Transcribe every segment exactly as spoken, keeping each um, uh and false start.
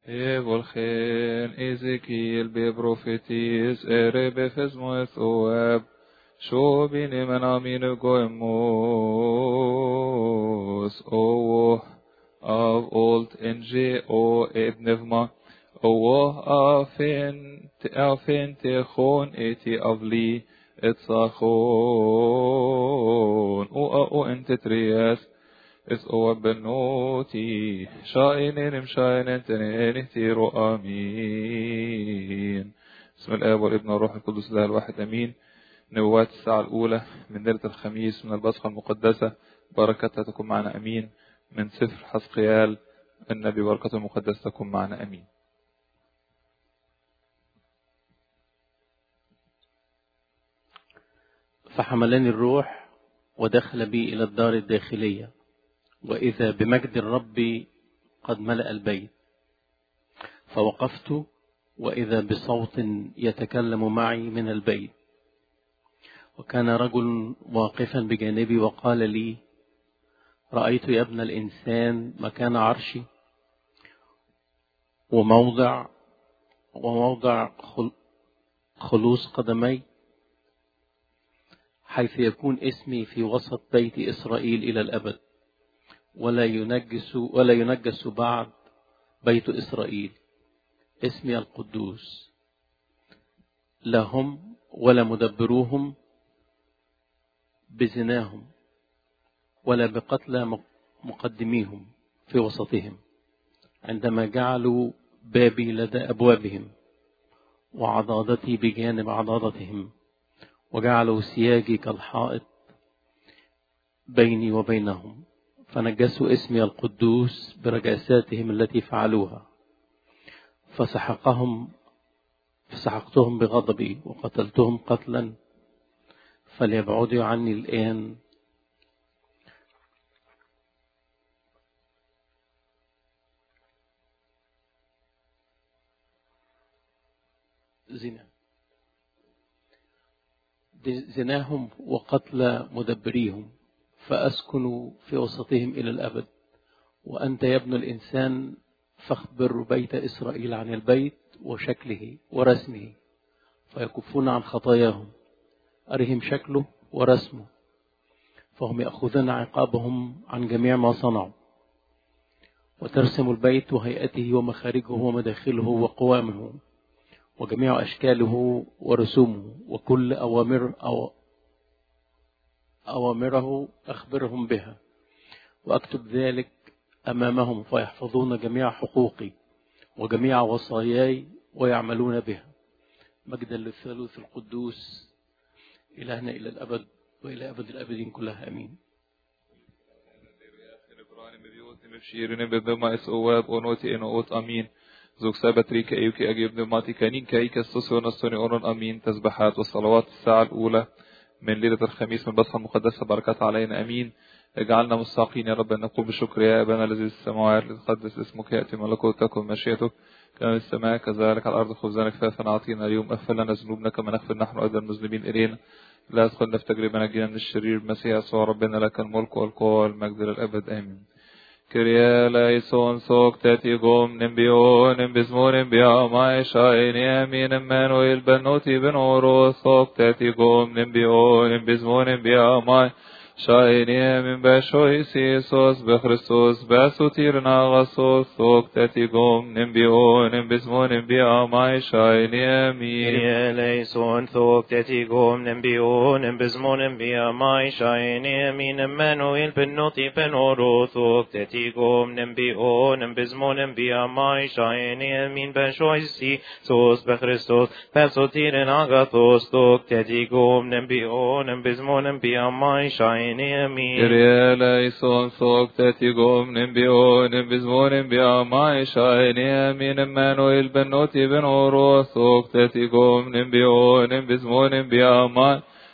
Evolchen Ezekiel beprofetis ere befesmo ethoab shobin emanamine goemos o av old nj o ebnevma o afen afen techon eti avli etsachon o o entetrias اس او بنوتي شائنين مشائنين تنين اهتيروا امين. بسم الاب والابن والروح القدس الله الواحد امين. نبوات الساعة الاولى من ليلة الخميس من البصخة المقدسة بركتها تكون معنا امين. من سفر حزقيال النبي بركته المقدسة تكون معنا امين. فحملني الروح ودخل بي الى الدار الداخلية، وإذا بمجد الرب قد ملأ البيت، فوقفت وإذا بصوت يتكلم معي من البيت، وكان رجل واقفا بجانبي وقال لي: رأيت يا ابن الإنسان مكان عرشي وموضع وموضع خلوص قدمي، حيث يكون اسمي في وسط بيت إسرائيل إلى الأبد، ولا ينجس ولا ينجس بعد بيت إسرائيل. اسمي القدوس، لا هم ولا مدبروهم بزناهم ولا بقتل مقدميهم في وسطهم، عندما جعلوا بابي لدى أبوابهم وعضادتي بجانب عضادتهم، وجعلوا سياجي كالحائط بيني وبينهم، فنجسوا اسمي القدوس برجاساتهم التي فعلوها، فسحقهم فسحقتهم بغضبي وقتلتهم قتلا، فليبعدوا عني الآن زنا زناهم وقتل مدبريهم، فأسكن في وسطهم إلى الأبد. وأنت يا ابن الإنسان فاخبر بيت إسرائيل عن البيت وشكله ورسمه، فيكفون عن خطاياهم. أرهم شكله ورسمه، فهم يأخذون عقابهم عن جميع ما صنعوا. وترسم البيت وهيئته ومخارجه ومداخله وقوامه وجميع أشكاله ورسومه وكل أوامر أو أوامره أخبرهم بها، وأكتب ذلك أمامهم، فيحفظون جميع حقوقي وجميع وصاياي ويعملون بها. مجدا للثالوث القدوس إلهنا إلى الأبد وإلى أبد الأبدين كلها أمين. زوج سابت ريك أيوكي أجيب نماتي كانين كايك السوسي نصوني أورون أمين. تسبحات والصلوات الساعة الأولى من ليلة الخميس من البصخة المقدسة بركات علينا أمين. اجعلنا مستحقين يا رب أن نقول بشكر يا أبانا الذي في السماوات، لتقدس اسمك، يأتي ملكوتك ومشيئتك كما في السماء كذلك على الأرض. خبزنا كفافنا أعطينا اليوم، اغفر لنا ذنوبنا كما نغفر نحن أيضا المذنبين إلينا، لا تدخلنا في تجربة، نجينا من الشرير. المسيح يسوع ربنا لك الملك والقوة والمجد للأبد آمين. Kyrie eleison socteti gom nimbionem bismonem biamai shaini amin Emmanuel benoti benoro socteti gom nimbionem bismonem biamai shaini amin beshois Iisus bechristos besutirna gasos socteti gom nimbionem bismonem biamai shaini amin. Kyrie eleison socteti gom nimbionem bismonem biamai shaini amin Emmanuel benoti benoro socteti Gom nembionem bismonem biamai shaini amin beshoisi sos bechristos besotiren agathos tok tetigom nembionem bismonem biamai shaini amin. Kyrie eleison sok tetigom nembionem bismonem biamai shaini amin Emmanuel benoti benoro sok tetigom nembionem bismonem biamai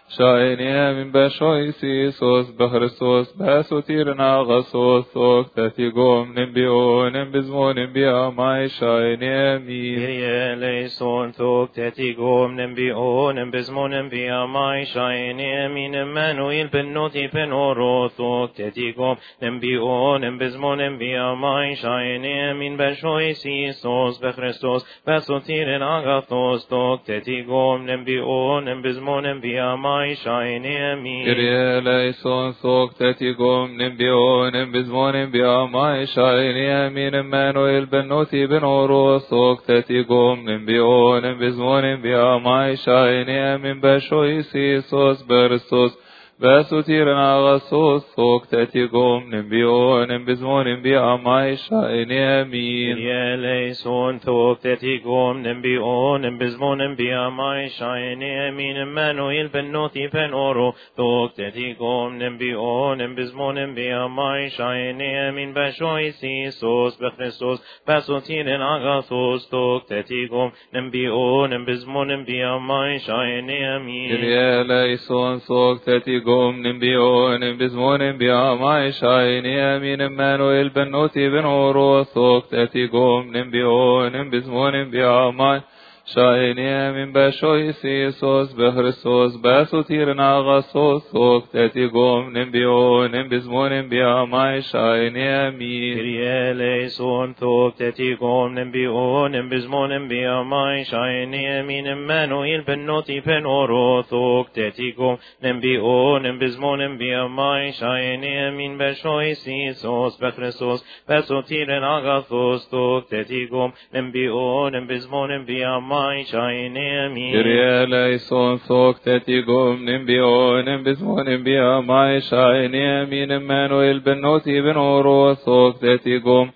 شايني من بشويسيسوس بخريستوس باسوتيرنا غصوص ثوك تاتيقوم نبيون بزمون بيا ماي شايني مين Kyrie eleison thok tetigom nembion bezmon nembia mai shaine min Emmanuel ben noti ben oro thok tetigom nembion bezmon nembia mai shaine min beshoisi sos be Christos besotiren agathos thok tetigom nembion bezmon nembia mai shaine min Kyrie eleison thok tatiqom nimbion bizmon bia mai shaini min Emmanuel ben noti ben oro thok tatiqom nimbion bizmon bia mai shaini min bashoisi sos beristos باسوتيرنا غصوص ثوك تاتيقوم نبيون بزمون بيا ماي شايني امين Kyrie eleison thok tetigom nembion bezmon nembia mai shaine min Emmanuel ben noti ben oro thok tetigom nembion bezmon nembia mai shaine min beshoisi sos be Christos besotiren agathos thok tetigom nembion bezmon nembia mai shaine amin Kyrie eleison ثوك تاتيقوم نبيون بزمون بيا ماي شايني امين Emmanuel ben noti ben oro ثوك تاتيقوم نبيون بزمون بيا ماي شايني من بشويسي سوس بخريستوس باسوتيرنا غصوص ثوك تاتيقوم نبيون بزمون بيا ماي شايني امين Kyrie eleison thok tetigom nembion bezmon nembia mai shaine min Emmanuel ben noti ben oro thok tetigom nembion bezmon nembia mai shaine min beshoisi sos be Christos besotiren agathos thok tetigom nembion bezmon nembia mai shaine amin Kyrie eleison ثوك تاتيقوم نبيون بزمون بيا ماي شايني امين Emmanuel ben noti ben oro ثوك تاتيقوم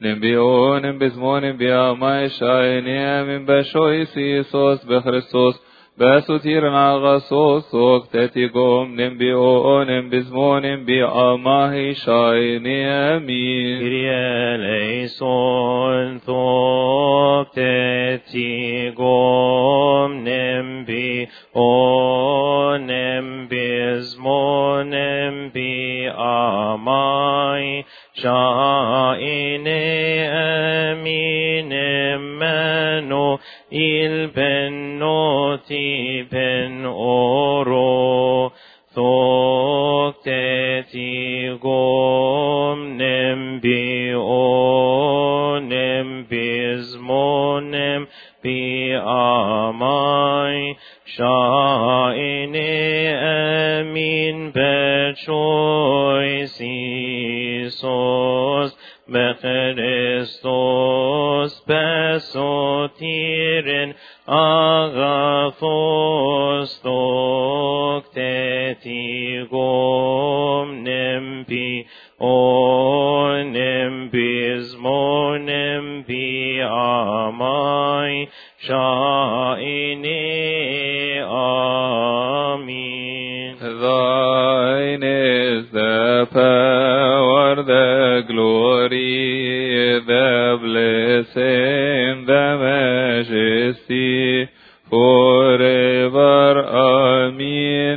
نبيون بزمون بيا ماي شايني من بشويسي sos بخريستوس باسوتيرنا غصوص ثوك تاتيقوم نبيون بزمون بيا ماي شايني امين Kyrie eleison thok tetigom nembion bezmon nembia mai shaine amin Emmanuel ben noti ben oro thok tetigom nembion bezmon nembia mai shaine amin bechoisi sos be Christos besotiren agathos thok tetigom nembion bezmon nembia mai shaine amin Thine is the power, the glory, the blessing, the majesty, forever. Amen.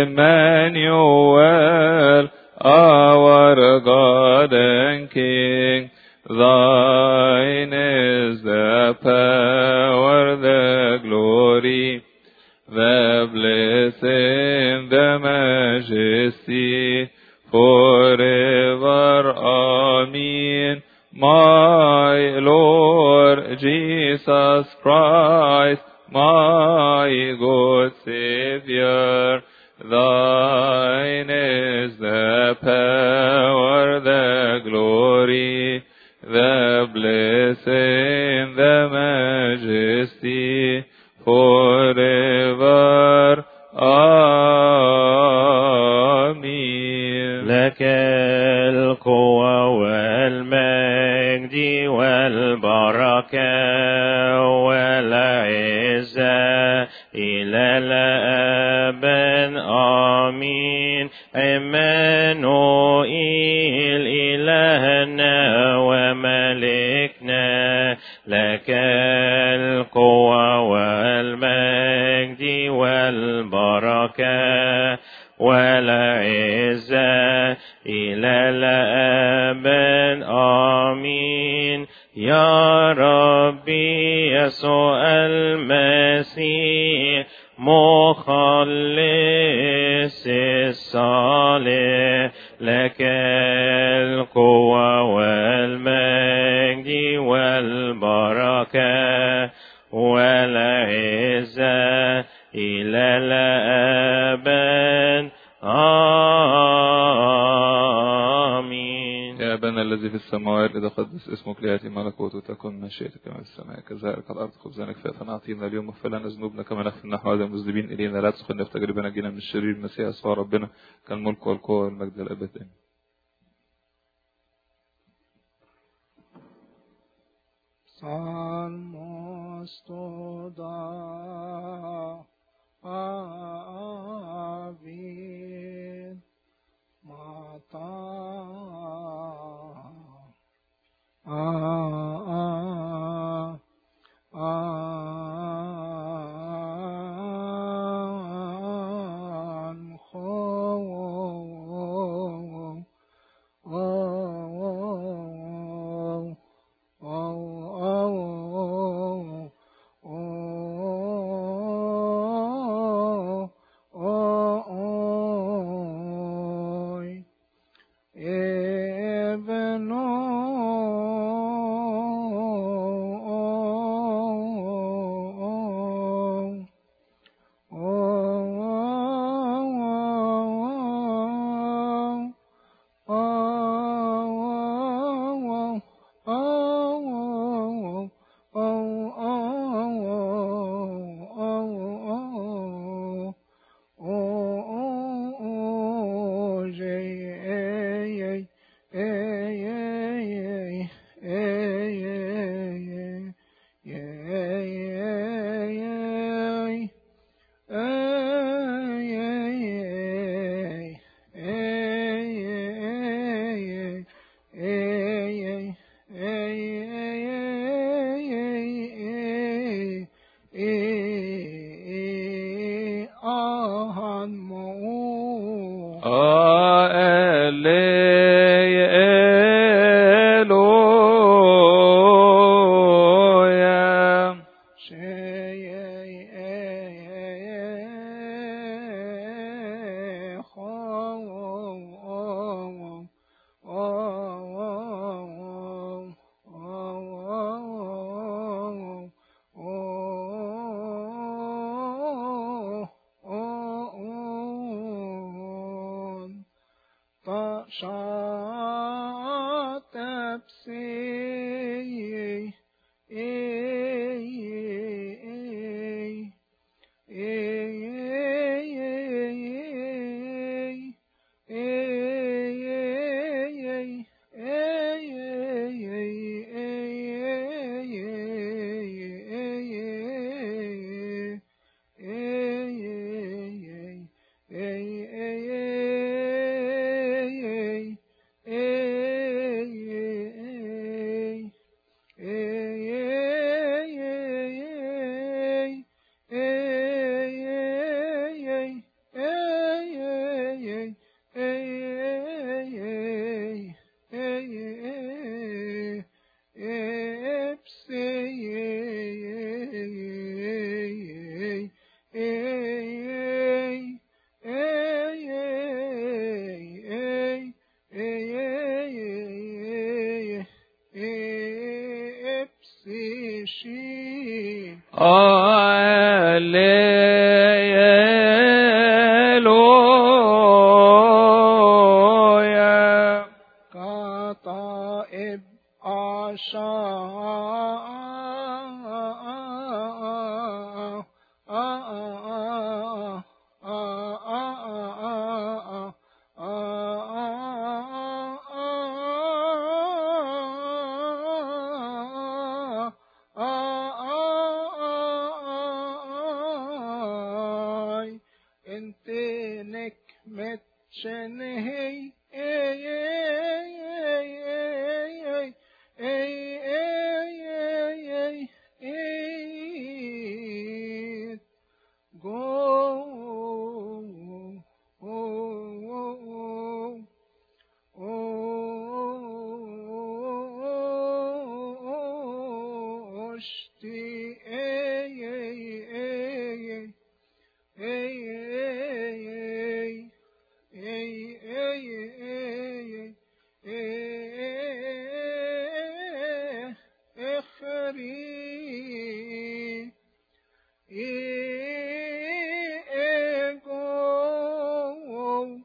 Emmanuel, our God and King, thine is the power, the glory, the blessing, the majesty, forever. Amen. My Lord Jesus Christ, my good Savior, thine is the power, the glory, the blessing, the majesty, forever. Amen. لك القوة والمجد والبركة والعزة إلى الأبد. آمين. عمانوئيل إلهنا وملكنا، لك القوة والمجد والبركة البركة والعزة إلى الأبد آمين. يا ربي يسوع المسيح مخلص الصالح، لك القوة والمجد والبركة والعزة إلى الأبد آمين. يا أبانا الذي في السماوات لتقدس اسمك، ليأتي ملكوتك، تكن مشيئتك كما في السماء كذلك على الأرض. خبزنا كفاية أعطينا اليوم، واغفر لنا ذنوبنا كما نغفر نحن أيضا المذنبين إلينا، لا تدخلنا في تجربة، نجينا من الشرير. المسيح يسوع ربنا كالملك والقوة والمجد الأبد. Salmos toda avid mata a a an ho Go أشتي أي أي أي أي أي أي أي إخري إيغو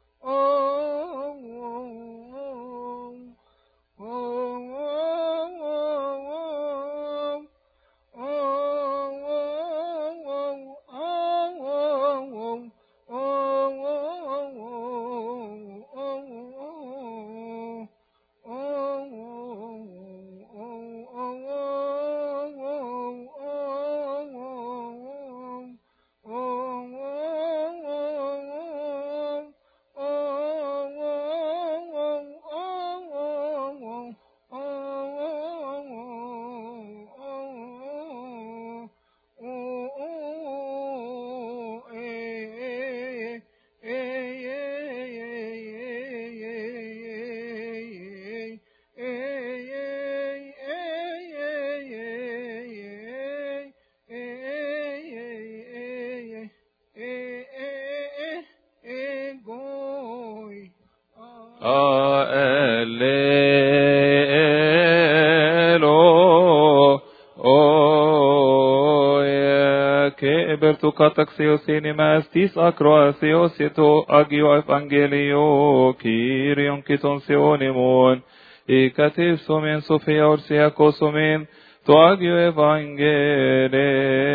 Katakseosini mastis akroaseosito agio evangelio kirion kiton seonimon ikativ somen sofia orsia kosomen to agio evangele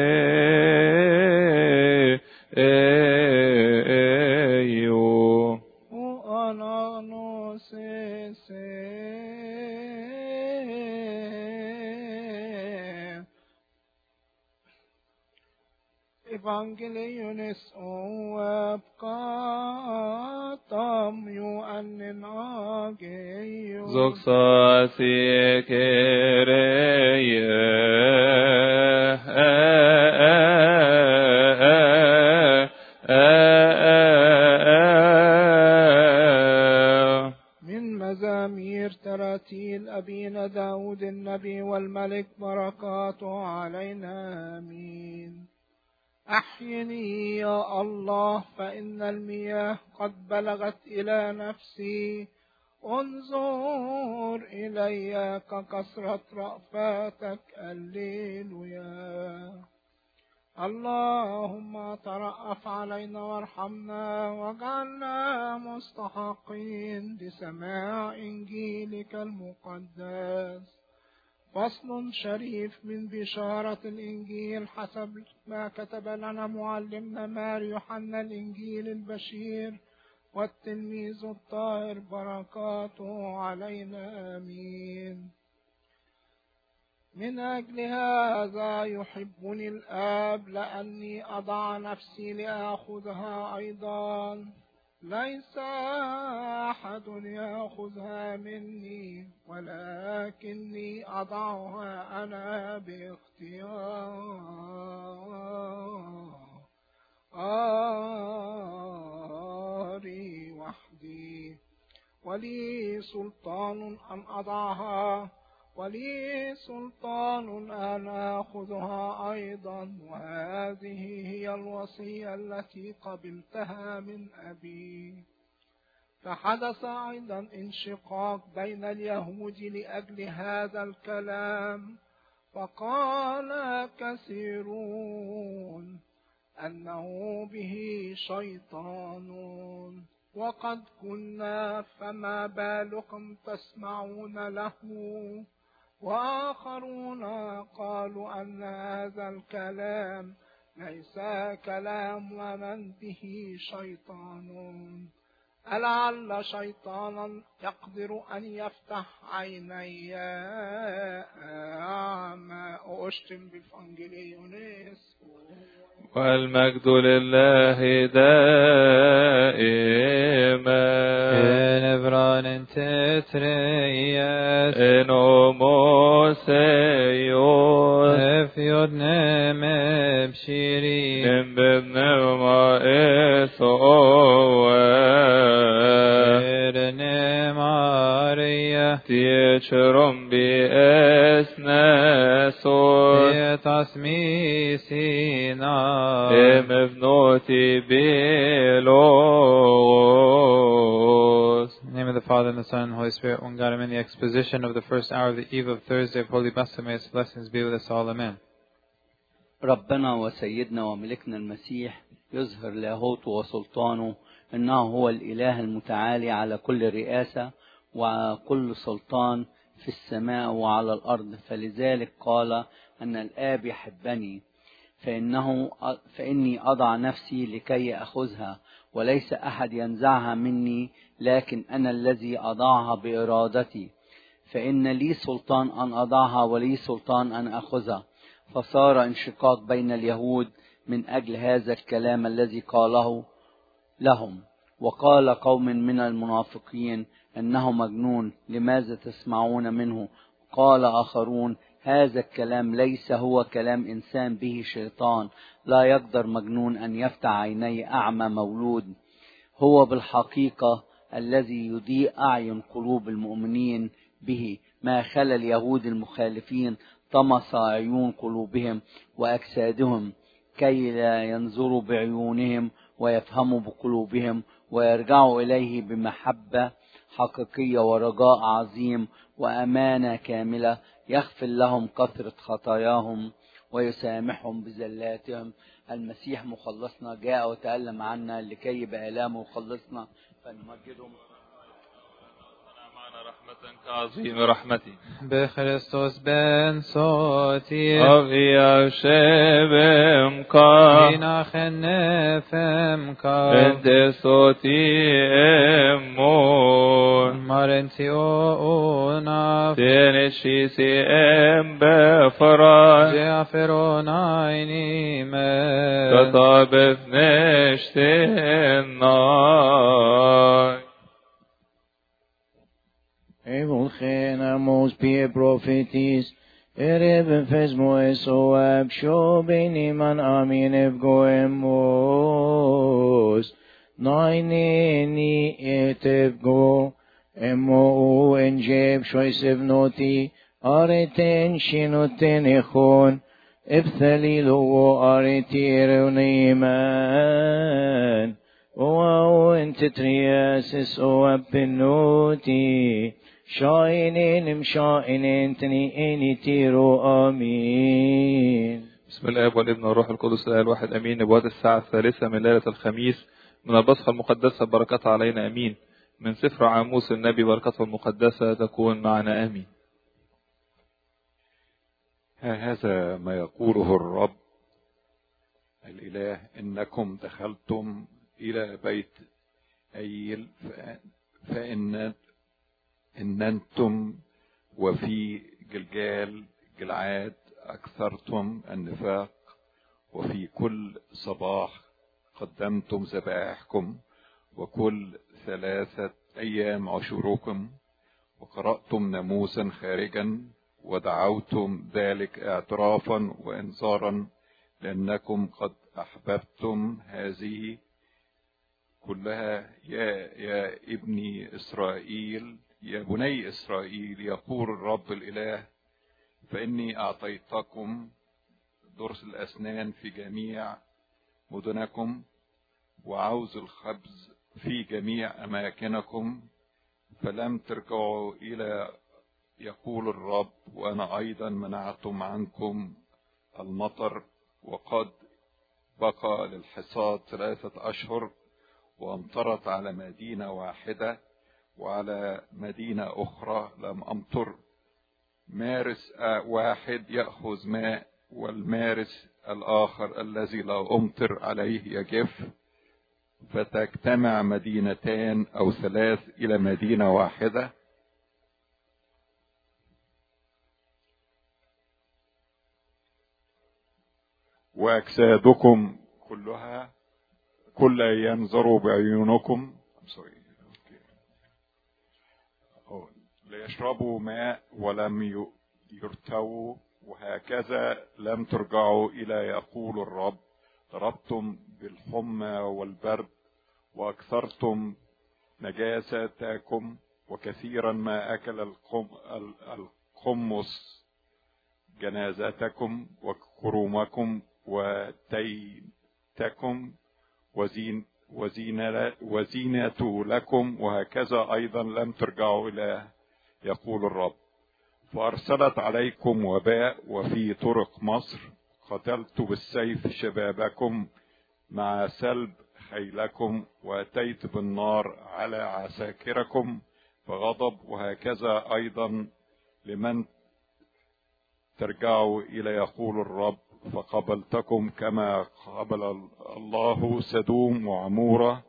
eio o anano se se Evangelionis oapkatam yuannin ageyo Zoxasi kereye من مزامير تراتيل أبينا داود النبي والملك بركاته علينا آمين أحيني يا الله فإن المياه قد بلغت إلى نفسي انظر إلي ككثرة رأفاتك الليلويا اللهم ترأف علينا وارحمنا واجعلنا مستحقين لسماع إنجيلك المقدس فصل شريف من بشارة الإنجيل حسب ما كتب لنا معلمنا مار يوحنا الإنجيل البشير والتلميذ الطاهر بركاته علينا آمين. من أجل هذا يحبني الآب لأني أضع نفسي لآخذها أيضا ليس أحد يأخذها مني ولكني أضعها أنا باختياري وحدي ولي سلطان أن أضعها ولي سلطان أن آخذها أيضا وهذه هي الوصية التي قبلتها من أبي. فحدث أيضا انشقاق بين اليهود لأجل هذا الكلام فقال كثيرون أنه به شيطان وقد كنا فما بالكم تسمعون له وآخرون قالوا أن هذا الكلام ليس كلام ومن به شيطان ألعل شيطانا يقدر أن يفتح عيني أعمى أشتم بالفانجليونيس والمجد لله دائما إنبران تتريس إنو موسيوس أفيود نم بشيري نمبن ما إسوه إرنم عارية تيشرم بإسنسو tasmisina. Emevnoti belos. In the name of the Father, and the Son, and the Holy Spirit, one God, amen. The exposition of the first hour of the eve of Thursday of Holy Mass, may its blessings be with us all, amen. ربنا وسيدنا وملكنا المسيح يظهر لاهوته وسلطانه انه هو الاله المتعالي على كل رئاسة وكل سلطان في السماء وعلى الارض. فلذلك قال ان الاب يحبني فانه فاني اضع نفسي لكي اخذها، وليس احد ينزعها مني، لكن انا الذي اضعها بارادتي. فان لي سلطان ان اضعها ولي سلطان ان اخذها. فصار انشقاق بين اليهود من أجل هذا الكلام الذي قاله لهم. وقال قوم من المنافقين أنه مجنون، لماذا تسمعون منه؟ قال آخرون هذا الكلام ليس هو كلام إنسان به شيطان، لا يقدر مجنون أن يفتح عيني أعمى مولود. هو بالحقيقة الذي يضيء أعين قلوب المؤمنين به، ما خلا اليهود المخالفين طمس عيون قلوبهم وأجسادهم كي لا ينظروا بعيونهم ويفهموا بقلوبهم ويرجعوا إليه بمحبة حقيقية ورجاء عظيم وأمانة كاملة، يغفر لهم كثرة خطاياهم ويسامحهم بزلاتهم. المسيح مخلصنا جاء وتألم عنا لكي بآلامه يخلصنا، فنمجدهم. كعظيم رحمتي بخريستوس بن صوتي أبي أشبم كا بناخن نفم كا بنت صوتي أمون مارنتي أوناف تنشي سي أم بفرا جافرون عيني من كتاب فنشتنا Evulchen amos pie prophetis, ereb fesmo esoab shobeni man amin evgoemos, naineni etevgo, emo enjeb shoisev noti, areten shinoten echon, ebthalilu areti eruniman, o entetriasis o abbenoti, شاينين مشاينين تنيئين تيرو آمين. بسم الله والابن والروح القدس الآن الواحد أمين. نبوات الساعة الثالثة من ليلة الخميس من البصخة المقدسة بركتها علينا أمين. من سفر عاموس النبي بركته المقدسة تكون معنا آمين. هذا ما يقوله الرب الإله، إنكم دخلتم إلى بيت أيل فإن إن أنتم وفي جلجال جلعاد أكثرتم النفاق، وفي كل صباح قدمتم ذبائحكم، وكل ثلاثة أيام عشوركم، وقرأتم ناموسا خارجا، ودعوتم ذلك اعترافا وإنذارا، لأنكم قد أحببتم هذه كلها. يا يا ابني إسرائيل، يا بني إسرائيل، يقول الرب الإله، فإني أعطيتكم ضرس الأسنان في جميع مدنكم، وعوز الخبز في جميع أماكنكم، فلم ترجعوا إلى يقول الرب. وأنا أيضا منعتم عنكم المطر، وقد بقى للحصاد ثلاثة أشهر، وامطرت على مدينة واحدة، وعلى مدينة أخرى لم أمطر. مارس واحد يأخذ ماء، والمارس الآخر الذي لا أمطر عليه يجف، فتجتمع مدينتان أو ثلاث إلى مدينة واحدة. وأجسادكم كلها كل ينظروا بعيونكم ليشربوا ماء ولم يرتووا، وهكذا لم ترجعوا إلى يقول الرب. ضربتم بالحمى والبرد، وأكثرتم نجاستكم، وكثيرا ما أكل القمص جنازتكم وكرومكم وتيتكم وزين وزينة, وزينة لكم، وهكذا أيضا لم ترجعوا إلى يقول الرب. فأرسلت عليكم وباء وفي طرق مصر، قتلت بالسيف شبابكم مع سلب خيلكم، وأتيت بالنار على عساكركم فغضب، وهكذا أيضا لمن ترجعوا إلى يقول الرب. فقبلتكم كما قبل الله سدوم وعمورة،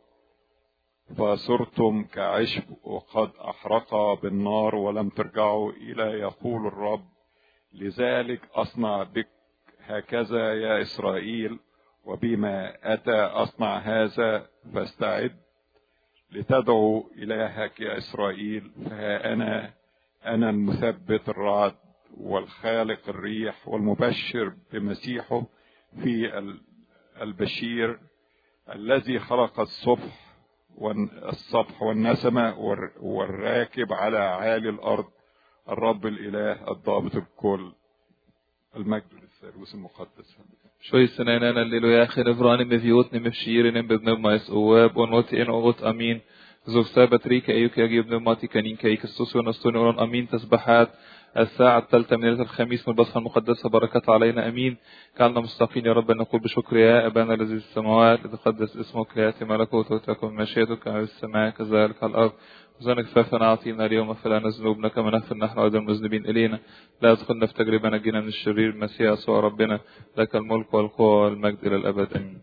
فصرتم كعشب وقد أحرق بالنار ولم ترجعوا إلى يقول الرب. لذلك أصنع بك هكذا يا إسرائيل، وبما أتى أصنع هذا، فاستعد لتدعو إلهك يا إسرائيل. فها أنا أنا المثبت الرعد والخالق الريح والمبشر بمسيحه في البشير، الذي خلق الصبح والصبح والنسمة والراكب على عالي الأرض، الرب الإله الضابط الكل. المجد للثالوث المقدس. شوي سنينانا الليلو يا أخي نفراني مفيوتني مفشيرين ببنبمايس أواب ونوتي إن أغط أمين زوج سابت ريكا أيوك يجيب نبماتي كانين كايك السوسي ونستوني ورون أمين تسبحات الساعة الثالثة من ليلة الخميس من البصحة المقدسة، بركات علينا أمين. كعلنا مستقين يا رب أن نقول بشكر يا أبانا الذي في السماوات، لتقدس اسمك، ليأتي ملكوتك، وتكن مشيئتك على السماء كذلك على الأرض. وزنك كفافنا أعطينا اليوم فلا ذنوبنا كما نغفر نحن أيضا المذنبين إلينا، لا تدخلنا في تجربة، نجينا من الشرير، المسيح يسوع ربنا، لك الملك والقوة والمجد إلى الأبد آمين.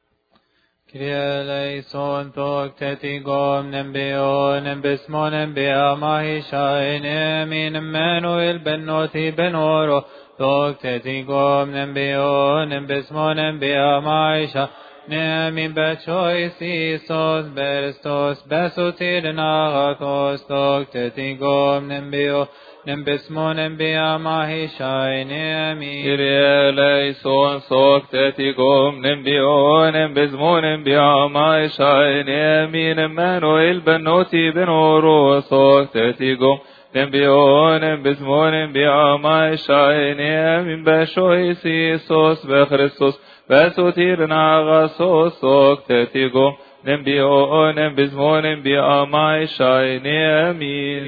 Kyrie eleison tok tetigom nembeon embesmon embea mahishain emin Emmanuel ben noti ben oro tok tetigom nembeon embesmon embea mahisha nemin bechois Isos berestos besotir nagatos tok tetigom nembeo nembesmon embea mahishain emin Kyrie eleison tok tetigom nembeon embesmon embea mahishain emin Emmanuel ben noti ben oro tok tetigom nembeon embesmon embea mahishain emin bechois Isos berestos besotir nagatos tok tetigom nembeon embesmon embea mahishain emin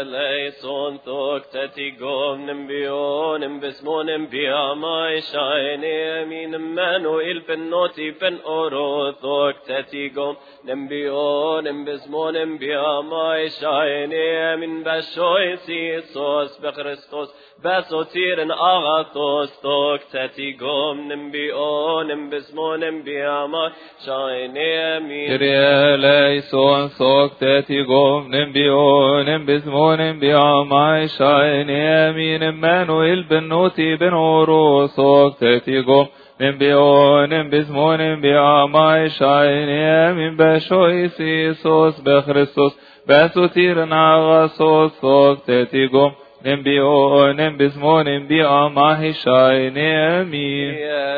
eleison tok tetigom nembeon embesmon embea mahishain emin Emmanuel ben noti ben oro tok tetigom nembeon embesmon embea mahishain emin bechois Isos berestos besotir nagatos tok tetigom nembeon embesmon embea mahishain emin Kyrie eleison tok tetigom nembeon embesmon embea mahishain emin Emmanuel ben noti ben oro tok tetigom nembeon embesmon embea mahishain emin bechois Isos berestos besotir nagatos tok tetigom nembeon embesmon embea mahishain emin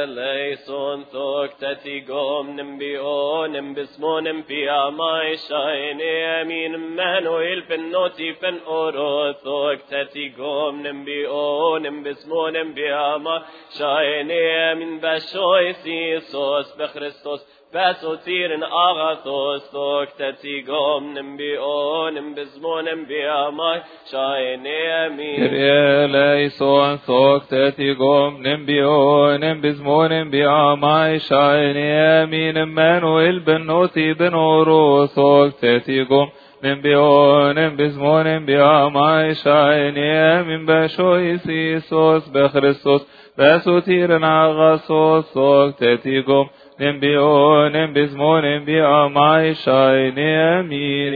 eleison tok tetigom nembeon embesmon embea mahishain emin Emmanuel ben noti ben oro tok tetigom nembeon embesmon embea mahishain emin bechois Isos berestos besotir nagatos tok tetigom nembeon embesmon embea mahishain emin Kyrie eleison tok tetigom nembeon embesmon embea mahishain emin Emmanuel ben noti ben oro tok tetigom nembeon embesmon embea mahishain emin bechois Isos berestos besotir nagatos tok tetigom nembeon embesmon embea mahishain emin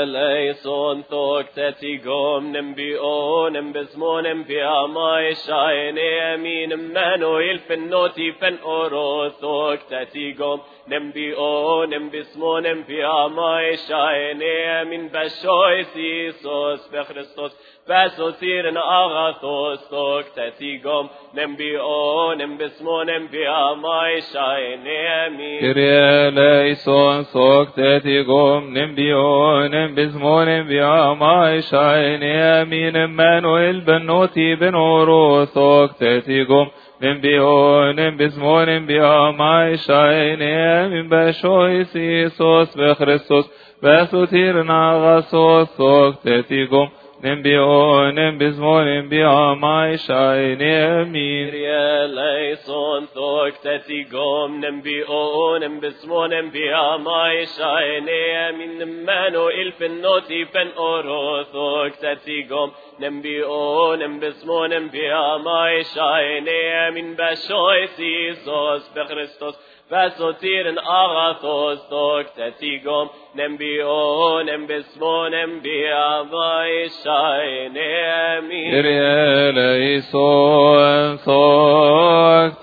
eleison tok tetigom nembeon embesmon embea mahishain emin Emmanuel ben noti ben oro tok tetigom nembeon embesmon embea mahishain emin bechois Isos berestos Vasotiren agathos tok tetigom nembion embismonem biamai shainemi. Kyrie eleison sok tetigom nembion embismonem biamai shainemi. Emmanuel benoti benoro sok tetigom nembion embismonem biamai shainemi. Bashois Isos bechristos vasotiren agathos tok tetigom nembion embismonem biamai shainemi. Kyrie eleison tok tetigom nembion embismonem biamai shainemi. Emmanuel benoti benoro tok tetigom nembion embismonem biamai shainemi. Bashois Isos bechristos vasotiren agathos tok tetigom nembion embismonem biamai shainemi. Kyrie eleison sok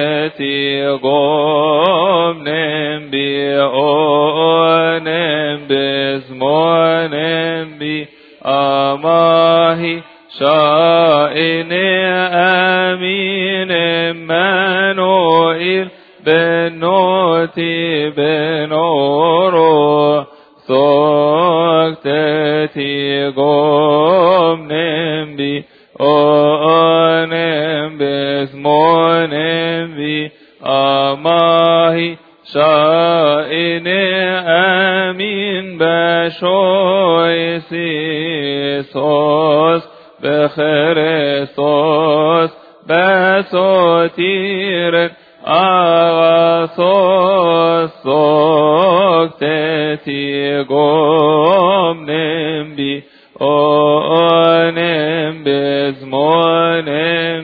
tetigom nembion embismonem biamai shainemi. Emmanuel benoti benoro sok tetigom nembion embismonem biamai shainemi. Bashois Isos bechristos vasotiren agathos tok tetigom nembion embismonem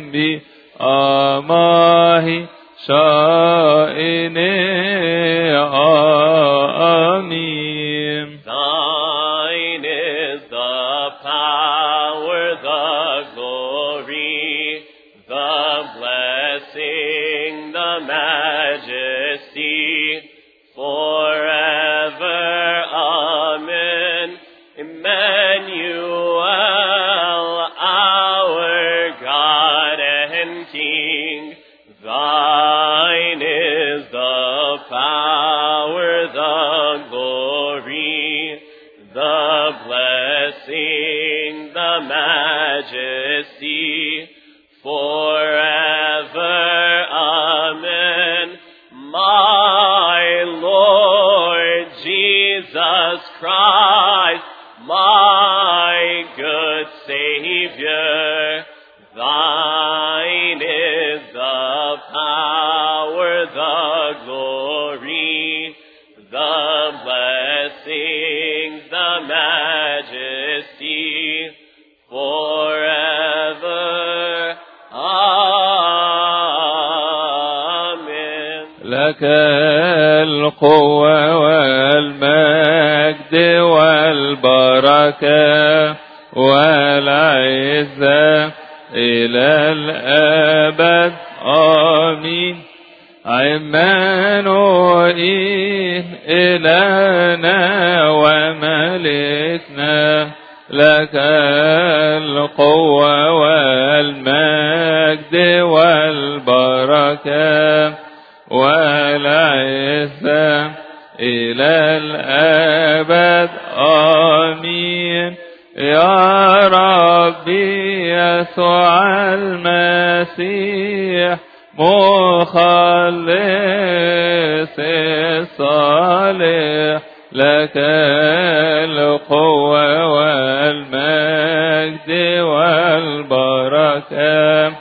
biamai shainemi. Amen. Thine is the power, the glory, the blessing, the majesty, forever. Amen. Emmanuel, our God and King, thine is the power, the glory, the blessing, the majesty, forever. Amen. My Lord Jesus Christ, my good Savior, thine is the power, the glory, the blessings, the majesty, forever. Amen. لك القوة والمجد والبركة والعزة إلى الأبد. آمين. عمانوئيل إلهنا وملكنا، لك القوة والمجد والبركة والعزة إلى الأبد. آمين. يا ربي يسوع المسيح مخلص الصالح، لك القوة والمجد والبركة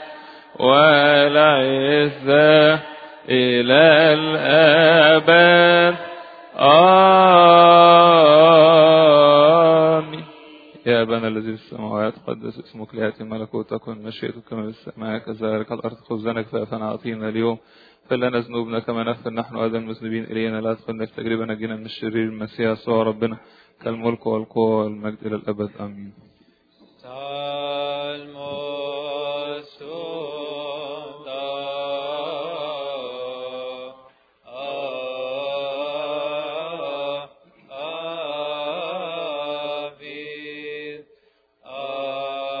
والعزة إلى الأبد. آمين. يا أبانا الذي في السماوات قدس اسمك، ليأتي ملكوتك، مشيئتك كما في السماء كذلك على الأرض. خبزنا كفافنا أعطينا اليوم، فلنا ذنوبنا كما نغفر نحن أيضا المذنبين إلينا، لا تدخلنا في تجربة، نجينا من الشرير. المسيح يسوع ربنا كالملك والقوة والمجد إلى الأبد. آمين. آه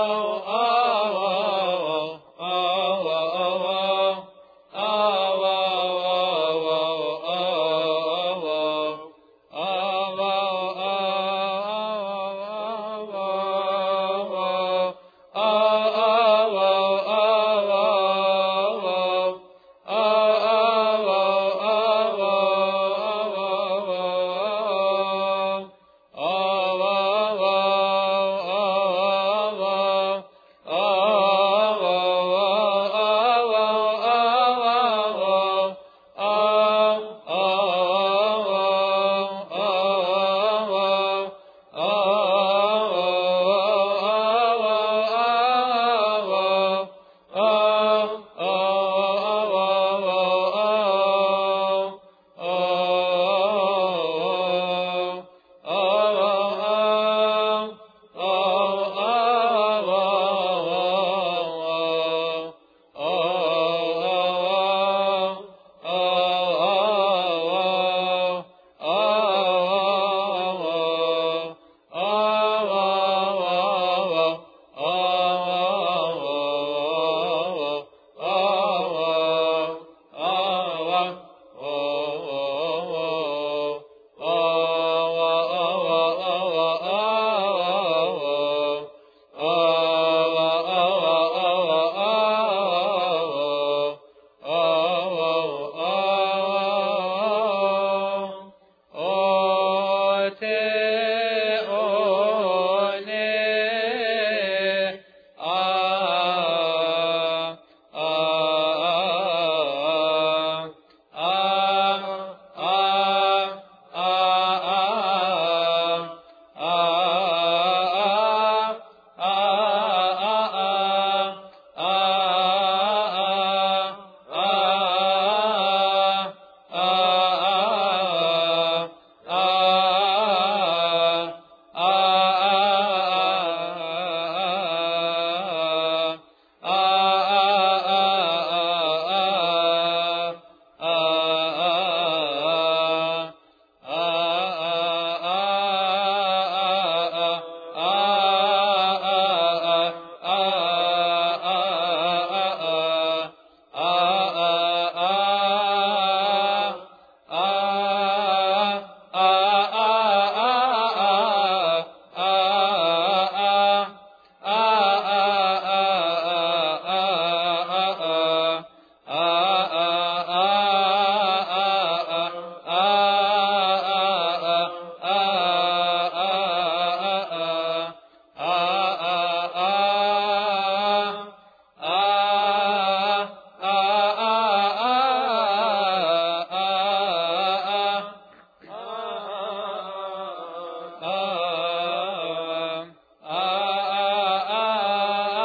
ah, ah,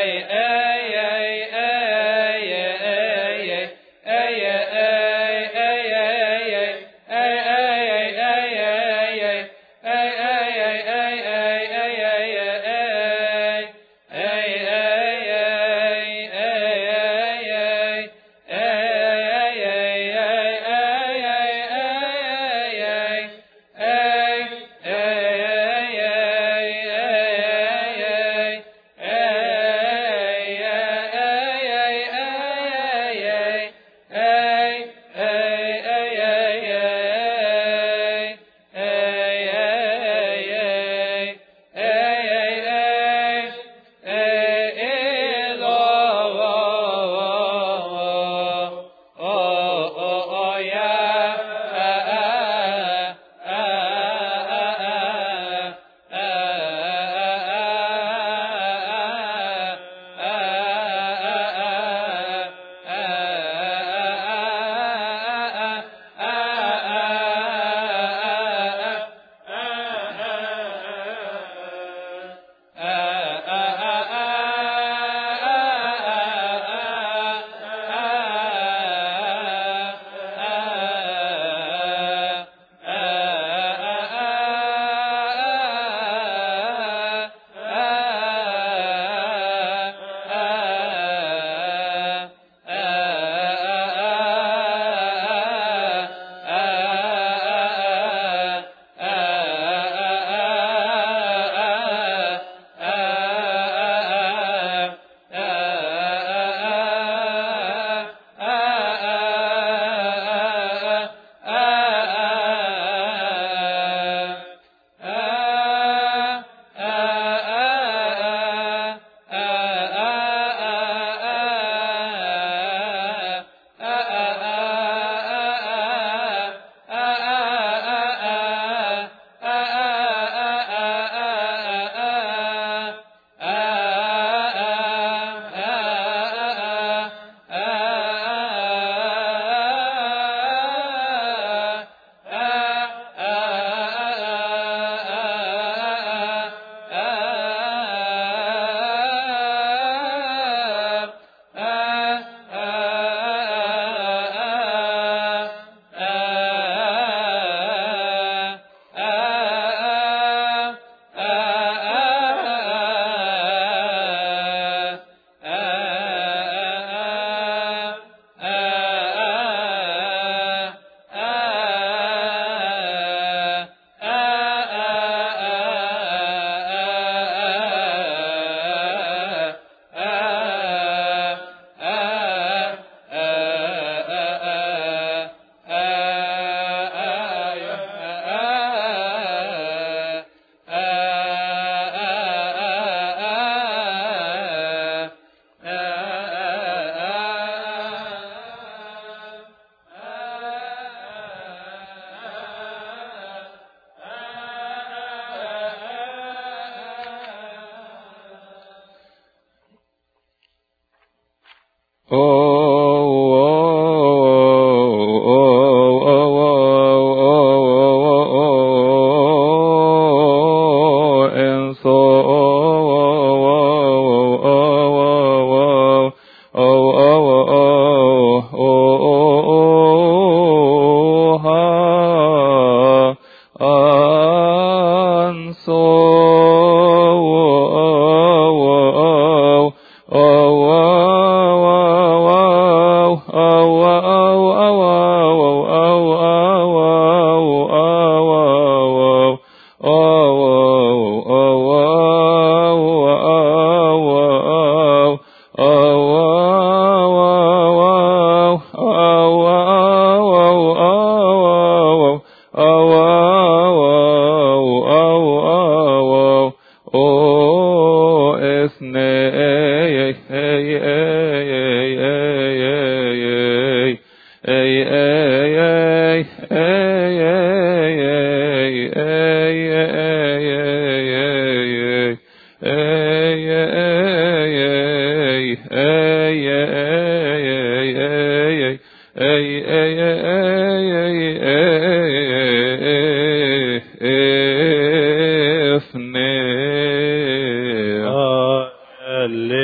Hallelujah.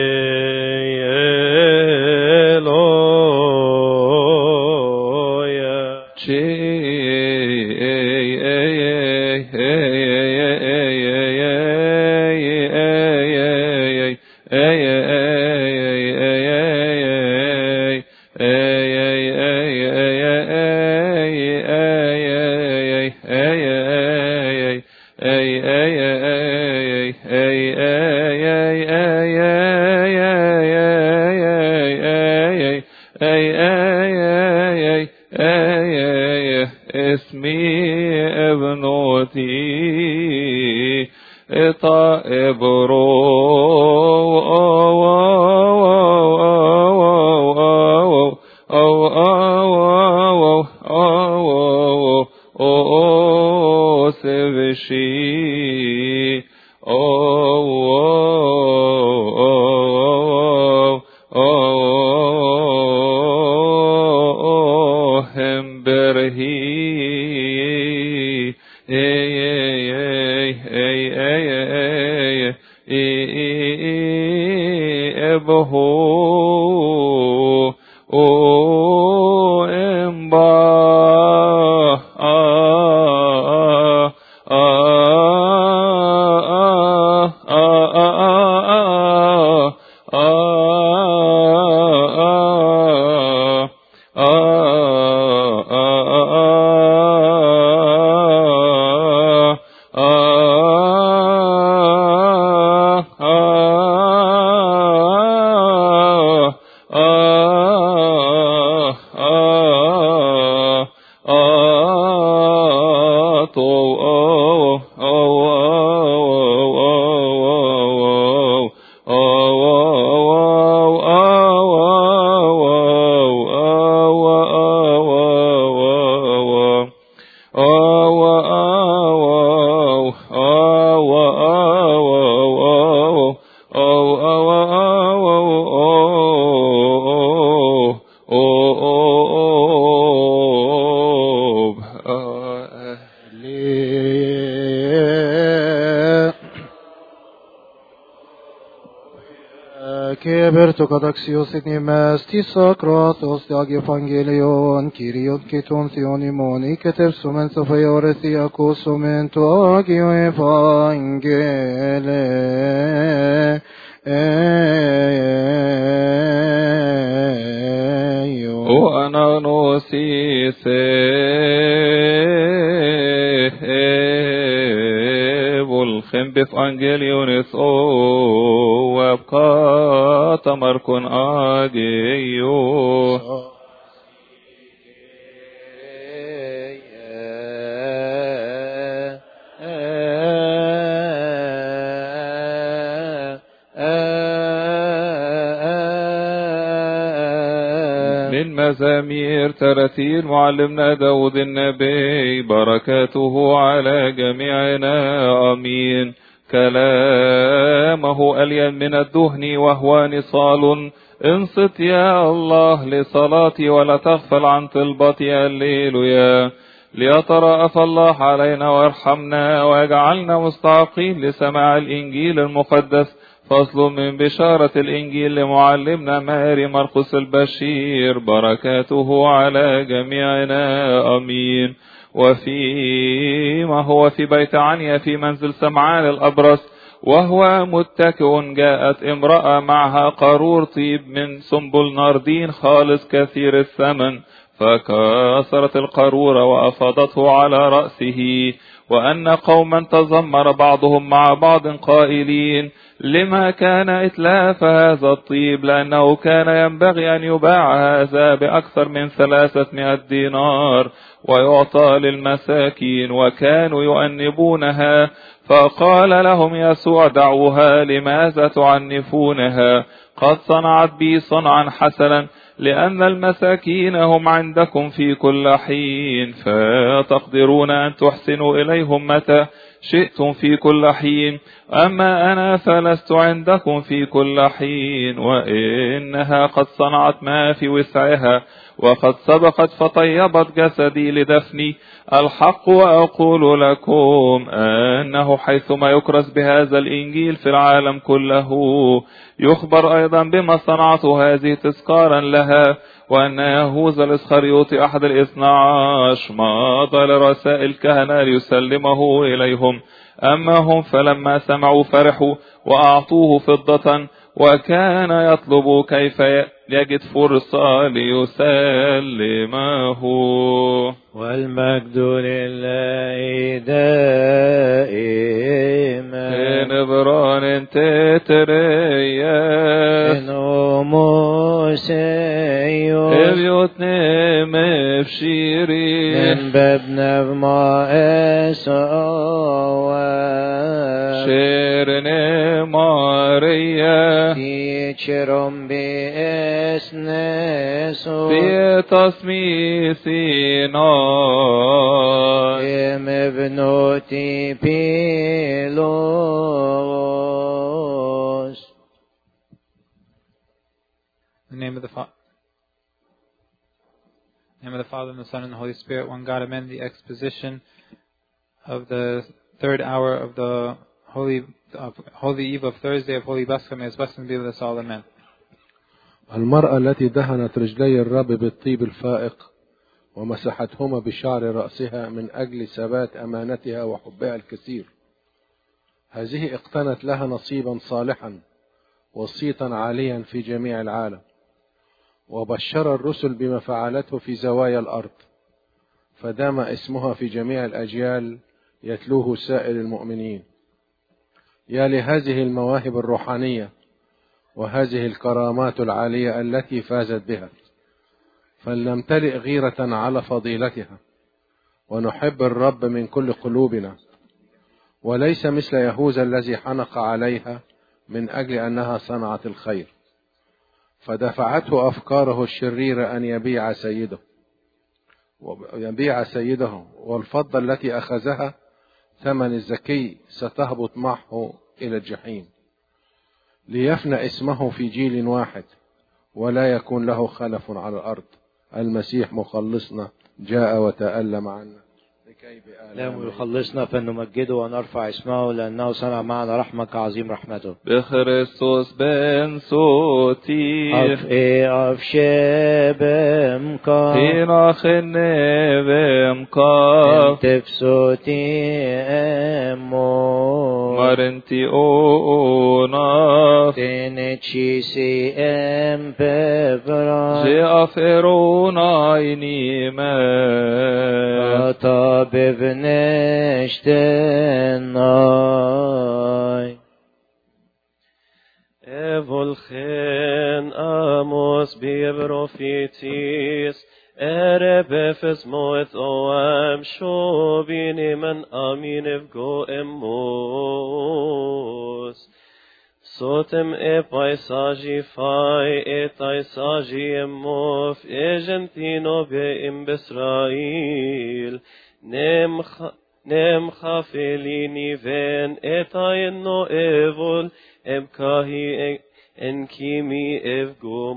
Keberto kadaxios et nimes tisa kratos diag evangelion Kyriot keton theonimon iketer sumen sofaiores diakos sumen tu agio evangele O ananosise volchem bevangelion o وابقى تمركن آجيو من مزامير تراتيل معلمنا داود النبي بركاته على جميعنا آمين. كلامه ألين من الدهن وهو نصال. انصت يا الله لصلاتي ولا تغفل عن طلبتي الليلويا. ليترأف الله علينا وارحمنا ويجعلنا مستحقين لسماع الإنجيل المقدس. فصل من بشارة الإنجيل لمعلمنا ماري مرقس البشير بركاته على جميعنا آمين. وفيما هو في بيت عنيا في منزل سمعان الأبرص وهو متكئ جاءت امرأة معها قارور طيب من سنبل ناردين خالص كثير الثمن فكسرت القارور وأفاضته على رأسه. وأن قوما تذمر بعضهم مع بعض قائلين لما كان إتلاف هذا الطيب لأنه كان ينبغي أن يباع هذا بأكثر من ثلاثمائة دينار ويعطى للمساكين. وكانوا يؤنبونها فقال لهم يسوع دعوها لماذا تعنفونها؟ قد صنعت بي صنعا حسنا لأن المساكين هم عندكم في كل حين فتقدرون أن تحسنوا إليهم متى شئتم في كل حين. أما أنا فلست عندكم في كل حين وإنها قد صنعت ما في وسعها وقد سبقت فطيبت جسدي لدفني. الحق وأقول لكم أنه حيثما يكرس بهذا الإنجيل في العالم كله يخبر أيضا بما صنعته هذه تذكارا لها. وأن يهوذا الإسخريوطي أحد الاثنى عشر مضى لرسائل الكهنة ليسلمه إليهم. أما هم فلما سمعوا فرحوا وأعطوه فضة، وكان يطلب كيف يجد فرصة ليسلمه. والمجد لله دائما. نبران تتريا نوموسيو ابيوتني مفشيري من بابنا بما اسوا شيرني ماريا تيشرم باسنسو في تصميسينا ام ابنوتي بيلوس. In the name of the Father, name of the Father and the Son and the Holy Spirit, one God, amen. The exposition of the third hour of the Holy of Holy Eve of Thursday of Holy Bascha, may His blessings be with us all, amen. المرأة التي دهنت رجلي الرب بالطيب الفائق ومسحتهما بشعر رأسها من أجل ثبات أمانتها وحبها الكثير، هذه اقتنت لها نصيبا صالحا وصيتا عاليا في جميع العالم، وبشر الرسل بما فعلته في زوايا الأرض، فدام اسمها في جميع الأجيال يتلوه سائر المؤمنين. يا لهذه المواهب الروحانية وهذه الكرامات العالية التي فازت بها، فلنمتلئ غيرة على فضيلتها ونحب الرب من كل قلوبنا، وليس مثل يهوذا الذي حنق عليها من أجل أنها صنعت الخير، فدفعته أفكاره الشريرة أن يبيع سيده يبيع سيده والفضة التي أخذها ثمن الزكي ستهبط معه إلى الجحيم، ليفنى اسمه في جيل واحد ولا يكون له خلف على الأرض. المسيح مخلصنا جاء وتألم عنا لكي بآلامه يخلصنا، فنمجده ونرفع اسمه لأنه صنع معنا رحمة كعظيم رحمته. بخريستوس بن صوتي أف إيه أف شبمكا تينا خني بمكا انتف صوتي أمو مرنتي أونا تنتشيسي أم ببرا جي أفرون عيني ما طابب نشتناي Evolchen amos biebrofetis erebefes moeth oam shobinim amin evgo emos sotem e paisaji fai e taisaji emof egentino be im Besrail nem nem khafelini ven etayno evol em kahi en kimi ev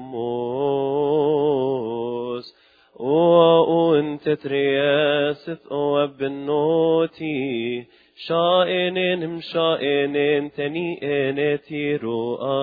gomos o un tetriaset o abnoti shaenen im shaenen tani enetiru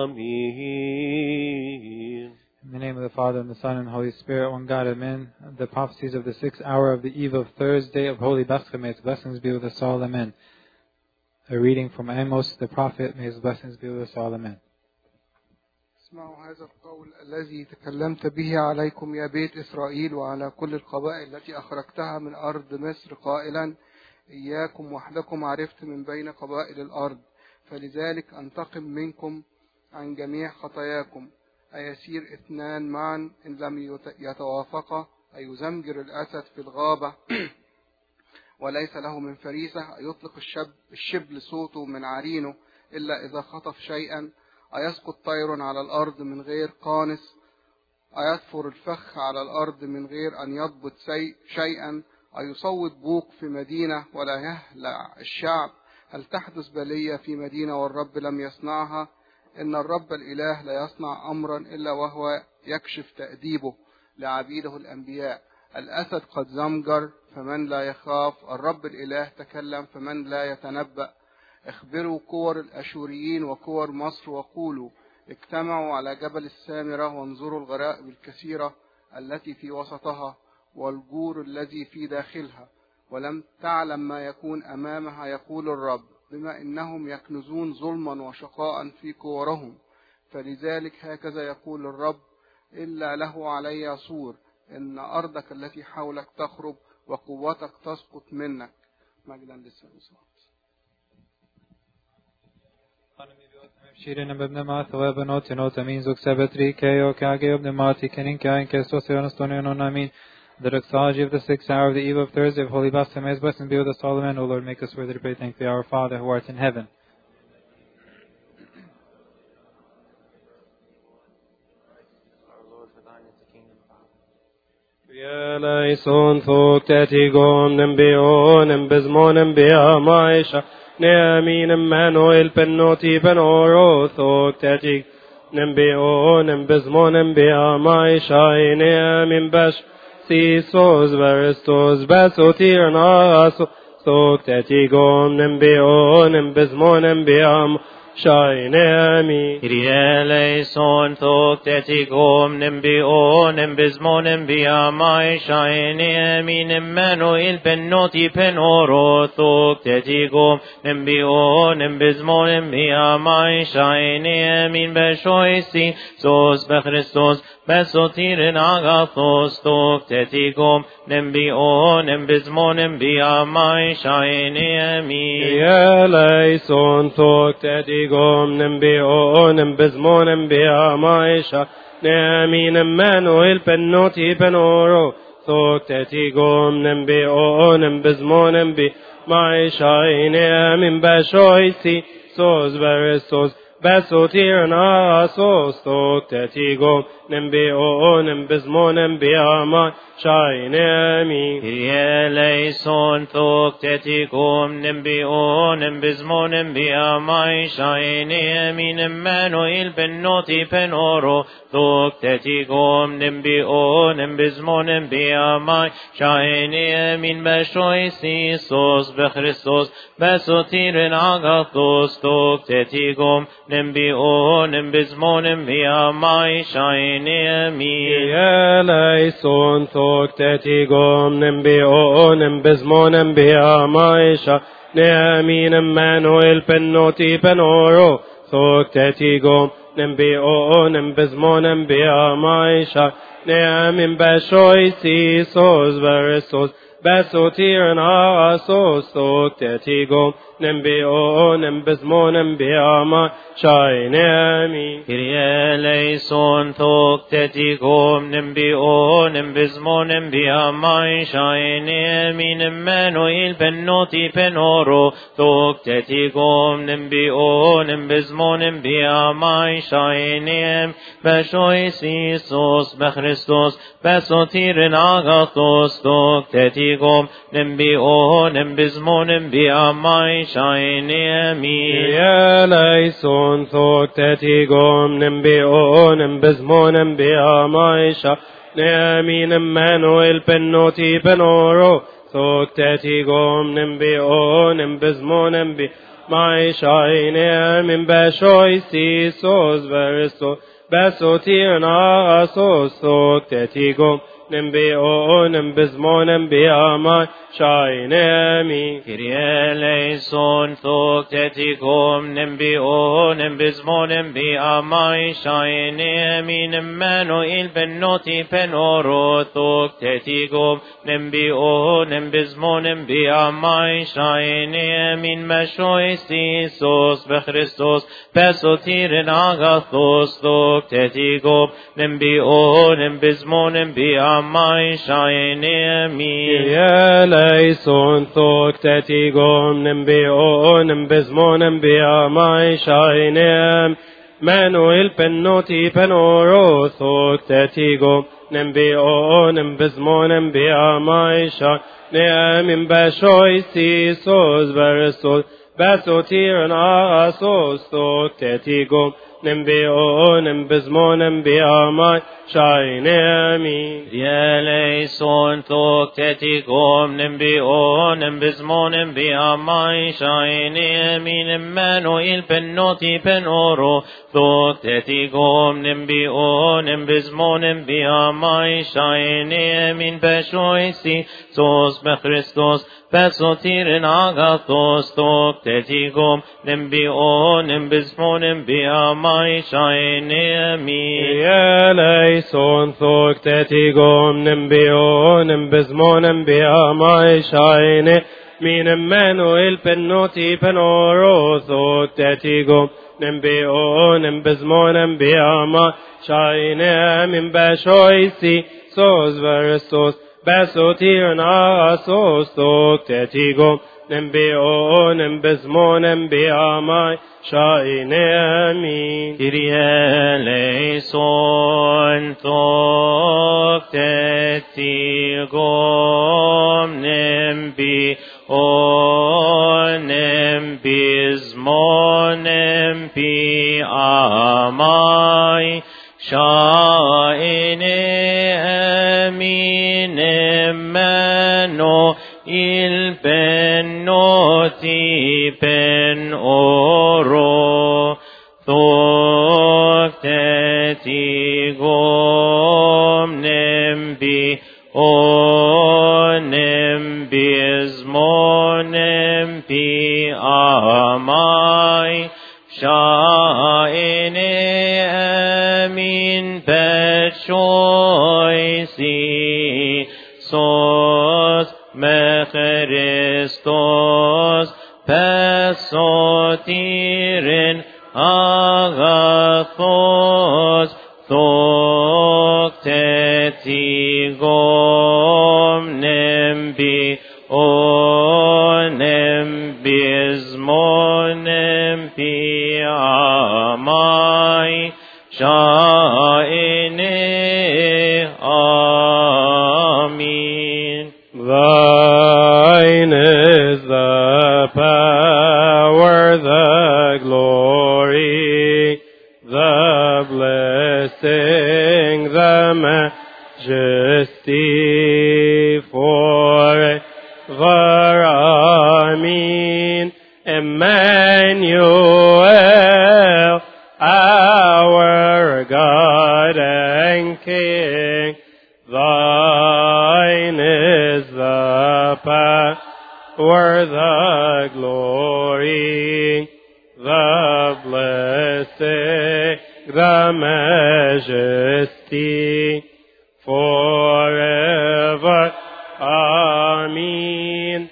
amin. In the name of the Father, and the Son, and the Holy Spirit, one God, amen. The prophecies of the sixth hour of the eve of Thursday of Holy Bascha, may its blessings be with us all, amen. A reading from Amos the prophet, may his blessings be with us all, amen. اسمعوا هذا القول الذي تكلمت به عليكم يا بيت إسرائيل وعلى كل القبائل التي أخرجتها من أرض مصر قائلا إياكم وحدكم عرفت من بين قبائل الأرض، فلذلك أنتقم منكم عن جميع خطاياكم. أيسير اثنان معا إن لم يتوافقا؟ أيزمجر الأسد في الغابة وليس له من فريسة؟ أيطلق الشب الشبل صوته من عرينه إلا إذا خطف شيئا؟ أيسقط طير على الأرض من غير قانص؟ أيطفر الفخ على الأرض من غير أن يضبط شيئا؟ أيصوت بوق في مدينة ولا يهلع الشعب؟ هل تحدث بلية في مدينة والرب لم يصنعها؟ إن الرب الإله لا يصنع أمرا إلا وهو يكشف تأديبه. لعبيده الأنبياء. الأسد قد زمجر فمن لا يخاف، الرب الإله تكلم فمن لا يتنبأ. اخبروا كور الأشوريين وكور مصر وقولوا اجتمعوا على جبل السامرة وانظروا الغرائب الكثيرة التي في وسطها والجور الذي في داخلها، ولم تعلم ما يكون أمامها، يقول الرب، بما إنهم يكنزون ظلما وشقاء في كورهم. فلذلك هكذا يقول الرب، إلا له علي سور، إن أرضك التي حولك تخرب وقوتك تسقط منك. مجدا للثالوث. Shirin and Bebnema, Thawebano, Tino, Tamin, Zuk Sabbatri, Keo, Kage, Obnemati, Kenin, Kain, Kestos, Stonion, Namin, the doxology of the sixth hour of the eve of Thursday of Holy Baptism, blessed and be with us all, amen. O Lord, make us worthy to pray. Thank thee, our Father, who art in heaven. Eleison thok tetigom nembion embezmon embia maisha neamin Emmanuel penoti penoro thok tetig nembion embezmon embia maisha neamin bash sisos verestos basotir naso thok tetigom nembion embezmon embia Shainami Eleison thok tetigom nembion embizmon embiamai Shainami Emmanuel penoti penoro thok tetigom nembion embizmon embiamai Shainami beshoisi sos bechristos besotirin agathos thok tetigom nembion embizmon embiamai Shainami Eleison thok tetigom Gom nembion embezmon embia maisha neamin Emmanuel penoti penoro thok tetigom nembion embezmon embi maisha neamin bashoisi sos verestos basotir nasos thok tetigom nembion embezmon embia maisha neamin Eleison thok tetigom nembion embizmon embia maisha neamin Emmanuel penoti penoro thok tetigom nembion embizmon embia maisha neamin bashoisi sos bechristos basotirin agathos thok tetigom nembion embizmon embia maisha neamin Eleison thok tetigom nembion embizmon embia maisha neamin Emmanuel penoti penoro thok tetigom nembion embizmon embia maisha neamin bashoisi sos verestos basotir nasos thok tetigom nembion embizmon embia maisha neamin Eleison thok tetigom nembion embizmon embia maisha neamin Emmanuel penoti penoro thok tetigom nembion embizmon embia maisha neam bashoisi sos bechristos basotirin agathos thok tetigom nembion embizmon embia maisha neamin Eleison thok tetigom nembion embizmon embia maisha neamin Emmanuel penoti penoro thok tetigom nembion embizmon embi maisha neamin bashoisi sos verestos basotir nasos thok tetigom nembion embizmon embia maisha neamin Eleison thok tetigom nembion embizmon embia maisha neamin Emmanuel penoti penoro thok tetigom nembion embizmon embia maisha neamin bashoisi sos bechristos basotirin agathos thok tetigom nembion embizmon embia maisha neamin Eleison thok tetigom nembion embizmon embia maisha neam Emmanuel penoti penoro thok tetigom nembion embizmon embia maisha neamin bashoisi sos verestos basotir nasos thok tetigom نمبيو نمبزمو نمبياماي شاين امين يا ليسون توك تتيكم نمبيو نمبزمو نمبياماي شاين امين مانويل بنوتي بنورو توك تتيكم نمبيو نمبزمو نمبياماي شاين امين بشويسي توس بخريستوس بسوتيرن آغاثوس توك تتيكم نمبيو نمبزمو نمبياماي شاين امين يا ليسون ثوك تتيكم نمبيو نمبزمو نمبياماي شاين من امانويل بنوتي بنورو ثوك تتيكم نمبيو نمبزمو نمبياماي شاين من بشويسي سوز فرستوس بسوتيرن آغاثوس توك تتيكم نمبيو نمبزمو نمبياماي شاين امين كريا ليسون توك تتيكم نمبيو نمبزمو نمبياماي شاين امين منو البنوتي بن أورو ثوك تتيكم نمبي أو نمبي ازمو نمبي آماي شاين امين بشويسي سوس مخريستوس بسوتيرن آغاثوس ثوك تتيكم نمبي أو نمبي ازمو نمبي آماي شاين آمين. Thine is the power, the glory, the blessing, the majesty forever. Amen. Emmanuel, our God and King, thine is the power, the glory, the blessing, the majesty forever. Amen.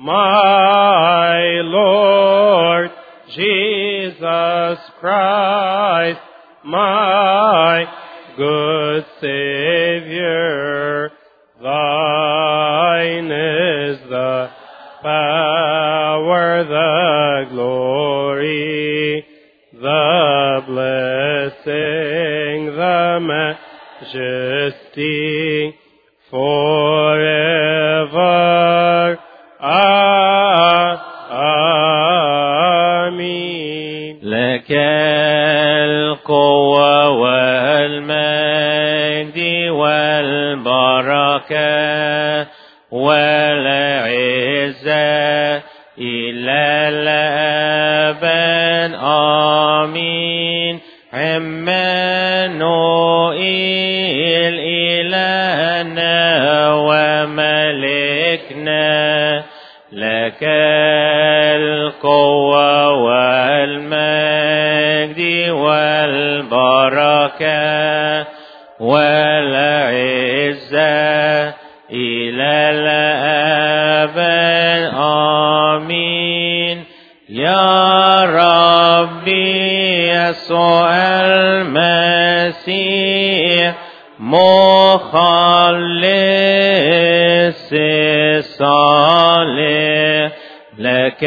My Lord Jesus Christ, my good Savior, thine is the power, the glory, the blessing, the majesty forever. آمين. لك القوة والمجد والبركة والعزة إلى الأبد. آمين. عمانوئيل إلهنا وملكنا، لك القوة والمجد والبركة والعزة إلى الأبد. آمين. يا ربي يسوع المسيح مخلص الصالح، لك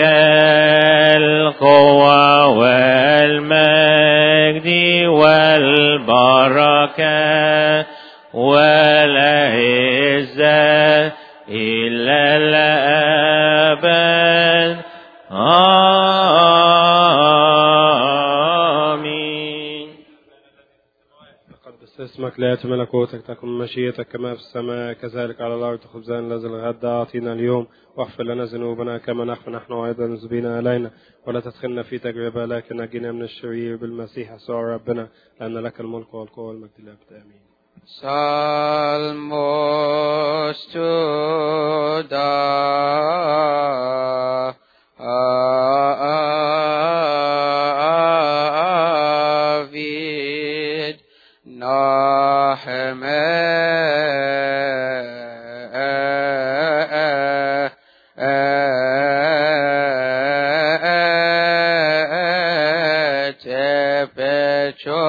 القوة والمجد والبركة والعزة إلى الأبد. آمين. قدس اسمك، لا يأتي ملكوتك، تكن مشيئتك كما في السماء كذلك على الأرض. خبزنا الذي الغد أعطينا اليوم، واغفر لنا ذنوبنا كما نغفر نحن أيضا المذنبين علينا، ولا تدخلنا في تجربة لكن نجينا من الشرير بالمسيح يسوع ربنا، لأن لك الملك والقوة والمجد للأبد آمين. Salmos to David Nahme Tepecho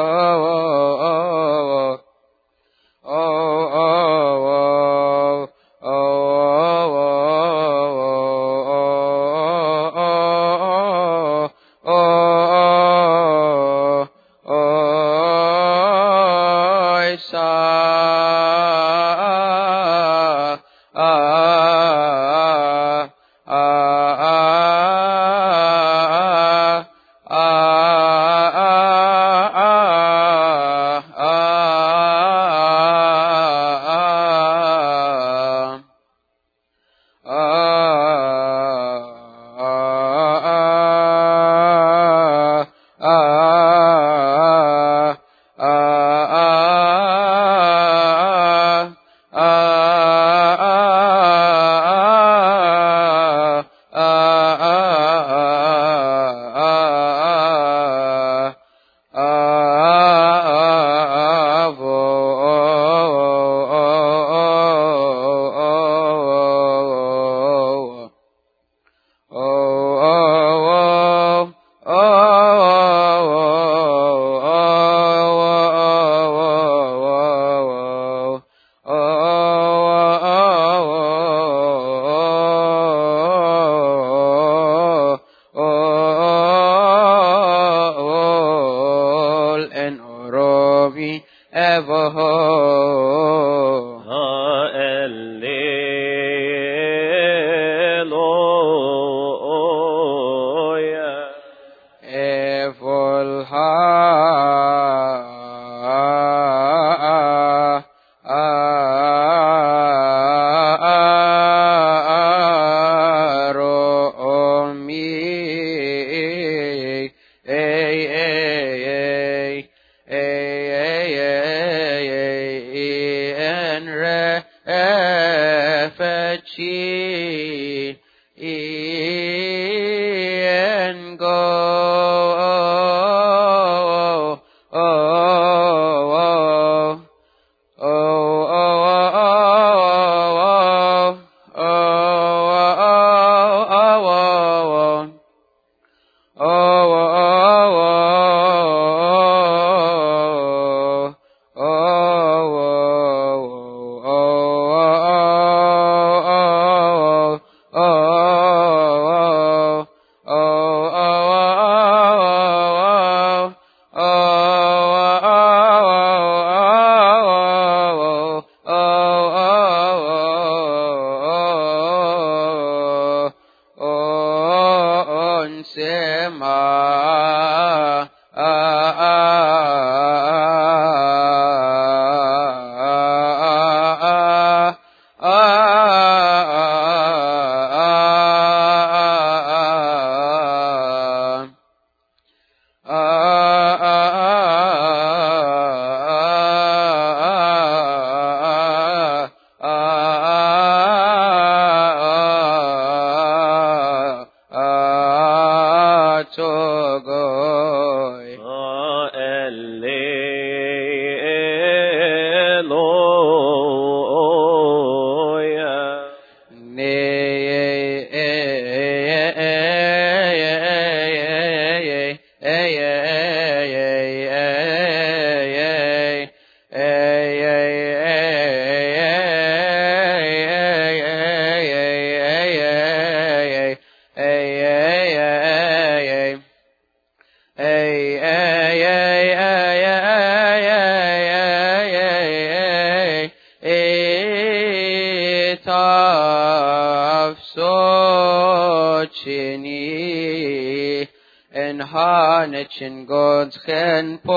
hanetchen God's gen po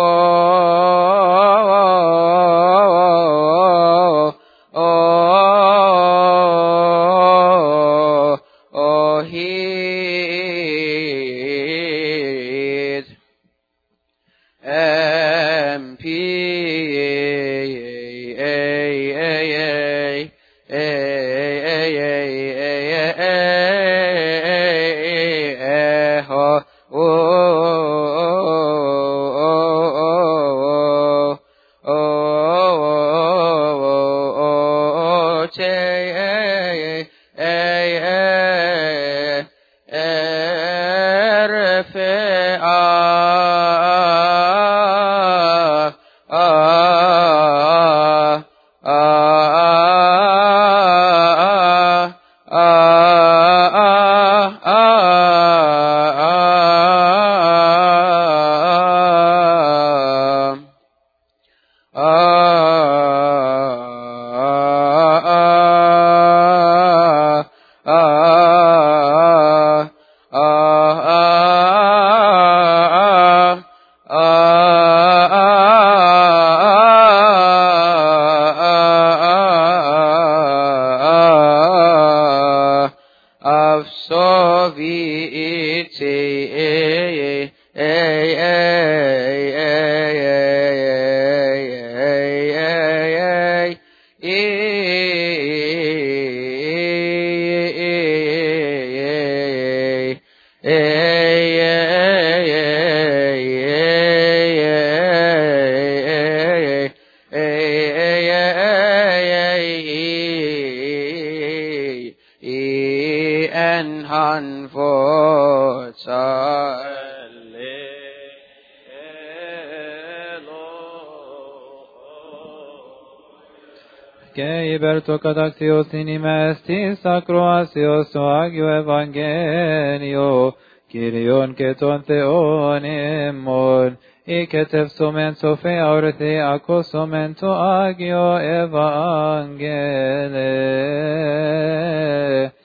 oh oh he's M P Καταξιός την ημές της ακροάσεως το Άγιο Ευαγγέλιο Κύριον και των Θεών ημών οικετεύσομεν σοφία ορθή ακούσομεν το Άγιο Ευαγγέλιο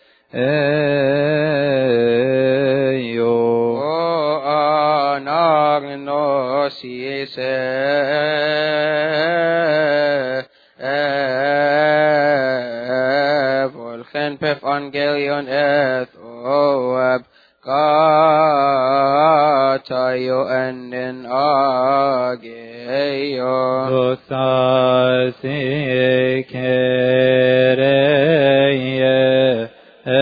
Ο αναγνώσεις Evangelion eth oeb katayo enden ageyo Dosasi kereye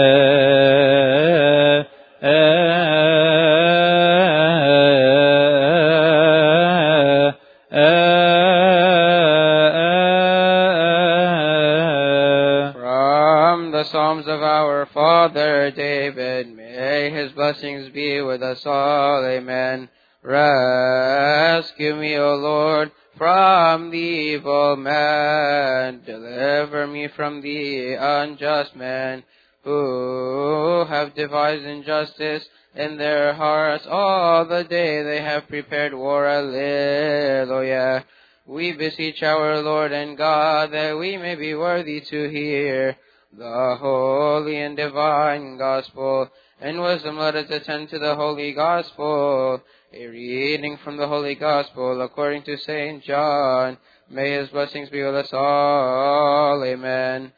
Psalms of our father David, may his blessings be with us all, amen. Rescue me, O Lord, from the evil man. Deliver me from the unjust men, who have devised injustice in their hearts. All the day they have prepared war. Alleluia. We beseech our Lord and God that we may be worthy to hear the holy and divine gospel. In wisdom let us attend to the holy gospel. A reading from the holy gospel according to Saint John. May his blessings be with us all. Amen.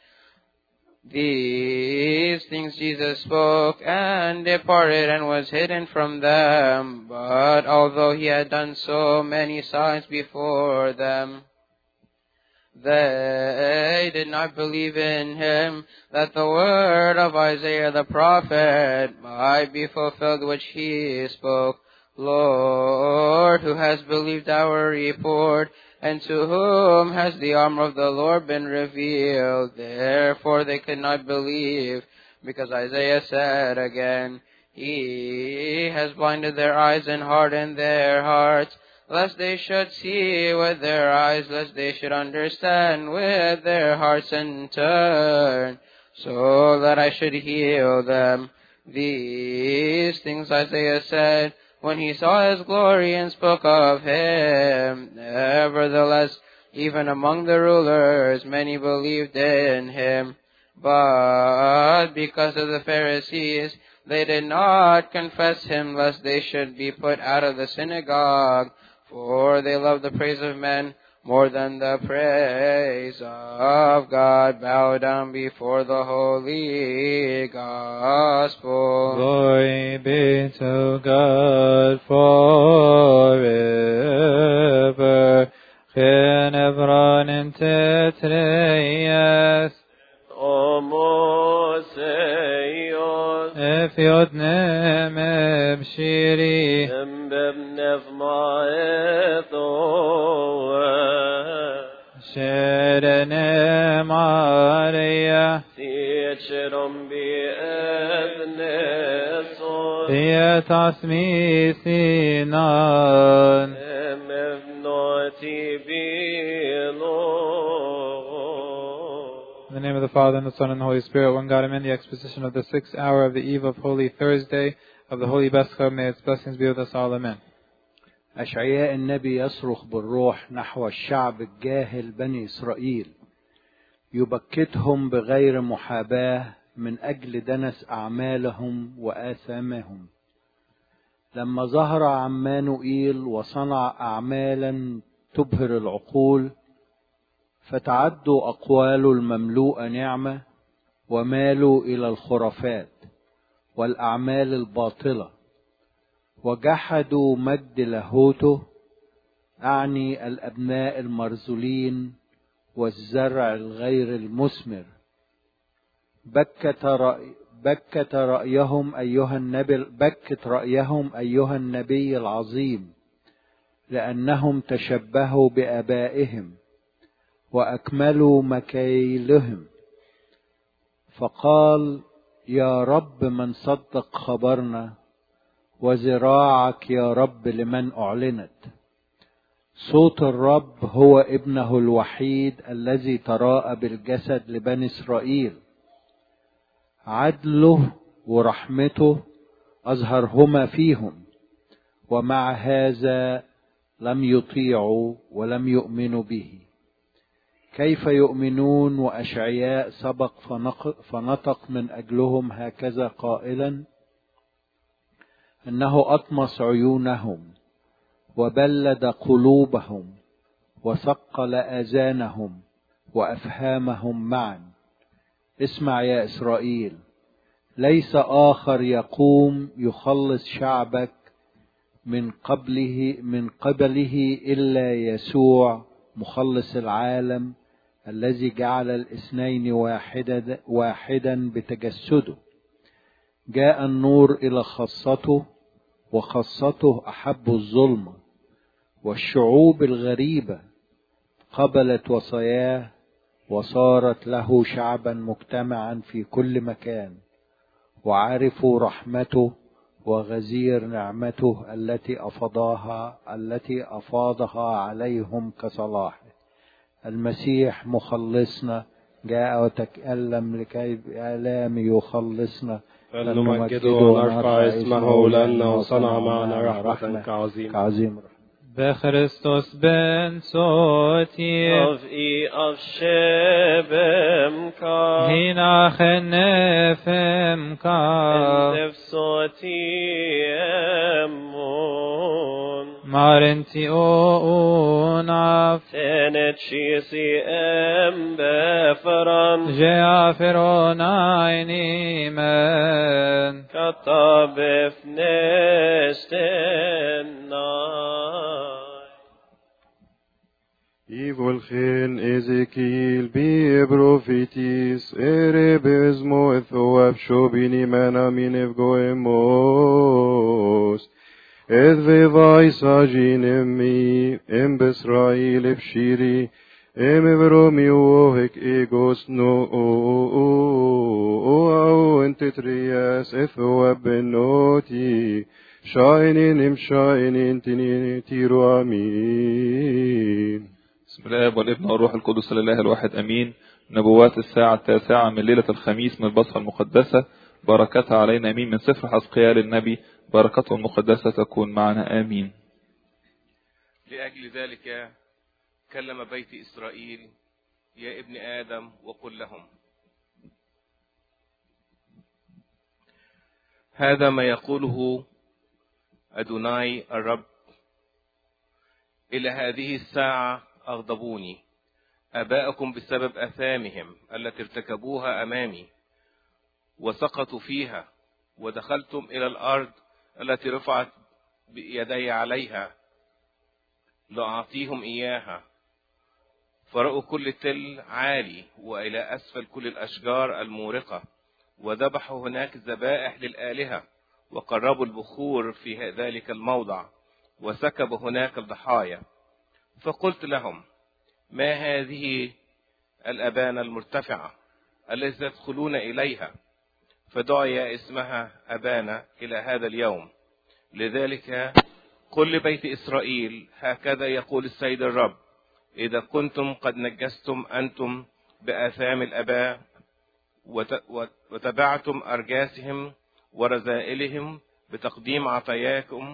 These things Jesus spoke and departed and was hidden from them. But although he had done so many signs before them, they did not believe in him, that the word of Isaiah the prophet might be fulfilled which he spoke. Lord, who has believed our report, and to whom has the arm of the Lord been revealed? Therefore they could not believe, because Isaiah said again, He has blinded their eyes and hardened their hearts, lest they should see with their eyes, lest they should understand with their hearts and turn, so that I should heal them. These things Isaiah said when he saw his glory and spoke of him. Nevertheless, even among the rulers, many believed in him. But because of the Pharisees, they did not confess him, lest they should be put out of the synagogue. For they love the praise of men more than the praise of God. Bow down before the holy gospel. Glory be to God forever. Genevron in tetreyes. Omoseios. Efiot nemeb shiri. Embebnev maethoa. Sherene Maria. Tietcherom biedneson. Pietas misinan. Emevnoti bilo. In the name of the Father, and the Son, and the Holy Spirit, one God, amen. The exposition of the sixth hour of the eve of Holy Thursday of the Holy Bescha. May its blessings be with us all, amen. أشعياء النبي يصرخ بالروح نحو الشعب الجاهل بني إسرائيل، يبكتهم بغير محاباة من أجل دنس أعمالهم وآثامهم. لما ظهر عمانوئيل وصنع أعمالا تبهر العقول، فتعدوا أقوال المملوءة نعمة ومالوا إلى الخرافات والأعمال الباطلة، وجحدوا مجد لاهوته، أعني الأبناء المرذولين والزرع الغير المثمر. بكت رأي بكت رأيهم أيها النبي بكت رأيهم أيها النبي العظيم، لأنهم تشبهوا بآبائهم وأكملوا مكايلهم. فقال: يا رب من صدق خبرنا، وذراعك يا رب لمن أعلنت. صوت الرب هو ابنه الوحيد الذي تراءى بالجسد لبني إسرائيل. عدله ورحمته أظهرهما فيهم، ومع هذا لم يطيعوا ولم يؤمنوا به. كيف يؤمنون وأشعياء سبق فنطق من أجلهم هكذا قائلا: أنه أطمس عيونهم وبلد قلوبهم وثقل آذانهم وأفهامهم معا. اسمع يا إسرائيل، ليس آخر يقوم يخلص شعبك من قبله من قبله إلا يسوع مخلص العالم، الذي جعل الاثنين واحدا واحدا بتجسده. جاء النور إلى خاصته، وخاصته أحبوا الظلمة، والشعوب الغريبة قبلت وصاياه، وصارت له شعبا مجتمعا في كل مكان، وعرفوا رحمته وغزير نعمته التي أفاضها التي أفاضها عليهم كصلاحه. المسيح مخلصنا جاء وتكلم لكي بآلام يخلصنا، فلنمجده ونرفع اسمه لأنه صنع معنا رحمة كعظيم. بخريستوس بن صوتي of e of shebem هنا خنفم كا and صوتي امون مارنتي اوناف tenet شيسي ام بفران جافرون عيني من كتاب فنستنا Ivolchen Ezekiel bi prophetis ere bezmo ethoab shobini manamin evgoemos et vevai sajin emmi em besrail ebshiri em evromi ohek egos no o o o entetrias ethoab benoti shainin im shainin tinin tiru amin. بسم الله والابن والروح القدس لله الواحد امين. نبوات الساعة التاسعة من ليلة الخميس من البصرة المقدسة، بركتها علينا امين. من سفر حزقيال النبي، بركته المقدسة تكون معنا امين. لأجل ذلك كلم بيت إسرائيل: يا ابن آدم وقل لهم: هذا ما يقوله أدوناي الرب: إلى هذه الساعة أغضبوني آباءكم بسبب آثامهم التي ارتكبوها أمامي وسقطوا فيها، ودخلتم إلى الأرض التي رفعت بيدي عليها لأعطيهم إياها، فرأوا كل تل عالي وإلى أسفل كل الأشجار المورقة، وذبحوا هناك الذبائح للآلهة، وقربوا البخور في ذلك الموضع، وسكبوا هناك الضحايا. فقلت لهم: ما هذه الأبانة المرتفعة التي تدخلون إليها؟ فدعي اسمها أبانة إلى هذا اليوم. لذلك قل لبيت إسرائيل: هكذا يقول السيد الرب: إذا كنتم قد نجستم أنتم بآثام الآباء وتبعتم أرجاسهم ورذائلهم بتقديم عطاياكم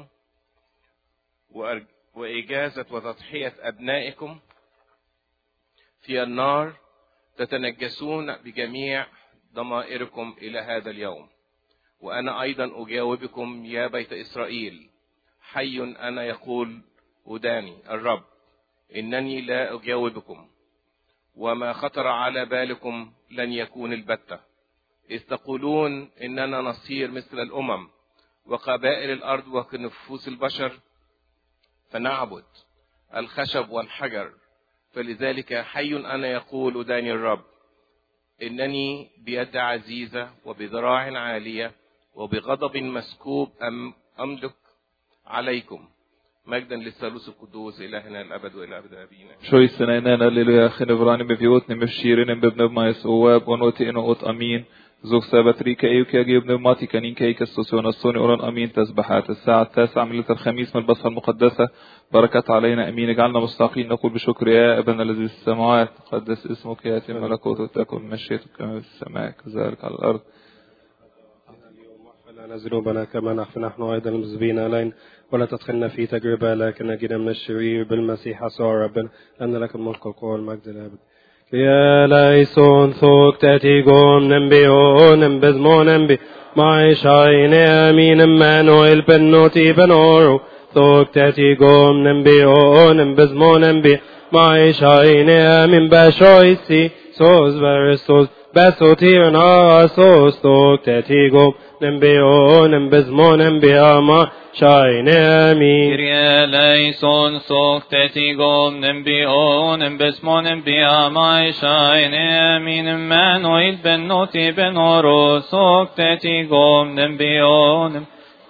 وإجازة وتضحية أبنائكم، في النار تتنجسون بجميع ضمائركم إلى هذا اليوم. وأنا أيضا أجاوبكم يا بيت إسرائيل: حي أنا يقول أداني الرب، إنني لا أجاوبكم، وما خطر على بالكم لن يكون البتة، إذ تقولون إننا نصير مثل الأمم وقبائل الأرض وكنفوس البشر، فنعبد الخشب والحجر. فلذلك حي أنا يقول أداني الرب، إنني بيد عزيزة وبذراع عالية وبغضب مسكوب أم أملك عليكم. مجدا للثالوث القدوس إلهنا الأبد وإلى أبد أبينا. شوي سنينان الليلويا خنبراني بفيوتني مفشيرين ببن بمايس أواب ونوتي إنو أوت أمين زوج سابت ريكا إيوكي أجيب نبماتي كانين كايكا السوسيون الصوني أوران أمين. تسبحات الساعة التاسعة من ليلة الخميس من البصرة المقدسة. بركات علينا أمين. اجعلنا مستحقين نقول بشكر: يا أبانا الذي في السماوات قدس اسمك، يأتي ملكوتك، تكن مشيئتك كما في السماء كذلك على الأرض. لنا ذنوبنا كما نغفر نحن أيضا المذنبين علينا، ولا تدخلنا في تجربة لكن نجينا من الشرير بالمسيح يسوع ربنا، لأن لك الملك والقوة والمجد الأبد. يا ليسون ثوك تاتيكم نبيون نبزمون نبي ما يشاين أمين مانويل بنوتي بنورو ثوك تاتيكم نبيون نبزمون نبي ما يشاين أمين بشويسي سوز برسوز بسوتير ناسوس ثوك تاتيكم نبيون نبزمون نبي ما شاين أمين. كريا ليسون ثوك تاتيكم نبيون نبزمون نبي ما شاين أمين مانويل بنوتي بنورو ثوك تاتيكم نبيون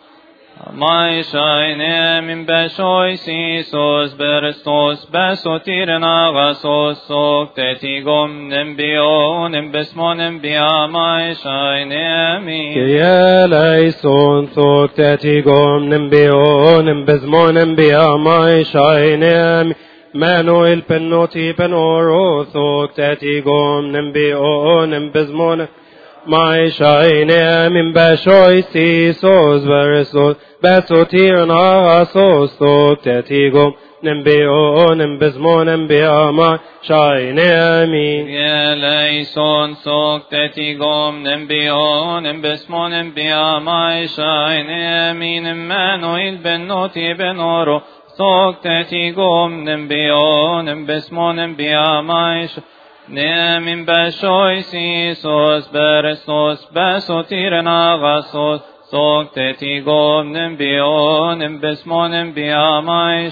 ما شاين من بشوي سيسوس برستوس بسوتير ناغسوس ثوك تاتيكم نبيون بسمون بيا ما شاين أمين. كريا ليسون ثوك تاتيكم نبيون بزمون بيا ما شاين أمين مانويل بنوتي بنورو ثوك تاتيكم نبيون بزمون ما شاين من بشوي سيسوس برسوس بسوتير ناغسوس ثوك تاتيكم نبيون بزمون بيا ما شاين أمين. يا ليسون ثوك تاتيكم نبيون بسمون بيا ما شاين أمين مانويل بنوتي بنورو ثوك تاتيكم نبيون بسمون بيا ما شاين نمين بشوي سيسوس برسوس بسوتير ناغسوس ثوك تاتيكم نبيون بسمون بيا ما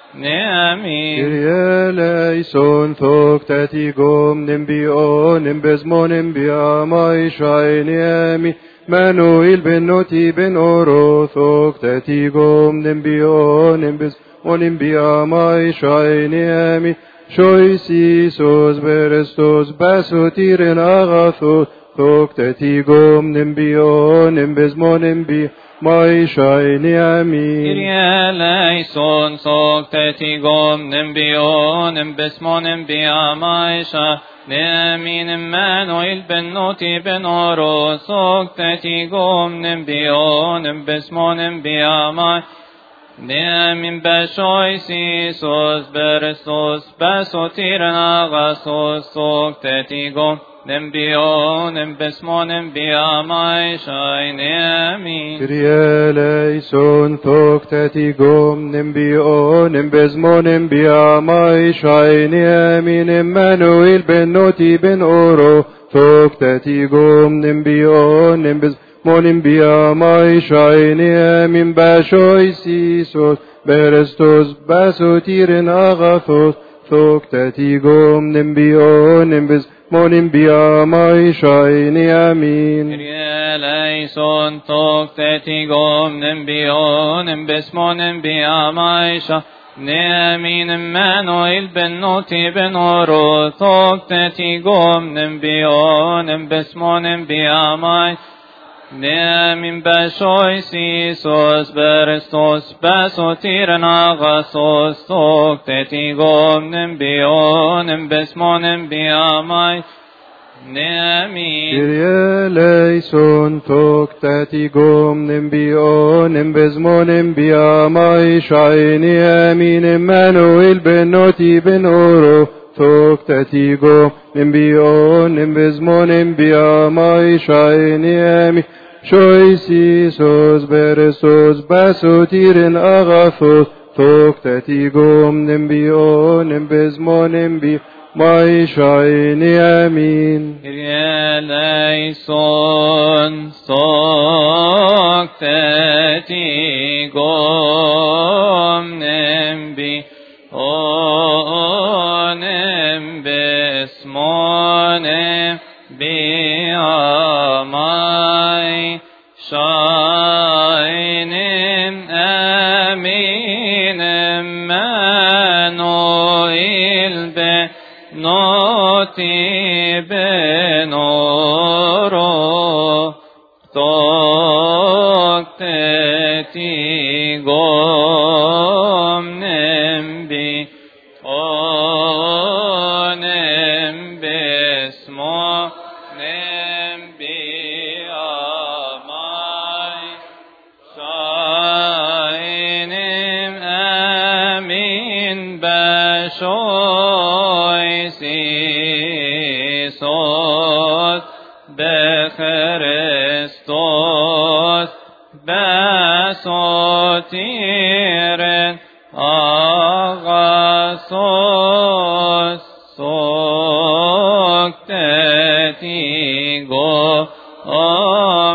نمين. كريا ليسون ثوك تاتيكم نبيون بزمون بيا ما شاين أمين مانويل بنوتي بنورو ثوك تاتيكم نبيون بزمون بيا ما شاين أمين شويسيسوس برستوس بسوتير ناغثوس ثوك تاتيكم نبيون بزمون بي ما شاين أمين. كريا ليسون ثوك تاتيكم نبيون بسمون بيا ما شاين أمين مانويل بنوتي بنورو ثوك تاتيكم نبيون بسمون بيا ما Nemin beshoisisos berestos besotiren agasos soktetigom nembionem besmonem biamai shainemin. Kyrie eleison thoktetigom nimbionem besmonem biamai shainemin. Emmanuel ben noti ben oro thoktetigom nimbionem besmonem Monim biamai shainemin bashoisisos berestos basotiren agathos thoktetigom nimbionem besmonem biamai shainemin. Kyrie eleison thoktetigom nimbionem besmonem biamai shainemin. Emmanuel ben noti ben oro thoktetigom nimbionem besmonem biamai Nemin bashoisisos berestos basotiren agasos thoktetigom nimbionem besmonem biamai nemin. Kyrie eleison thoktetigom nimbionem besmonem biamai shainemin. Emmanuel ben noti ben oro thoktetigom nimbionem besmonem biamai shainemin. Shoisisos berestos basotiren agathos thoktetigom nimbionem besmonem biamai shainemin. Kyrie eleison thoktetigom nimbionem besmonem biamai shainim amin. Emmanuel ben noti ben oro thoktetigom nimbionem besmonem biamai shainim amin bashoisisos becherestos basotiren agasos thoktetigom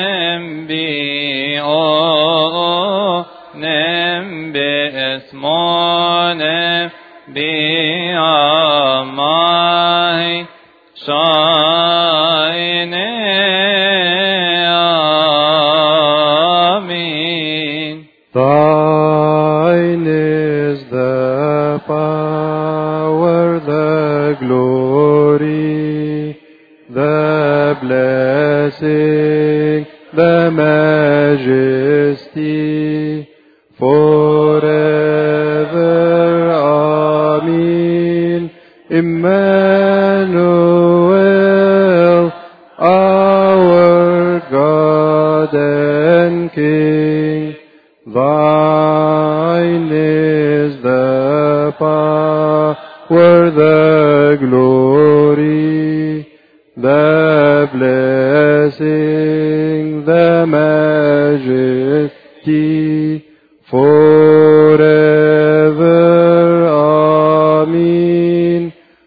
nimbionem besmonem biamai shainemin. Thine is the power, the glory, the blessing, the majesty, forever. Amen. Emmanuel, our God and King, thine is the power, the glory, the blessing, the majesty, forever. Amen.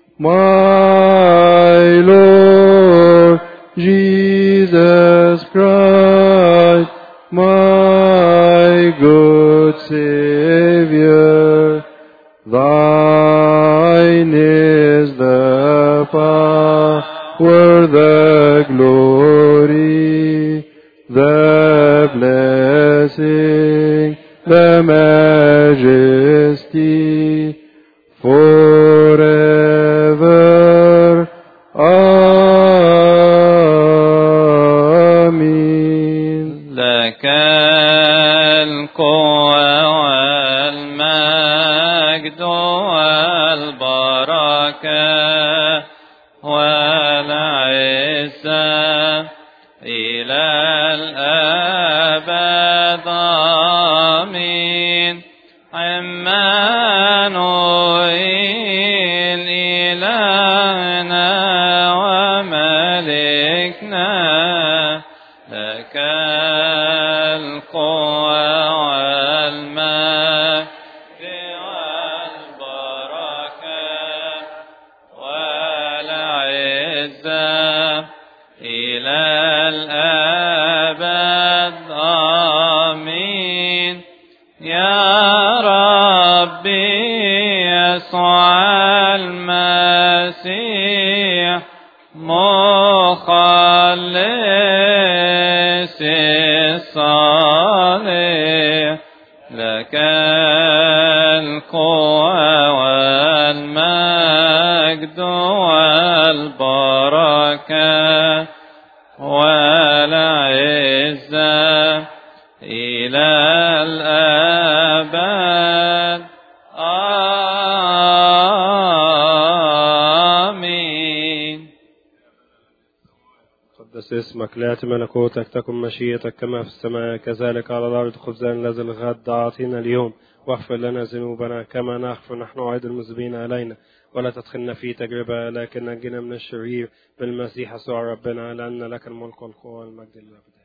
My Lord Jesus Christ, my good Savior, thine is the power, the glory, the blessing, the majesty, forever. Amen. لك القوة والمجد والبركة والعزة إلى الأبد. آمين. وملكنا لك القوة والمجد والبركة والعزة إلى الأبد آمين يا ربي يسوع المسيح مخلص الصالح لك القوة والمجد والبركة والعزة إلى الأبد آمين. قدس اسمك، ليأتي ملكوتك، تكن مشيئتك كما في السماء كذلك على الأرض. خبزنا الذي الغد أعطينا اليوم، واغفر لنا ذنوبنا كما نغفر نحن أيضا المذنبين علينا، ولا تدخلنا في تجربة لكن نجنا من الشرير بالمسيح يسوع ربنا، لأن لك الملك والقوة والمجد للأبد.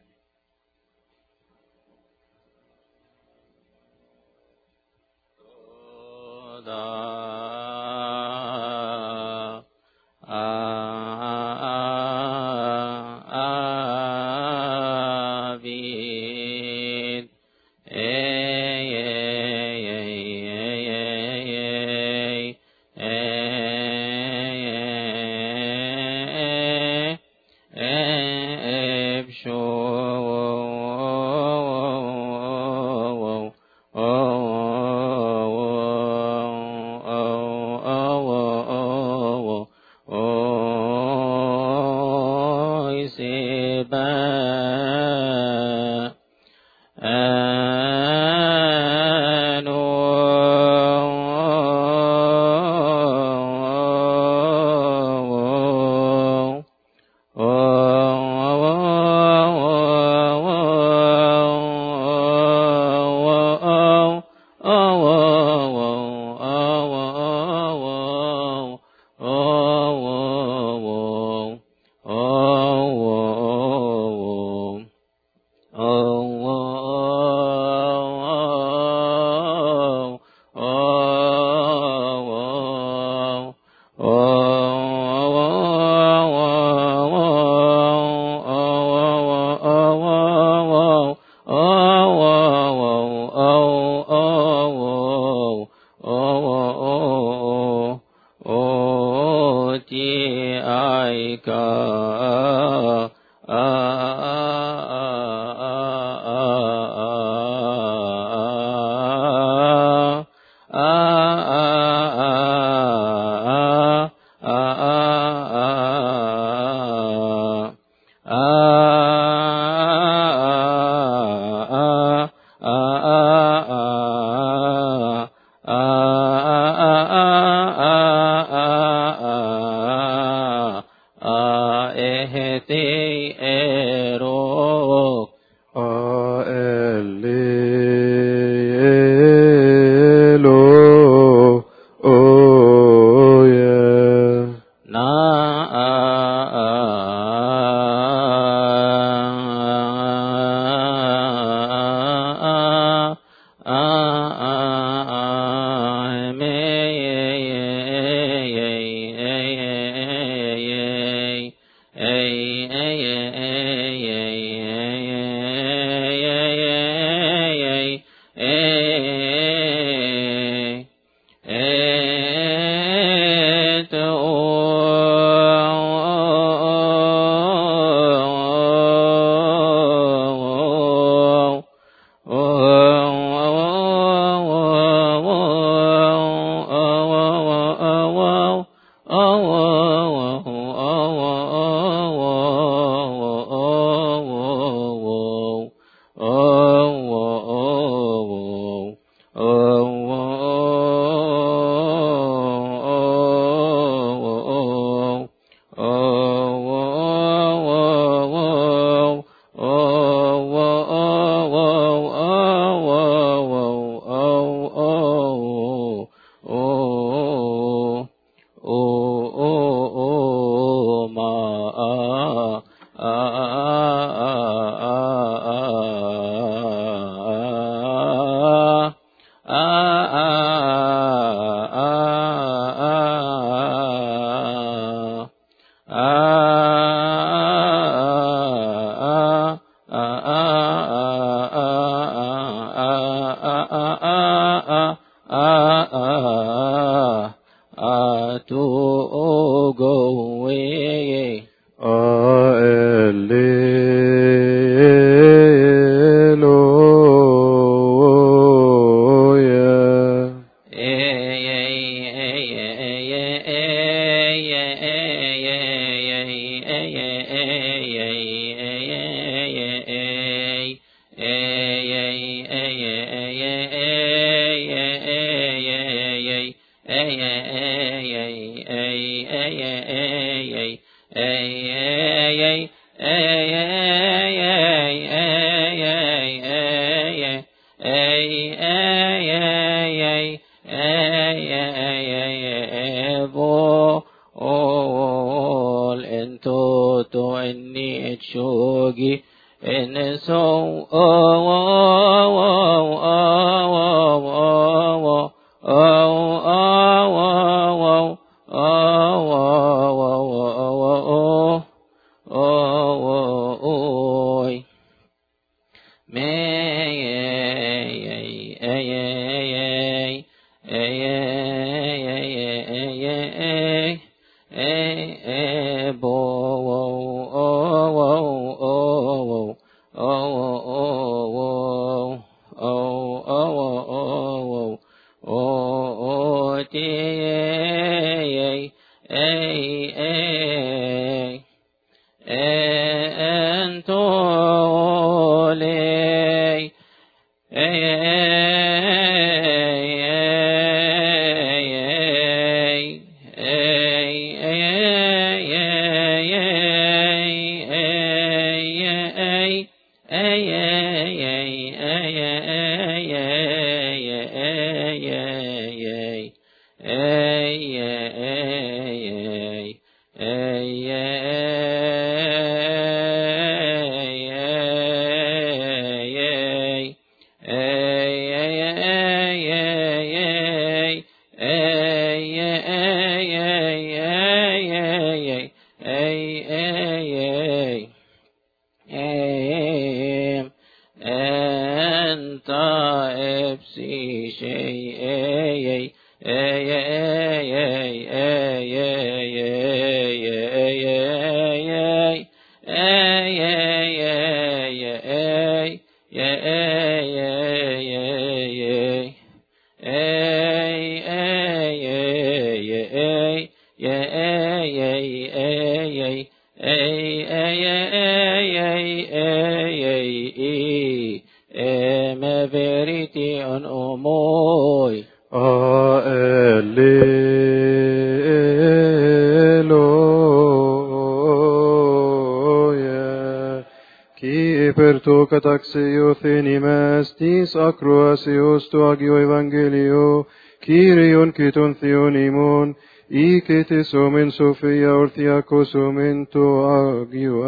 Taxiothenimestis acroasios to agio evangelio, Kyrion kiton theonimon, Iketes omen Sophia orthiakos omen to agio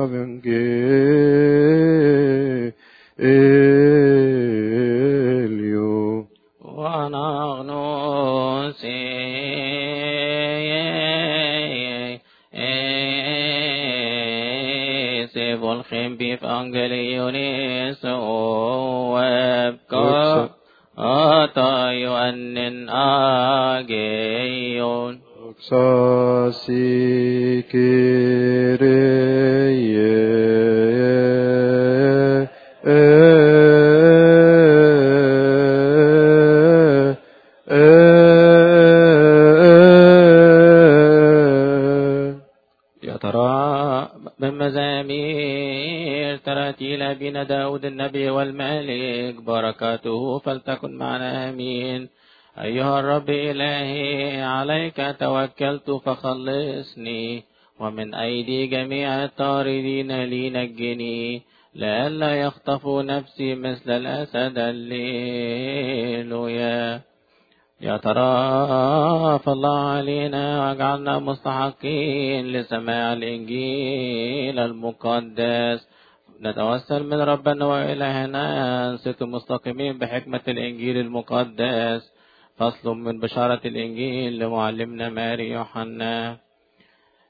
evangelio. volchem bif angelionis webka atayo annen ageyon Sasi Kyrie مزامير تراتيل أبينا داود النبي والملك بركاته فلتكن معنا آمين. أيها الرب إلهي عليك توكلت فخلصني ومن أيدي جميع الطاردين لي نجني لئلا يخطفوا نفسي مثل الأسد الليلويا. يا ترى فالله علينا واجعلنا مستحقين لسماع الإنجيل المقدس. نتوسل من ربنا وإلهنا أنصتوا مستقيمين بحكمة الإنجيل المقدس. فصل من بشارة الإنجيل لمعلمنا ماري يوحنا.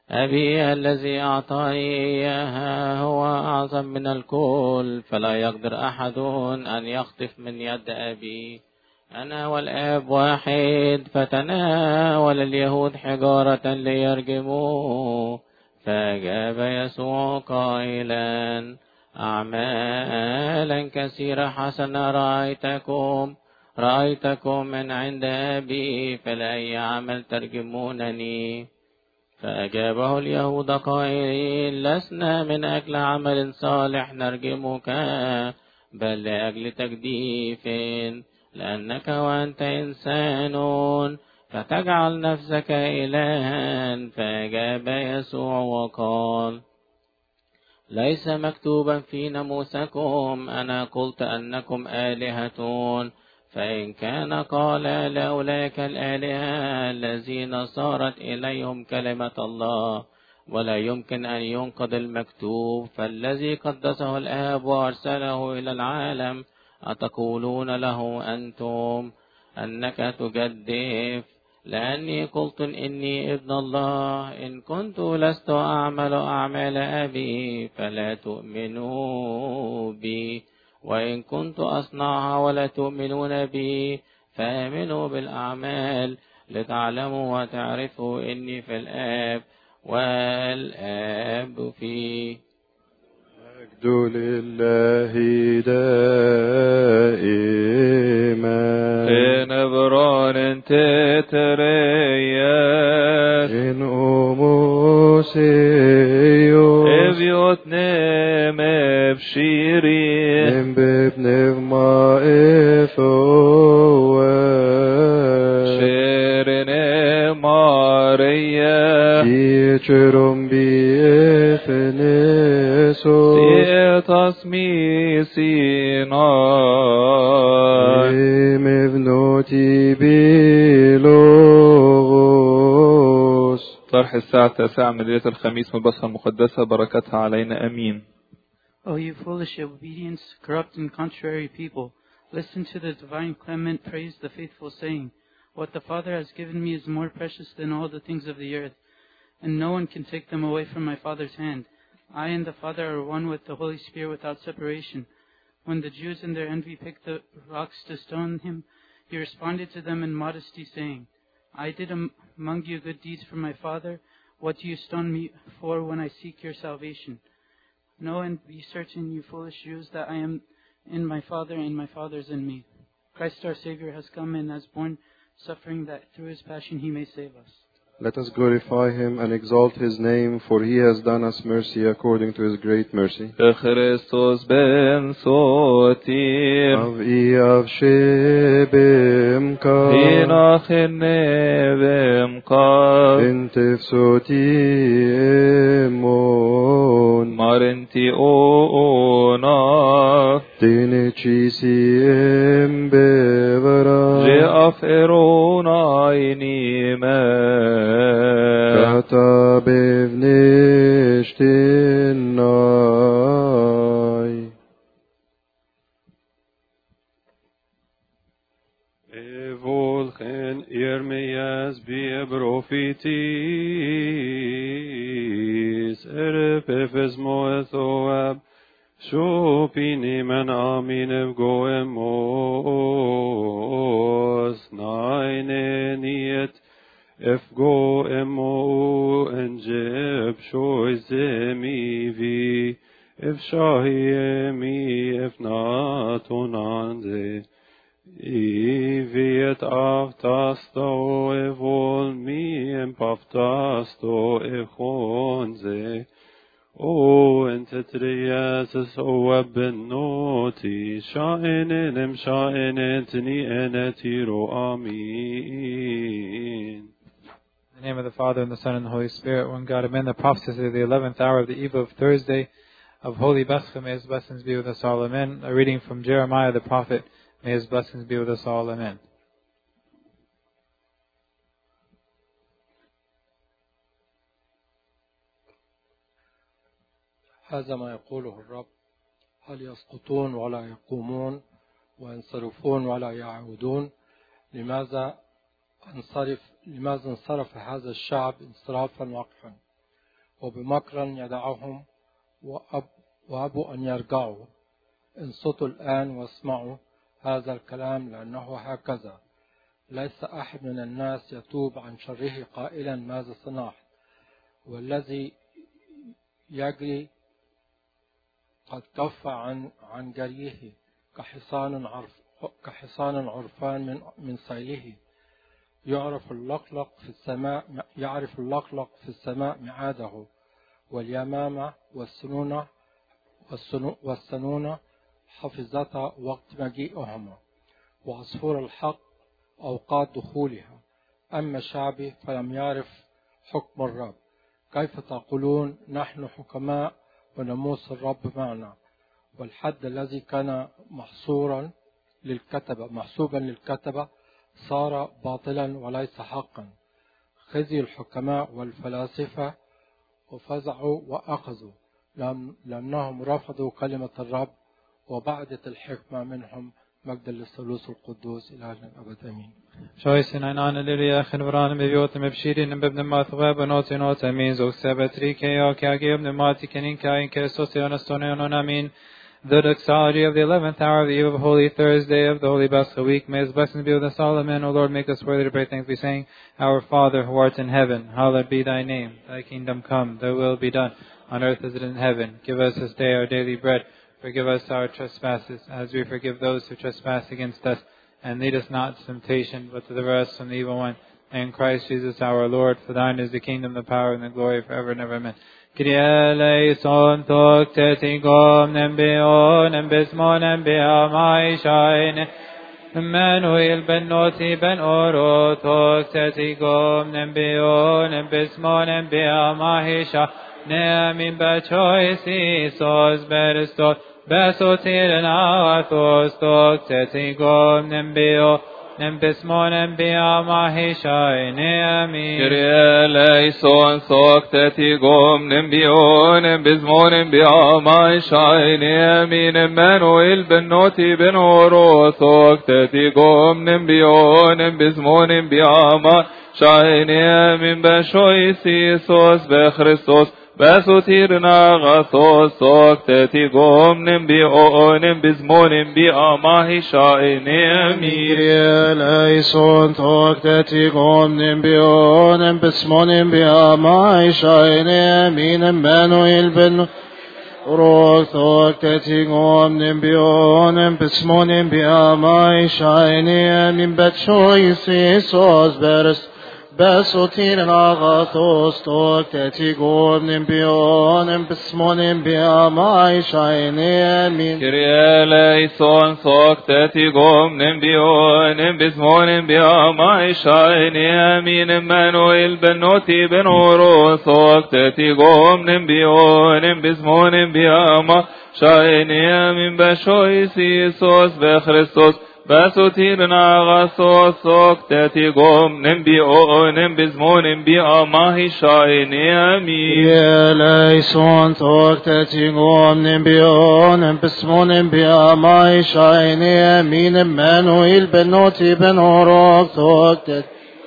أبي الذي أعطاني إياها هو أعظم من الكل، فلا يقدر أحد أن يخطف من يد أبي. أنا والآب واحد. فتناول اليهود حجارة ليرجموه، فأجاب يسوع قائلا: أعمالا كثيرة حسنة رأيتكم رأيتكم من عند أبي، فلأي عمل ترجمونني؟ فأجابه اليهود قائلين: لسنا من أجل عمل صالح نرجمك، بل لأجل تجديف، لأنك وأنت إنسان فتجعل نفسك إلها. فأجاب يسوع وقال: ليس مكتوبا في ناموسكم أنا قلت أنكم آلهة؟ فإن كان قال لأولئك الآلهة الذين صارت إليهم كلمة الله، ولا يمكن أن ينقض المكتوب، فالذي قدسه الآب وأرسله إلى العالم أتقولون له أنتم أنك تجدف؟ لأني قلت إني ابن الله. إن كنت لست أعمل أعمال أبي فلا تؤمنوا بي، وإن كنت أصنعها ولا تؤمنون بي فآمنوا بالأعمال، لتعلموا وتعرفوا إني في الآب والآب فيه. مجد لله دائما إن بران تتريس إن أموسيوس إبيوت نم بشيري إن ببنغ ما إثوى شيرين ماريا يجرم بإثنسوس سيتصمي سيناي مبنوتي بلوغوس. طرح الساعة التاسعة من ليلة الخميس من البصرة المقدسة، بركتها علينا أمين. O you foolish, obedient, corrupt, and contrary people, listen to the divine clement, praise the faithful, saying, what the Father has given me is more precious than all the things of the earth, and no one can take them away from my Father's hand. I and the Father are one with the Holy Spirit without separation. When the Jews in their envy picked the rocks to stone him, he responded to them in modesty, saying, I did among you good deeds for my Father. What do you stone me for when I seek your salvation? Know and be certain, you foolish Jews, that I am in my Father and my Father is in me. Christ our Savior has come and has borne suffering, that through his passion he may save us. Let us glorify him and exalt his name, for he has done us mercy according to his great mercy. Christos ben sotir Av i av shebimka Hinach nevem kav Intif soti emon Marinti ona Dinechisi embevara Jeaf erona inime Kata bevnishtinai. Evolchen Jeremias bie prophetis erpefes moethoab shopini men amin evgoemos naineniet Efgo emo enjeb shoizemi vi efshahiemi efnatonande iviet aftasto evol mi empaftasto echonze o entetriases o abbenoti shainen em shainetni enetiro amin. In the name of the Father, and the Son, and the Holy Spirit, one God, amen. The prophecies of the eleventh hour of the eve of Thursday of Holy Bescha, may his blessings be with us all, amen. A reading from Jeremiah the prophet, may his blessings be with us all, amen. هذا ما يقوله الرب: هل يسقطون ولا يقومون وينصرفون ولا يعودون؟ لماذا انصرف لماذا انصرف هذا الشعب انصرافا وقحا؟ وبمكر يدعهم وأب وأبوا أن يرجعوا. انصتوا الآن واسمعوا هذا الكلام، لأنه هكذا ليس أحد من الناس يتوب عن شره قائلا ماذا صنعت، والذي يجري قد كف عن عن جريه كحصان عرف كحصان عرفان من من سيله. يعرف اللقلق في السماء يعرف اللقلق في السماء ميعاده، واليمامة والسنونة والسنونة حفظتها وقت مجيئهما، وعصفور الحق أوقات دخولها. أما شعبي فلم يعرف حكم الرب. كيف تقولون نحن حكماء وناموس الرب معنا؟ والحد الذي كان محصورا للكتبة محسوبا للكتبة صار باطلا وليس حقا. خزي الحكماء والفلاسفة وفزعوا وأخذوا، لأنهم رفضوا كلمة الرب وبعدت الحكمة منهم. مجد للثالوث القدوس إلى الأبد آمين. Choice in an Lilia Henvran Beviot Mepshirin and Bebnematwa Benot in Otamins of Sabatri Keo Kagib Nematikan in Kain Kesosionastonon Amin. The doxology of the eleventh hour of the eve of Holy Thursday of the Holy Bascha week. May his blessings be with us all. Amen. O Lord, make us worthy to pray thankfully, saying, Our Father who art in heaven, hallowed be thy name. Thy kingdom come, thy will be done, on earth as it is in heaven. Give us this day our daily bread. Forgive us our trespasses, as we forgive those who trespass against us. And lead us not to temptation, but deliver us from the evil one. And Christ Jesus our Lord, for thine is the kingdom, the power, and the glory forever and ever. Amen. Kyrie eleison tok tetigom nembeon embesmon embeamai shaine. Emmanuel ben noti ben oro tok tetigom nembeon embesmon embeamai shaine. Amin bachoisi sos berestot besotir nagathos tok tetigom nembeo nembesmon embeamai shaine. Amin. Kyrie eleison tok tetigom nembeon embesmon embeamai shaine. Amin. Emmanuel ben noti ben oro tok tetigom nembeon embesmon embeamai shaine. Amin bachoisi sos bechristos besotir nagathos tok tetigom nembeon embesmon embeamai shaine. Amin. eleison tok tetigom nembeon embesmon embeamai shaine. Amin. Emmanuel ben oro tok tetigom nembeon embesmon embeamai shaine. Amin bachoisi sos beres besotir nagathos tok tetigom nembeon embesmon embeamai shaine. Amin. Kyrie eleison tok tetigom nembeon embesmon embeamai shaine. Amin. Emmanuel ben noti ben oro tok tetigom nembeon embesmon embeamai shaine. Amin bachoisi sos bechristos besotir nagathos tok tetigom nembeon embesmon embeamai shaine. Amin. eleison tok tetigom nembeon embesmon embeamai shaine. Amin. Emmanuel ben noti ben oro tok tetigom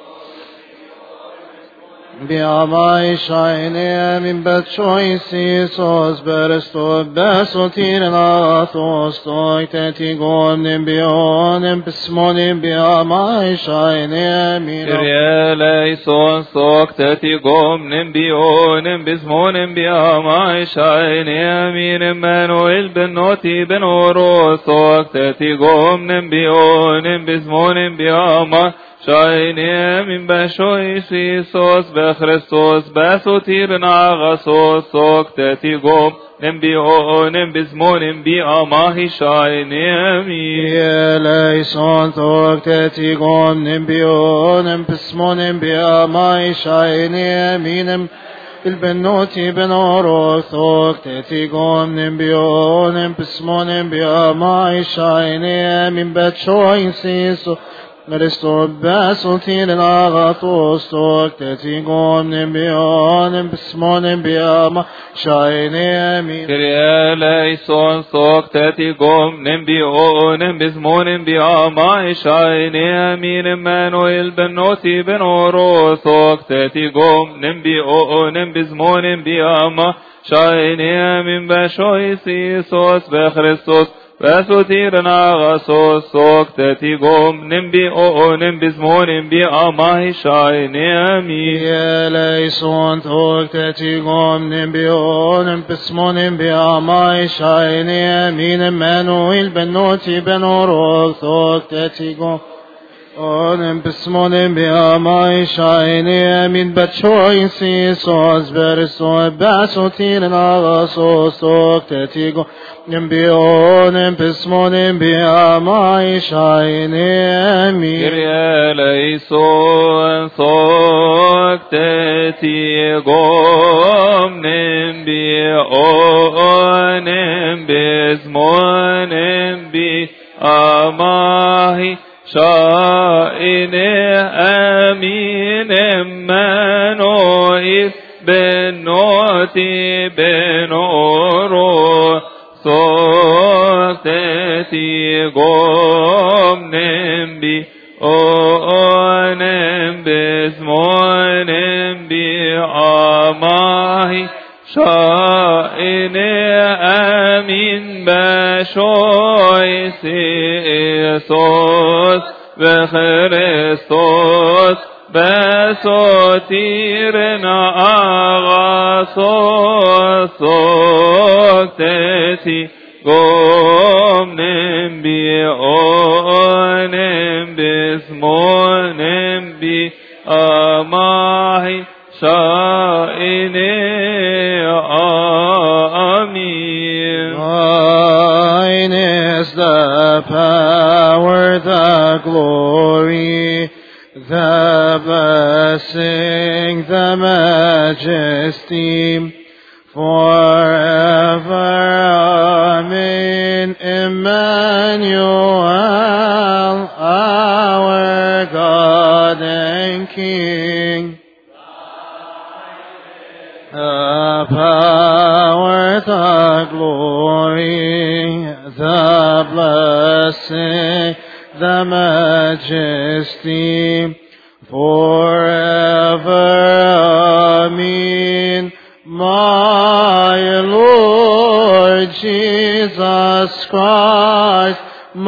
embeamai shaine. Amin bachoisi sos berestot besotir nagathos tok tetigom nembeon embesmon embeamai shaine. Amin. Kyrie eleison tok tetigom nembeon embesmon embeamai shaine. Amin. Emmanuel ben noti ben oro tok tetigom nembeon embesmon embeamai shaine. Amin bachoisi sos bechristos besotir nagathos tok tetigom nembeon embesmon embeamai shaine. Amin. eleison tok tetigom nembeon embesmon embeamai shaine. Amin. ben noti ben oro tok tetigom nembeon embesmon embeamai shaine. Amin bachoisi sos Christos till en agatos tok tetigom nembionem besmonem biama shaine min. Kyrie eleison sok tetigom nembionem besmonem biama shaine min. Emmanuel benoti benoro sok tetigom nembionem besmonem biama shaine min. Bashoisi sos bechristos Vesutirna gasos sok tetigom nimbi o nimbi zmon nimbi amai shai nemi. Eleison tok tetigom nimbi o nimbi zmon nimbi amai shai nemi. Emmanuel benoti benoro tok tetigom Onem bismonem biamai shaine min bachoin si sos verso basotin nagasos tok tetigo nembionem bismonem biamai shaine min. Kyrie eleison tok tetigom nembionem bismonem biamai Shaine amin Emmanuel benoti benoro sokteti gom nembi o nembis monembi amai Shaine amin bashoy Iisus v'Christos b'sotirna agasos sokteti gom nembi o nembi zmonembi amai shaine amin. Thine is the power, the glory, the blessing, the majesty, forever. Amen. Emmanuel, our God and King. The power, the glory, the blessing, the majesty, forever. Amen. My Lord Jesus Christ,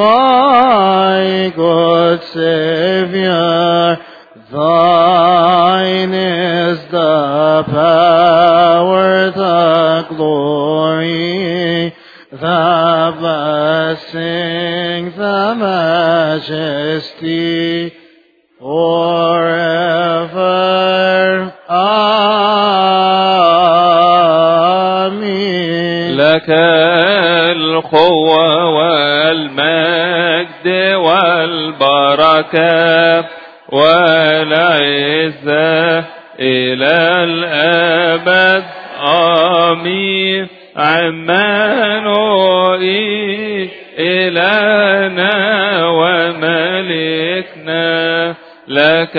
my good Savior, thine is the power, the glory, the blessing, the majesty, forever. Amen. لك القوة والمجد والبركة والعزة إلى الأبد. آمين. عمانوئيل إلهنا وملكنا، لك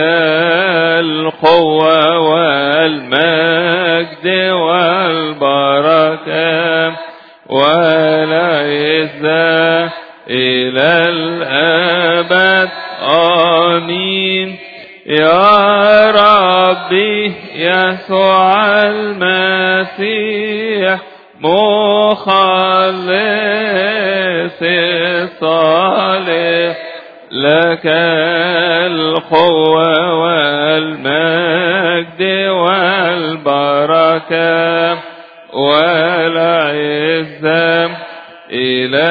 القوة والمجد والبركة والعزة إلى الأبد. آمين. يا ربي يسوع المسيح مخلص الصالح، لك القوة والمجد والبركة والعزة إلى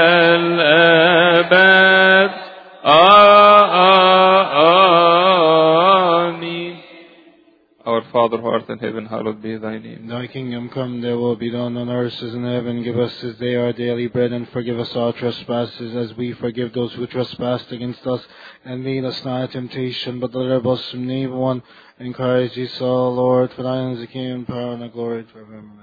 الأبد. آمين. Our Father who art in heaven, hallowed be thy name. Thy kingdom come, thy will be done on earth as in heaven. Give us this day our daily bread, and forgive us our trespasses as we forgive those who trespass against us. And lead us not into temptation, but deliver us from the evil one. Encourage us, O Lord, for thine is the kingdom, power, and the glory forever. Amen.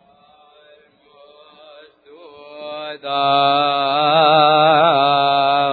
Da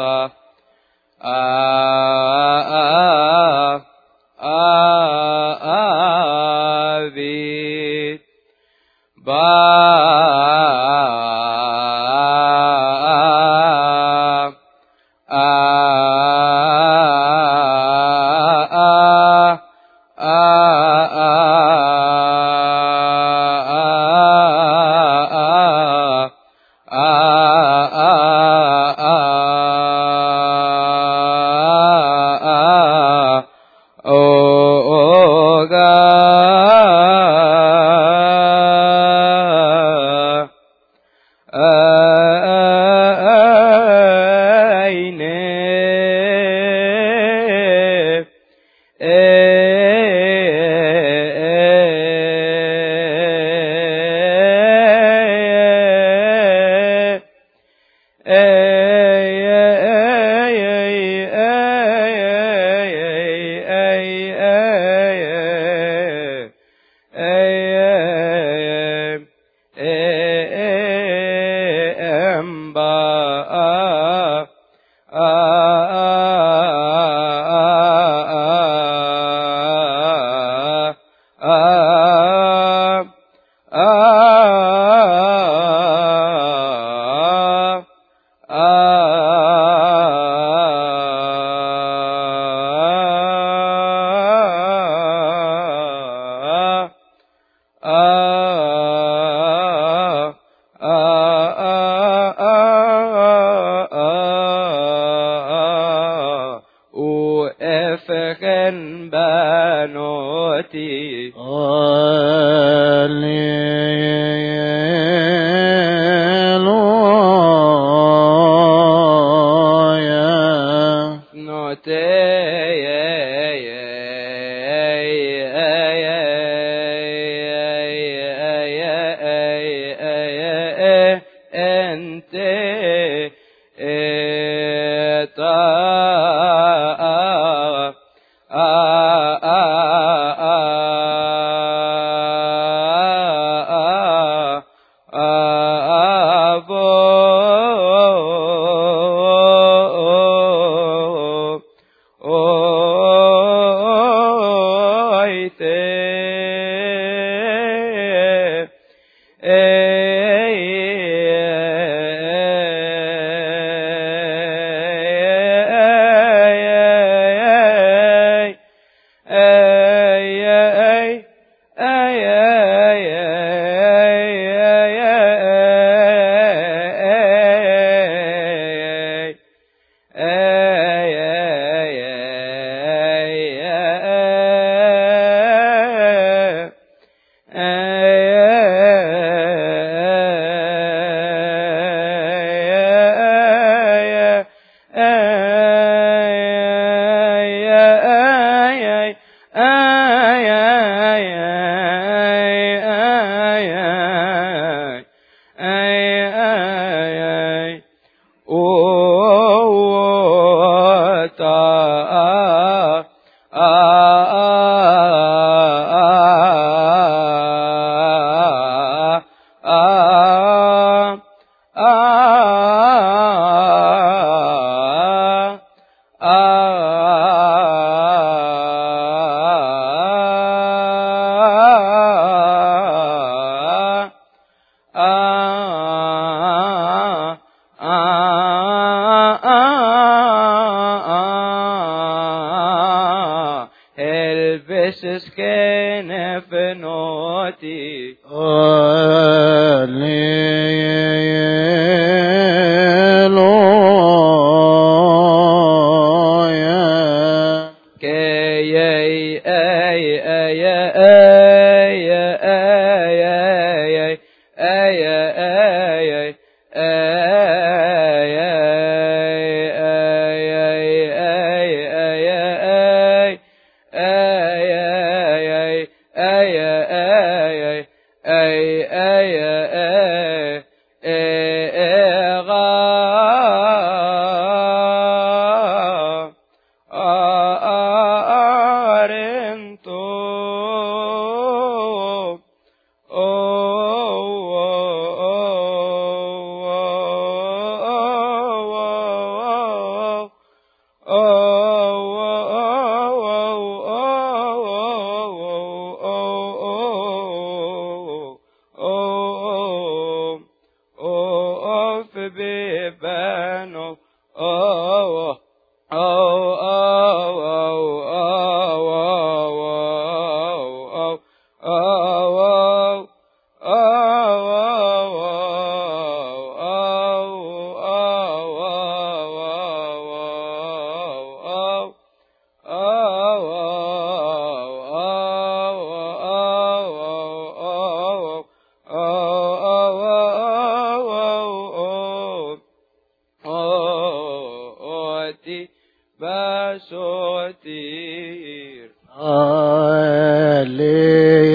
Oh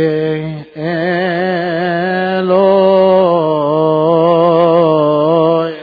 Eloi.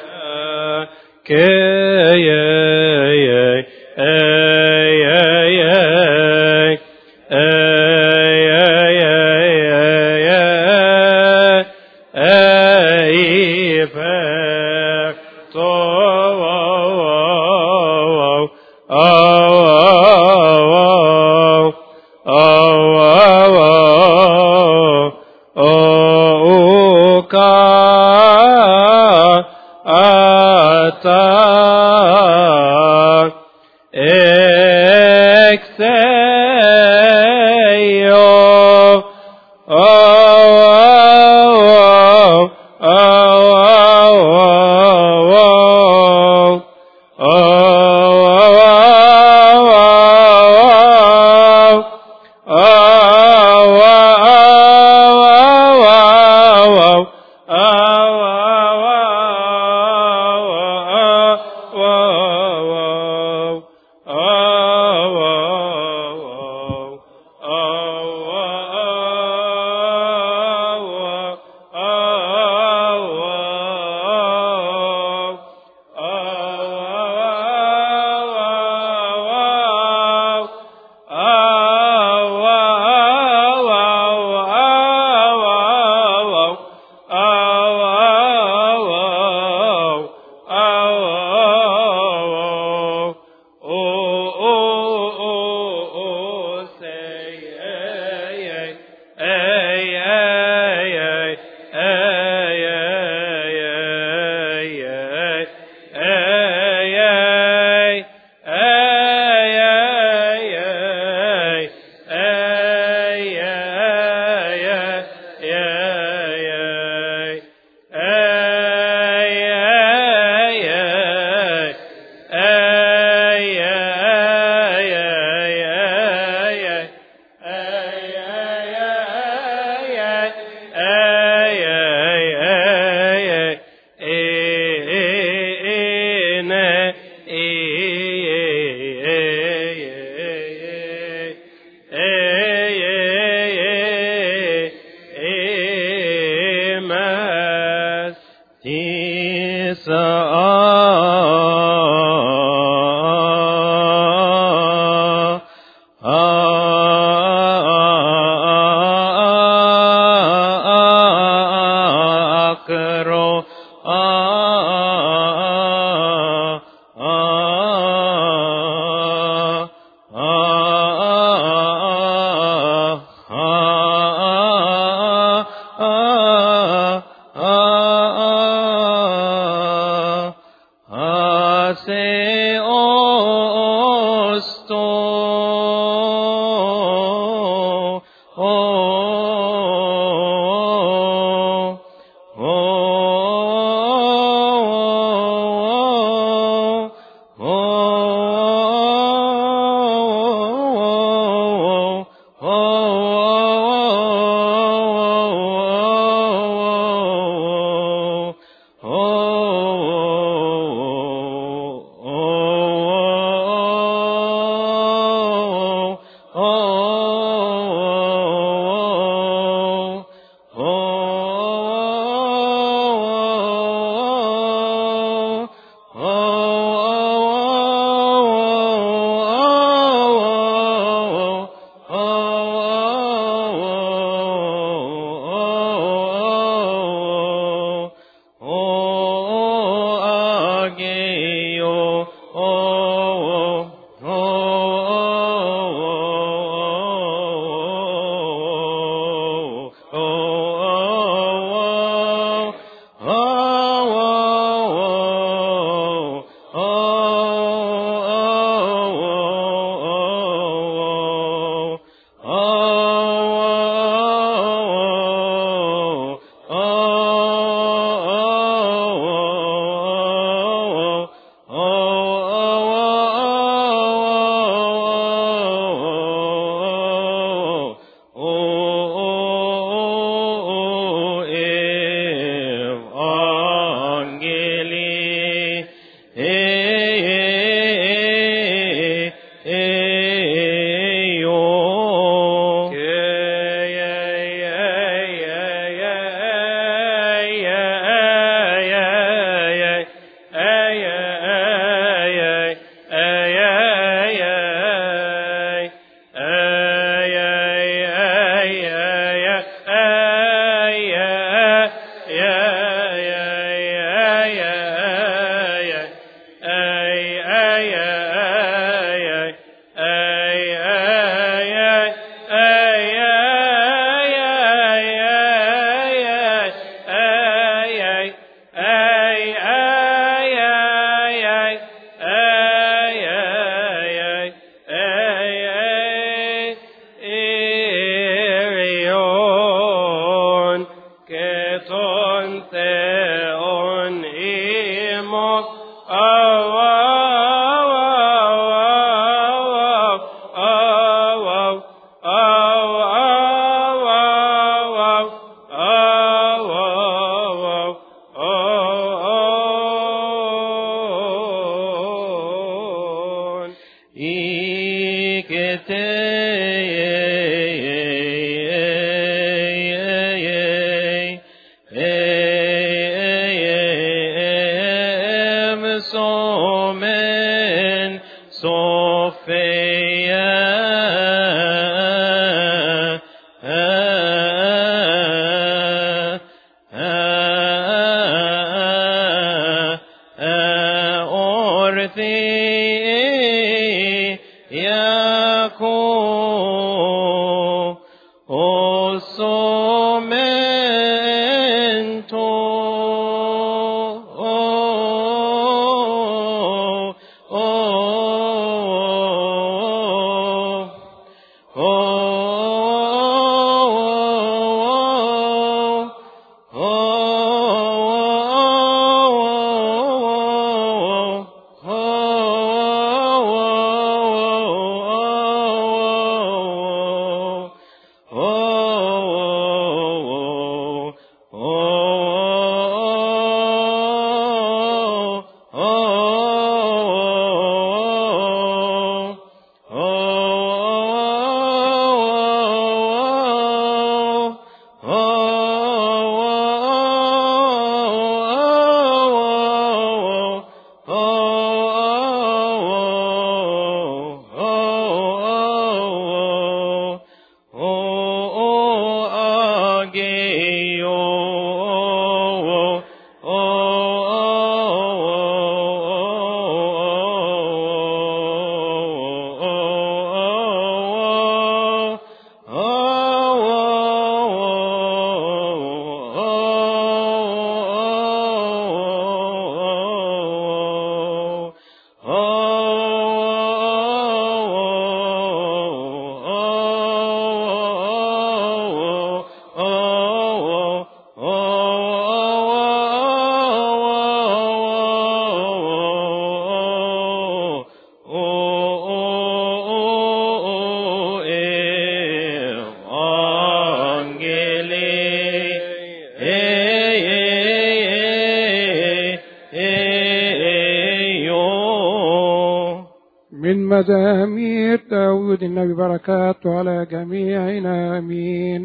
مزامير داود النبي بركاته على جميعنا آمين.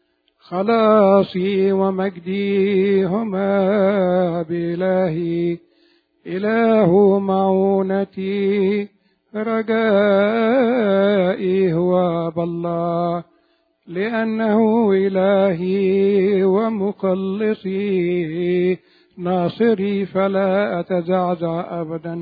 خلاصي ومجدي هما بإلهي، إله معونتي، رجائي هو بالله، لأنه إلهي ومخلصي، ناصري فلا أتزعزع أبدا.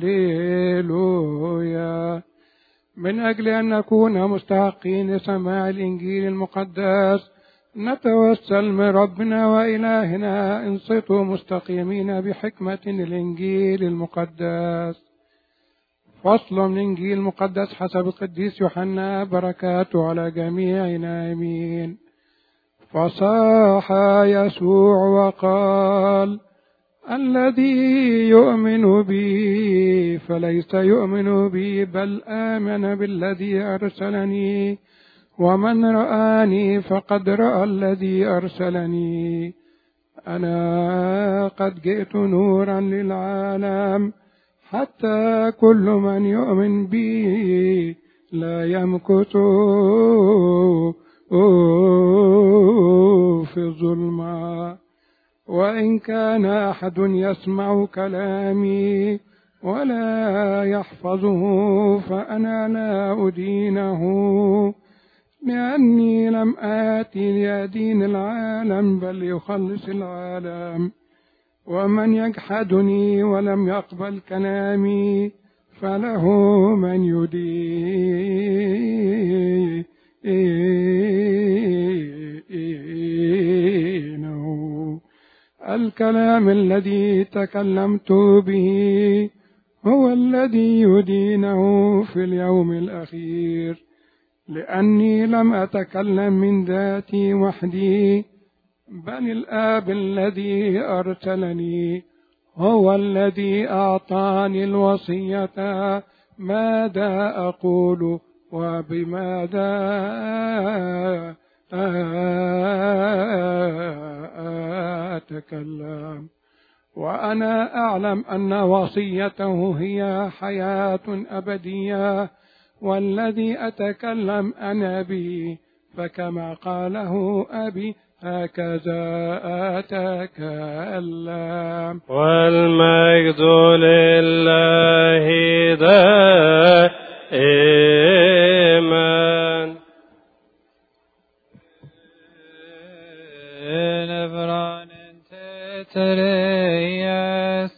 هللويا. من أجل أن نكون مستحقين لسماع الإنجيل المقدس نتوسل من ربنا وإلهنا، انصتوا مستقيمين بحكمة الإنجيل المقدس. فصل من الإنجيل المقدس حسب القديس يوحنا بركاته على جميعنا آمين. فصاح يسوع وقال: الذي يؤمن بي فليس يؤمن بي بل آمن بالذي أرسلني، ومن رآني فقد رأى الذي أرسلني. أنا قد جئت نورا للعالم، حتى كل من يؤمن بي لا يمكث في الظلمة. وإن كان أحد يسمع كلامي ولا يحفظه فأنا لا أدينه، لأني لم آتي لأدين العالم بل يخلص العالم. ومن يجحدني ولم يقبل كلامي فله من يدينه. الكلام الذي تكلمت به هو الذي يدينه في اليوم الأخير، لأني لم أتكلم من ذاتي وحدي، بل الآب الذي أرسلني هو الذي أعطاني الوصية ماذا أقول وبماذا أتكلم. وأنا أعلم أن وصيته هي حياة أبدية، والذي أتكلم أنا به فكما قاله أبي هكذا أتكلم. والمجد لله دائما. Tereas.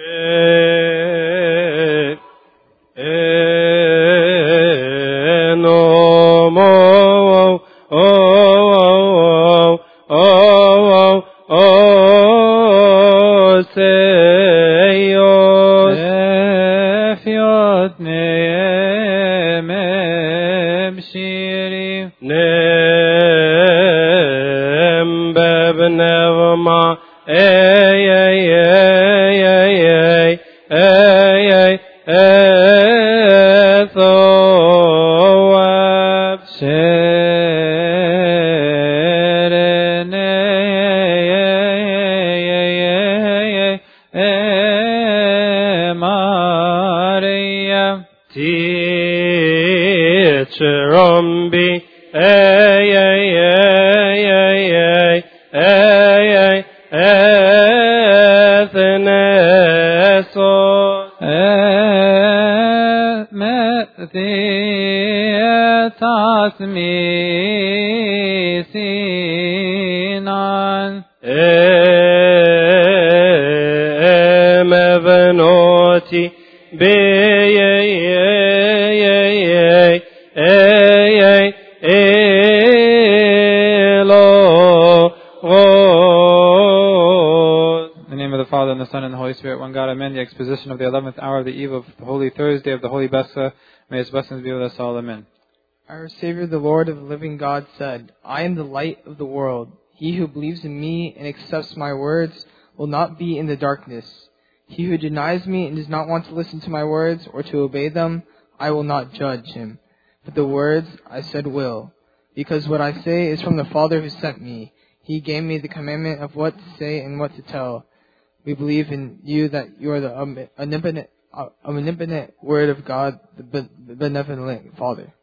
Exposition of the eleventh hour of the eve of the Holy Thursday of the Holy Besa. May His blessings be with us all. Amen. Our Savior, the Lord of the living God, said, I am the light of the world. He who believes in me and accepts my words will not be in the darkness. He who denies me and does not want to listen to my words or to obey them, I will not judge him. But the words I said will, because what I say is from the Father who sent me. He gave me the commandment of what to say and what to tell. We believe in you that you are the omnipotent, uh, omnipotent Word of God, the benevolent Father.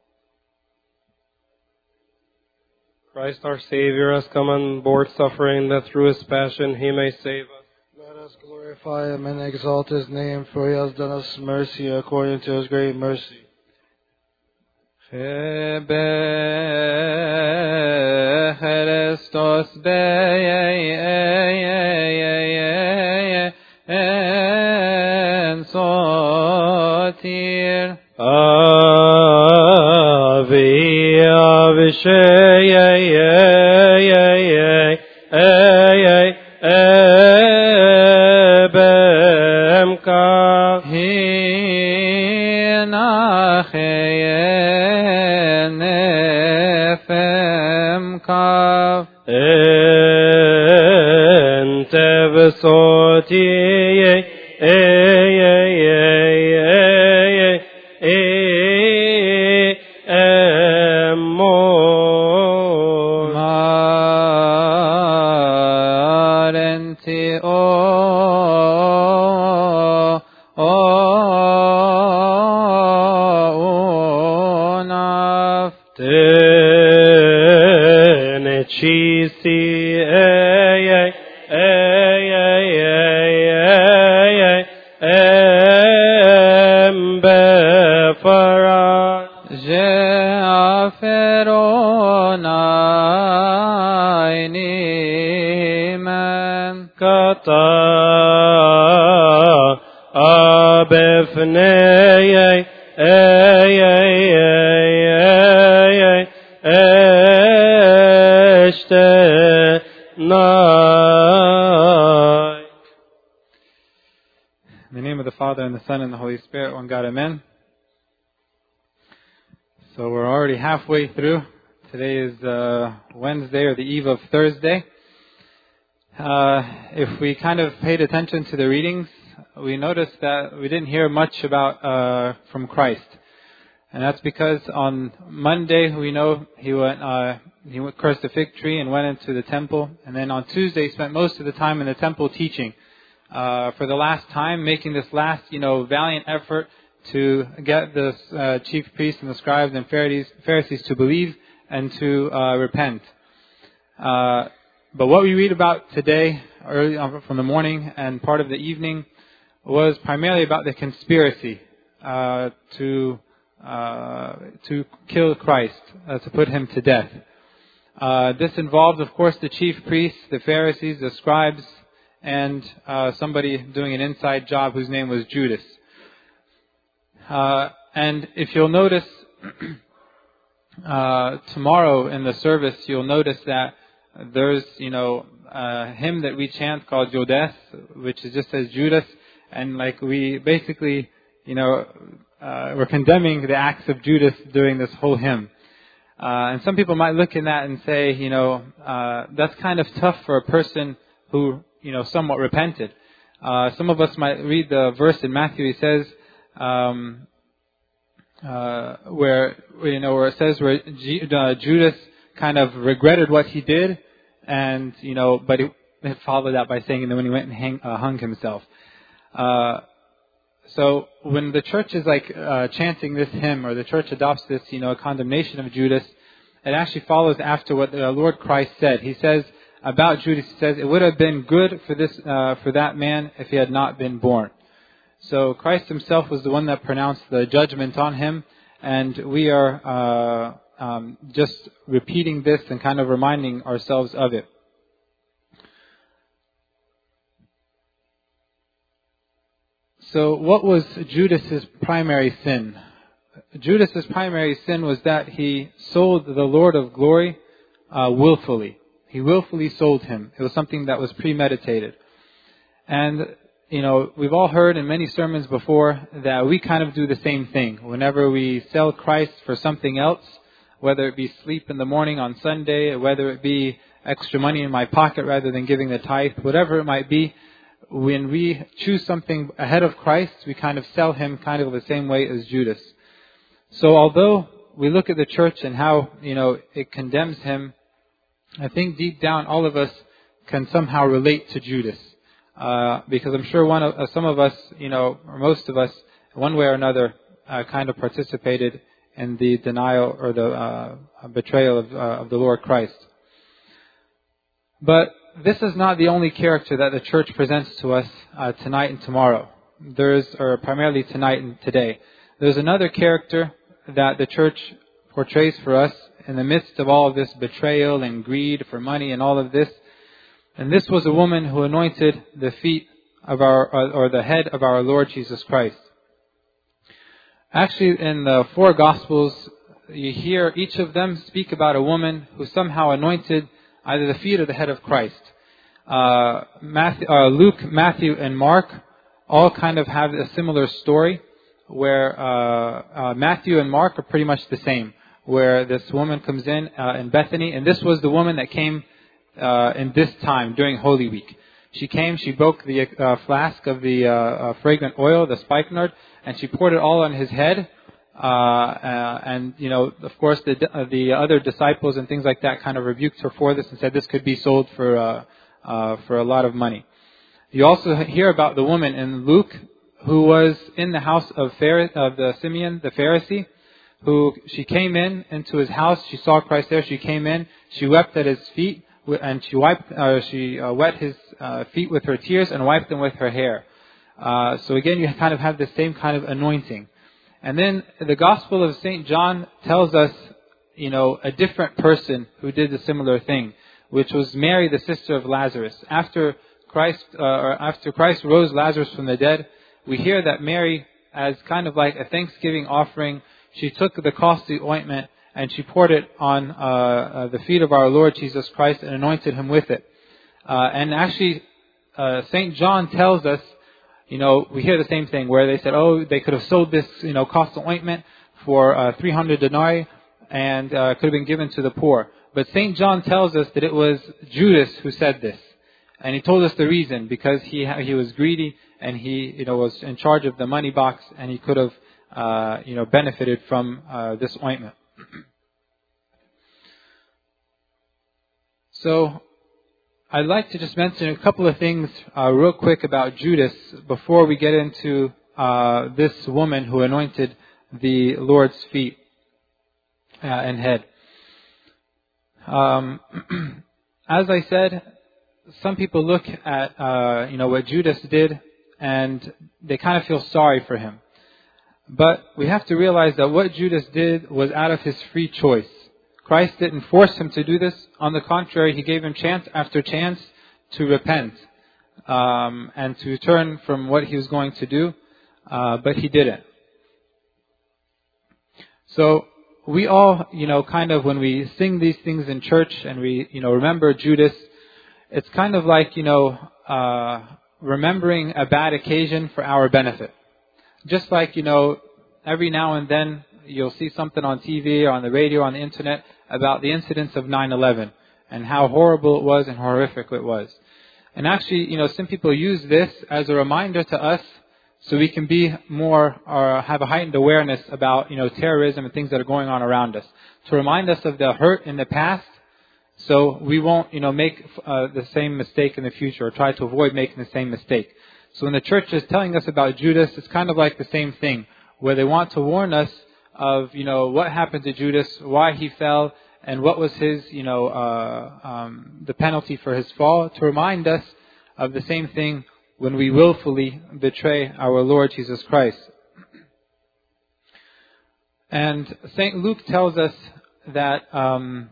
Christ our Savior has come on board suffering, that through His passion He may save us. Let us glorify Him and exalt His name, for He has done us mercy according to His great mercy. Christos en sotir Avi Avishai Ebemka Hinacheyen Efemka Ente Vesoti Son and the Holy Spirit, one God, Amen. So we're already halfway through. Today is uh, Wednesday, or the eve of Thursday. Uh, if we kind of paid attention to the readings, we noticed that we didn't hear much about uh, from Christ, and that's because on Monday we know he went uh, he went, cursed the fig tree and went into the temple, and then on Tuesday he spent most of the time in the temple teaching. Uh, for the last time, making this last, you know, valiant effort to get the uh, chief priests and the scribes and Pharisees, Pharisees to believe and to uh, repent. Uh, but what we read about today, early on from the morning and part of the evening, was primarily about the conspiracy uh, to uh, to kill Christ, uh, to put Him to death. Uh, this involved, of course, the chief priests, the Pharisees, the scribes, and uh, somebody doing an inside job whose name was Judas. Uh, and if you'll notice, uh, tomorrow in the service, you'll notice that there's, you know, a hymn that we chant called Judas, which is just says Judas, and like we basically, you know, uh, we're condemning the acts of Judas during this whole hymn. Uh, and some people might look in that and say, you know, uh, that's kind of tough for a person who, you know, somewhat repented. Uh, some of us might read the verse in Matthew. He says, um, uh, where, you know, where it says where G- uh, Judas kind of regretted what he did, and, you know, but he followed that by saying, and then when he went and hang, uh, hung himself. Uh, so when the church is like uh, chanting this hymn, or the church adopts this, you know, condemnation of Judas, it actually follows after what the Lord Christ said. He says about Judas, he says, it would have been good for this, uh, for that man if he had not been born. So Christ himself was the one that pronounced the judgment on him, and we are uh, um, just repeating this and kind of reminding ourselves of it. So what was Judas's primary sin? Judas's primary sin was that he sold the Lord of glory uh, willfully. He willfully sold him. It was something that was premeditated. And, you know, we've all heard in many sermons before that we kind of do the same thing. Whenever we sell Christ for something else, whether it be sleep in the morning on Sunday, whether it be extra money in my pocket rather than giving the tithe, whatever it might be, when we choose something ahead of Christ, we kind of sell him kind of the same way as Judas. So although we look at the church and how, you know, it condemns him, I think deep down all of us can somehow relate to Judas. Uh, because I'm sure one of, uh, some of us, you know, or most of us, one way or another, uh, kind of participated in the denial or the uh, betrayal of, uh, of the Lord Christ. But this is not the only character that the church presents to us uh, tonight and tomorrow. There's, or primarily tonight and today. There's another character that the church portrays for us in the midst of all of this betrayal and greed for money and all of this. And this was a woman who anointed the feet of our, or the head of our Lord Jesus Christ. Actually, in the four Gospels, you hear each of them speak about a woman who somehow anointed either the feet or the head of Christ. Uh, Matthew, uh, Luke, Matthew, and Mark all kind of have a similar story, where uh, uh, Matthew and Mark are pretty much the same, where this woman comes in uh, in Bethany, and this was the woman that came uh, in this time during Holy Week. She came, she broke the uh, flask of the uh, uh, fragrant oil, the spikenard, and she poured it all on his head. Uh, uh, and, you know, of course, the uh, the other disciples and things like that kind of rebuked her for this and said this could be sold for uh, uh, for a lot of money. You also hear about the woman in Luke who was in the house of, Phari- of the Simeon, the Pharisee, who she came in into his house. She saw Christ there. She came in. She wept at his feet, and she wiped. Uh, she uh, wet his uh, feet with her tears and wiped them with her hair. Uh, so again, you kind of have the same kind of anointing. And then the Gospel of Saint John tells us, you know, a different person who did a similar thing, which was Mary, the sister of Lazarus. After Christ, uh, or after Christ rose Lazarus from the dead, we hear that Mary, as kind of like a thanksgiving offering, she took the costly ointment and she poured it on uh, uh, the feet of our Lord Jesus Christ and anointed him with it. Uh, and actually, uh, Saint John tells us, you know, we hear the same thing where they said, oh, they could have sold this, you know, costly ointment for uh, three hundred denarii and uh, could have been given to the poor. But Saint John tells us that it was Judas who said this. And he told us the reason, because he he was greedy and he, you know, was in charge of the money box, and he could have, uh, you know, benefited from uh, this ointment. So, I'd like to just mention a couple of things uh, real quick about Judas before we get into uh, this woman who anointed the Lord's feet uh, and head. Um, as I said, some people look at uh, you know what Judas did, and they kind of feel sorry for him. But we have to realize that what Judas did was out of his free choice. Christ didn't force him to do this. On the contrary, he gave him chance after chance to repent. um, and to turn from what he was going to do, uh, but he didn't. So we all, you know, kind of when we sing these things in church and we, you know, remember Judas, it's kind of like, you know, uh, remembering a bad occasion for our benefit. Just like, you know, every now and then you'll see something on T V or on the radio or on the internet about the incidents of nine eleven and how horrible it was and horrific it was. And actually, you know, some people use this as a reminder to us so we can be more or have a heightened awareness about, you know, terrorism and things that are going on around us. To remind us of the hurt in the past so we won't, you know, make uh, the same mistake in the future or try to avoid making the same mistake. So when the church is telling us about Judas, it's kind of like the same thing, where they want to warn us of, you know, what happened to Judas, why he fell, and what was his, you know, uh, um, the penalty for his fall, to remind us of the same thing when we willfully betray our Lord Jesus Christ. And Saint Luke tells us that um,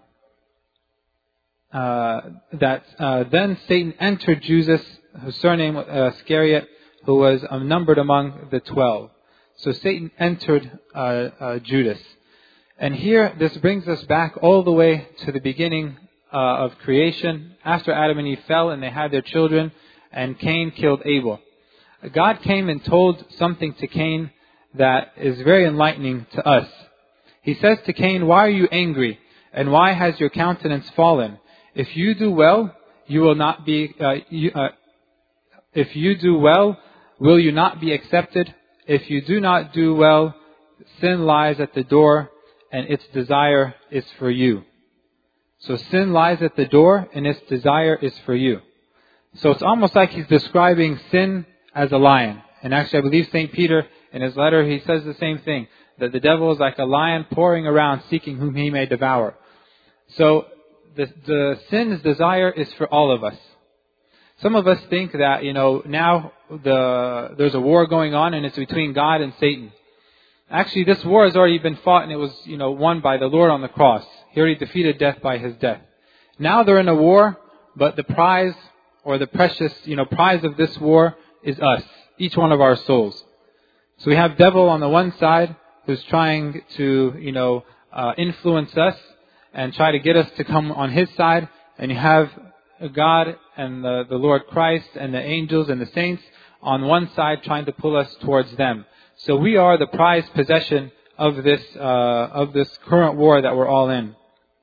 uh, that uh, then Satan entered Judas, whose surname was uh, Iscariot, who was um, numbered among the twelve. So Satan entered uh, uh, Judas. And here, this brings us back all the way to the beginning uh, of creation, after Adam and Eve fell and they had their children, and Cain killed Abel. God came and told something to Cain that is very enlightening to us. He says to Cain, "Why are you angry? And why has your countenance fallen? If you do well, you will not be, uh, you, uh, if you do well, will you not be accepted? If you do not do well, sin lies at the door, and its desire is for you." So sin lies at the door, and its desire is for you. So it's almost like he's describing sin as a lion. And actually, I believe Saint Peter, in his letter, he says the same thing, that the devil is like a lion pouring around seeking whom he may devour. So the, the sin's desire is for all of us. Some of us think that, you know, now the there's a war going on and it's between God and Satan. Actually, this war has already been fought and it was, you know, won by the Lord on the cross. He already defeated death by his death. Now they're in a war, but the prize or the precious, you know, prize of this war is us, each one of our souls. So we have devil on the one side who's trying to, you know, uh, influence us and try to get us to come on his side. And you have God and the, the Lord Christ and the angels and the saints on one side trying to pull us towards them. So we are the prized possession of this uh, of this current war that we're all in.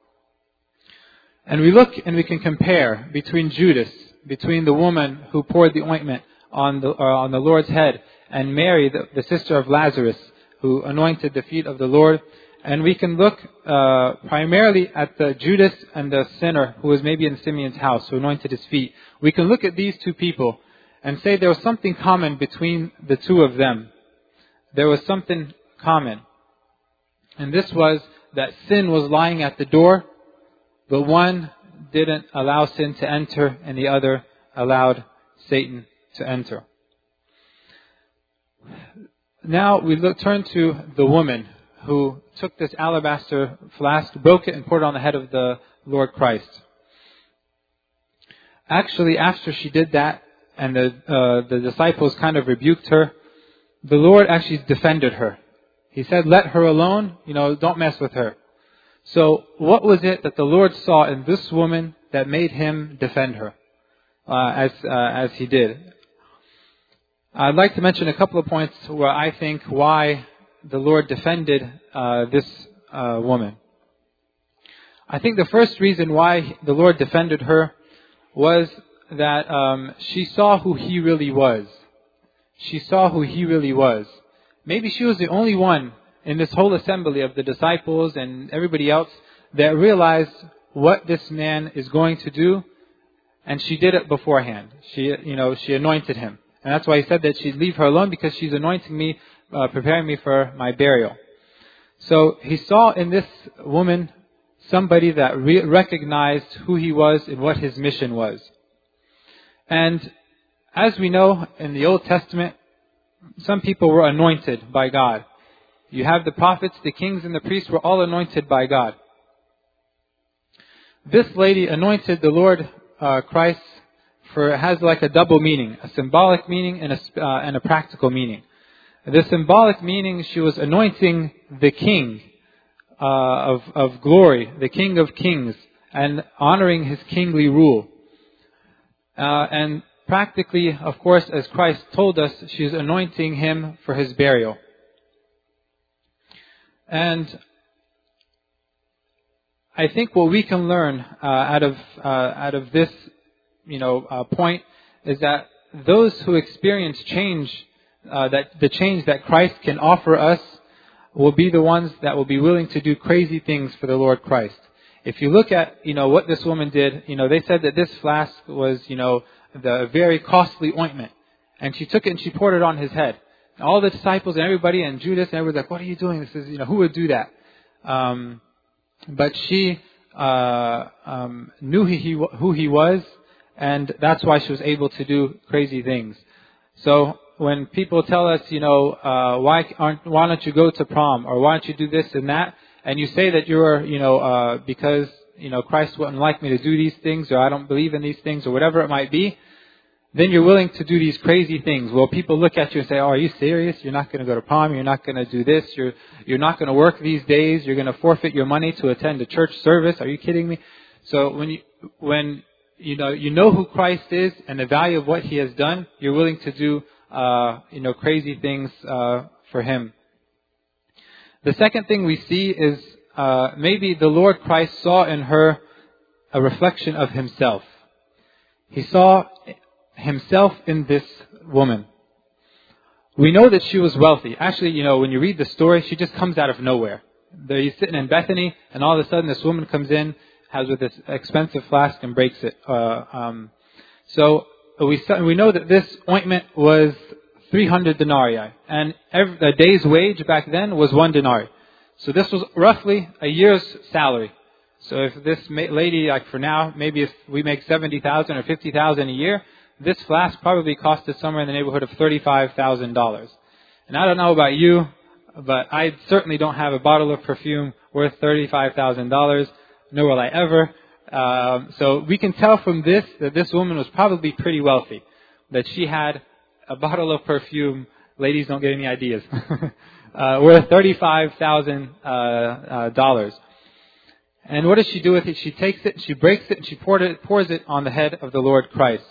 And we look and we can compare between Judas, between the woman who poured the ointment on the uh, on the Lord's head, and Mary, the, the sister of Lazarus, who anointed the feet of the Lord. And we can look uh, primarily at the Judas and the sinner who was maybe in Simeon's house, who anointed his feet. We can look at these two people and say there was something common between the two of them. There was something common. And this was that sin was lying at the door, but one didn't allow sin to enter and the other allowed Satan to enter. Now we look, turn to the woman who took this alabaster flask, broke it and poured it on the head of the Lord Christ. Actually, after she did that and the, uh, the disciples kind of rebuked her, the Lord actually defended her. He said, "Let her alone, you know, don't mess with her." So what was it that the Lord saw in this woman that made him defend her uh, as uh, as he did? I'd like to mention a couple of points where I think why the Lord defended uh, this uh, woman. I think the first reason why the Lord defended her was that um, she saw who He really was. She saw who He really was. Maybe she was the only one in this whole assembly of the disciples and everybody else that realized what this man is going to do, and she did it beforehand. She, you know, she anointed him. And that's why He said that she'd leave her alone, because she's anointing me, uh, preparing me for my burial. So He saw in this woman somebody that re- recognized who He was and what His mission was. And as we know in the Old Testament, some people were anointed by God. You have the prophets, the kings, and the priests were all anointed by God. This lady anointed the Lord uh, Christ for it has like a double meaning, a symbolic meaning and a, uh, and a practical meaning. The symbolic meaning, she was anointing the king uh, of, of glory, the King of Kings, and honoring his kingly rule. Uh, and practically, of course, as Christ told us, she's anointing him for his burial. And I think what we can learn uh, out of uh, out of this, you know, uh, point is that those who experience change, uh, that the change that Christ can offer us, will be the ones that will be willing to do crazy things for the Lord Christ. If you look at, you know, what this woman did, you know, they said that this flask was, you know, the very costly ointment, and she took it and she poured it on his head. All the disciples and everybody and Judas and everybody was like, "What are you doing? This is, you know, who would do that?" Um, But she uh, um, knew he, he, who he was, and that's why she was able to do crazy things. So when people tell us, you know, uh, why aren't, why don't you go to prom, or why don't you do this and that, and you say that you're, you know, uh, because, you know, Christ wouldn't like me to do these things, or I don't believe in these things, or whatever it might be, then you're willing to do these crazy things. Well, people look at you and say, "Oh, are you serious? You're not going to go to prom. You're not going to do this. You're you're not going to work these days. You're going to forfeit your money to attend a church service. Are you kidding me?" So when you when you know you know who Christ is and the value of what He has done, you're willing to do uh, you know crazy things uh, for Him. The second thing we see is uh, maybe the Lord Christ saw in her a reflection of Himself. He saw Himself in this woman. We know that she was wealthy. Actually, you know, when you read the story, she just comes out of nowhere. There, he's sitting in Bethany, and all of a sudden this woman comes in, has with this expensive flask, and breaks it. Uh, um, so we we know that this ointment was three hundred denarii, and every, a day's wage back then was one denarii. So this was roughly a year's salary. So if this lady, like for now, maybe if we make seventy thousand or fifty thousand a year, this flask probably cost us somewhere in the neighborhood of thirty-five thousand dollars. And I don't know about you, but I certainly don't have a bottle of perfume worth thirty-five thousand dollars, nor will I ever. Um, so we can tell from this that this woman was probably pretty wealthy, that she had a bottle of perfume, ladies don't get any ideas, uh, worth thirty-five thousand dollars. And what does she do with it? She takes it, she breaks it, and she pours it, pours it on the head of the Lord Christ.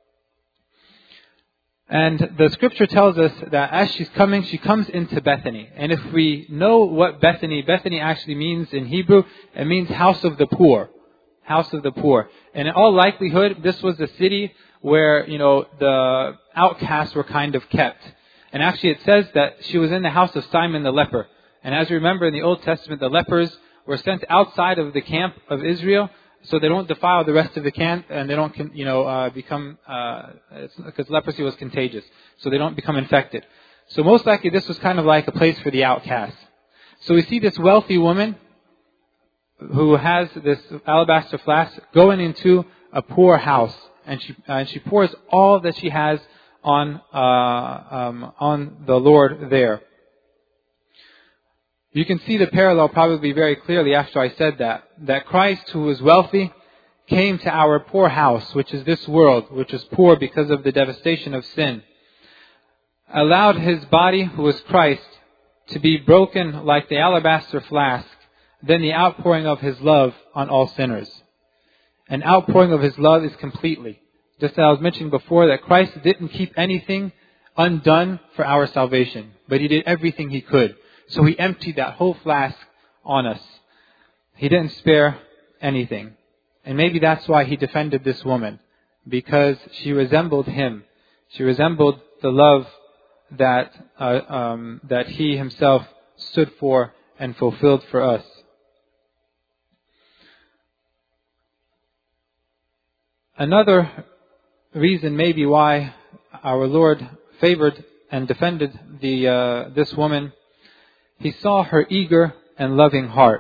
And the scripture tells us that as she's coming, she comes into Bethany. And if we know what Bethany, Bethany actually means in Hebrew, it means house of the poor. House of the poor. And in all likelihood, this was the city where, you know, the outcasts were kind of kept. And actually it says that she was in the house of Simon the leper. And as you remember in the Old Testament, the lepers were sent outside of the camp of Israel, so they don't defile the rest of the camp, and they don't, you know, uh, become, uh, because leprosy was contagious, so they don't become infected. So most likely this was kind of like a place for the outcasts. So we see this wealthy woman who has this alabaster flask going into a poor house, and she uh, and she pours all that she has on uh, um, on the Lord there. You can see the parallel probably very clearly after I said that, that Christ, who was wealthy, came to our poor house, which is this world, which is poor because of the devastation of sin, allowed His body, who was Christ, to be broken like the alabaster flask, then the outpouring of His love on all sinners. An outpouring of His love is completely. Just as I was mentioning before, that Christ didn't keep anything undone for our salvation, but He did everything He could. So He emptied that whole flask on us. He didn't spare anything. And maybe that's why He defended this woman, because she resembled Him. She resembled the love that uh, um, that He Himself stood for and fulfilled for us. Another reason maybe why our Lord favored and defended the uh, this woman, He saw her eager and loving heart.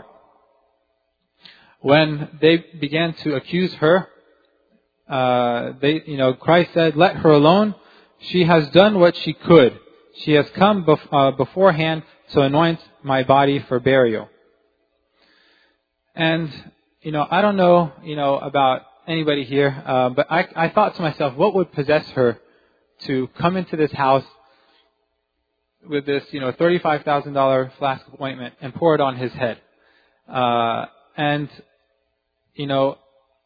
When they began to accuse her, uh, they, you know, Christ said, "Let her alone. She has done what she could. She has come bef- uh, beforehand to anoint my body for burial." And, you know, I don't know, you know, about anybody here, uh, but I, I thought to myself, what would possess her to come into this house with this, you know, thirty-five thousand dollars flask of ointment and pour it on his head? Uh, and, you know,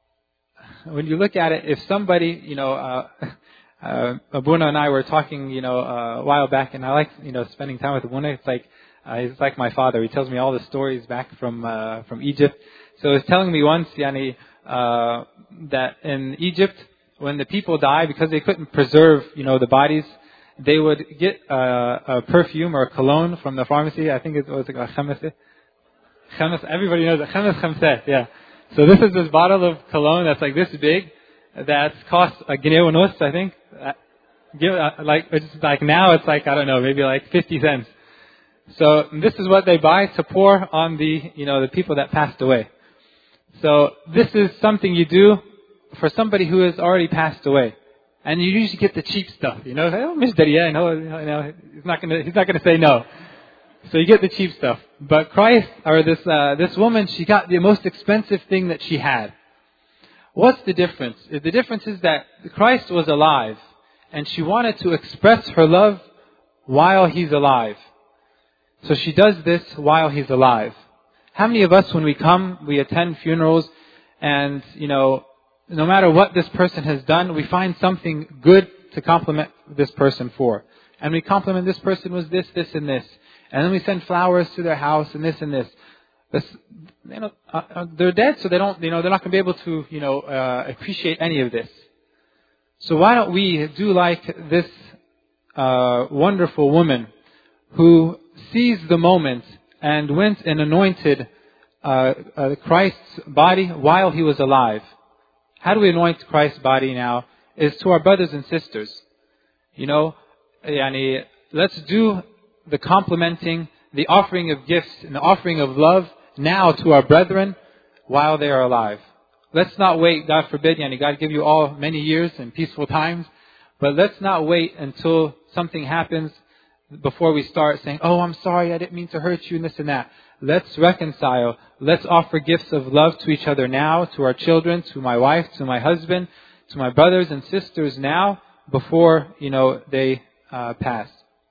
when you look at it, if somebody, you know, uh, uh, Abuna and I were talking, you know, uh, a while back, and I like, you know, spending time with Abuna. It's like, uh, he's like my father. He tells me all the stories back from, uh, from Egypt. So he was telling me once, yani, uh, that in Egypt, when the people die, because they couldn't preserve, you know, the bodies, they would get uh, a perfume or a cologne from the pharmacy. I think it was like a khamis. Khamis, everybody knows it. Khamis khamsat, yeah. So this is this bottle of cologne that's like this big, that's cost a guinea wa nus, I think. Uh, give, uh, like, it's like now it's like, I don't know, maybe like fifty cents. So this is what they buy to pour on the, you know, the people that passed away. So this is something you do for somebody who has already passed away. And you usually get the cheap stuff, you know. Oh, Mister Yeah, no, you know, he's not gonna, he's not gonna say no. So you get the cheap stuff. But Christ, or this, uh, this woman, she got the most expensive thing that she had. What's the difference? The difference is that Christ was alive, and she wanted to express her love while He's alive. So she does this while He's alive. How many of us, when we come, we attend funerals, and, you know, no matter what this person has done, we find something good to compliment this person for. And we compliment this person was this, this, and this. And then we send flowers to their house and this and this. This, you know, uh, they're dead, so they don't, you know, they're not going to be able to, you know, uh, appreciate any of this. So why don't we do like this uh, wonderful woman who seized the moment and went and anointed uh, uh, Christ's body while He was alive. How do we anoint Christ's body now? Is to our brothers and sisters. You know, yani, let's do the complimenting, the offering of gifts and the offering of love now to our brethren while they are alive. Let's not wait, God forbid, yani God give you all many years and peaceful times, but let's not wait until something happens before we start saying, oh, I'm sorry, I didn't mean to hurt you and this and that. Let's reconcile. Let's offer gifts of love to each other now, to our children, to my wife, to my husband, to my brothers and sisters now, before, you know, they uh, pass.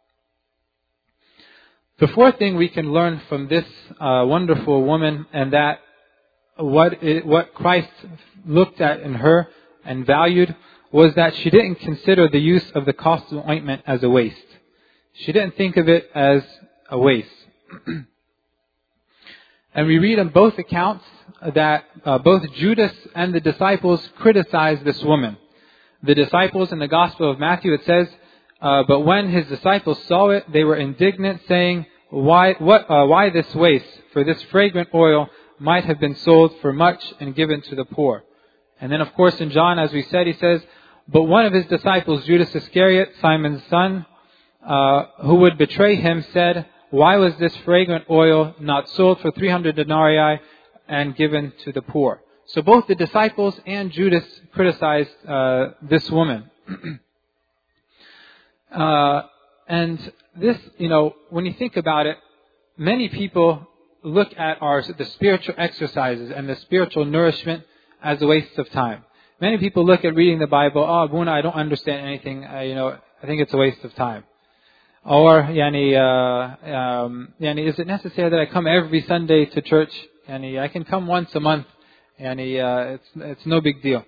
The fourth thing we can learn from this uh, wonderful woman, and that what it, what Christ looked at in her and valued, was that she didn't consider the use of the costly ointment as a waste. She didn't think of it as a waste. And we read in both accounts that uh, both Judas and the disciples criticized this woman. The disciples in the Gospel of Matthew, it says, uh, but when His disciples saw it, they were indignant, saying, Why, what, uh, why this waste? For this fragrant oil might have been sold for much and given to the poor. And then, of course, in John, as we said, he says, but one of His disciples, Judas Iscariot, Simon's son, uh, who would betray Him, said, why was this fragrant oil not sold for three hundred denarii and given to the poor? So both the disciples and Judas criticized uh, this woman. uh, and this, you know, when you think about it, many people look at our the spiritual exercises and the spiritual nourishment as a waste of time. Many people look at reading the Bible, oh, Abuna, I don't understand anything, uh, you know, I think it's a waste of time. Or, yani, uh, um, yani, is it necessary that I come every Sunday to church? Yani, I can come once a month. Yani, uh, it's, it's no big deal.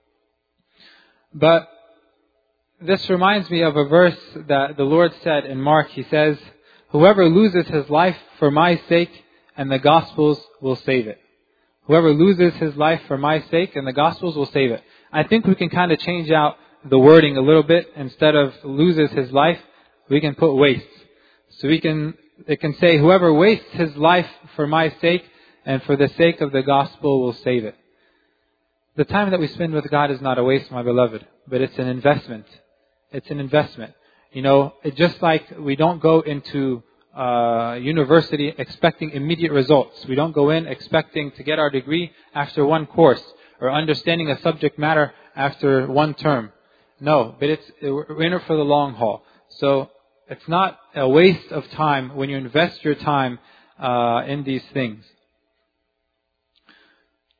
But this reminds me of a verse that the Lord said in Mark. He says, whoever loses his life for my sake and the Gospels will save it. Whoever loses his life for my sake and the Gospels will save it. I think we can kind of change out the wording a little bit. Instead of loses his life, we can put wastes. So we can, it can say, whoever wastes his life for my sake and for the sake of the gospel will save it. The time that we spend with God is not a waste, my beloved, but it's an investment. It's an investment. You know, it just like we don't go into uh, university expecting immediate results. We don't go in expecting to get our degree after one course or understanding a subject matter after one term. No, but it's we're in it for the long haul. So it's not a waste of time when you invest your time uh, in these things.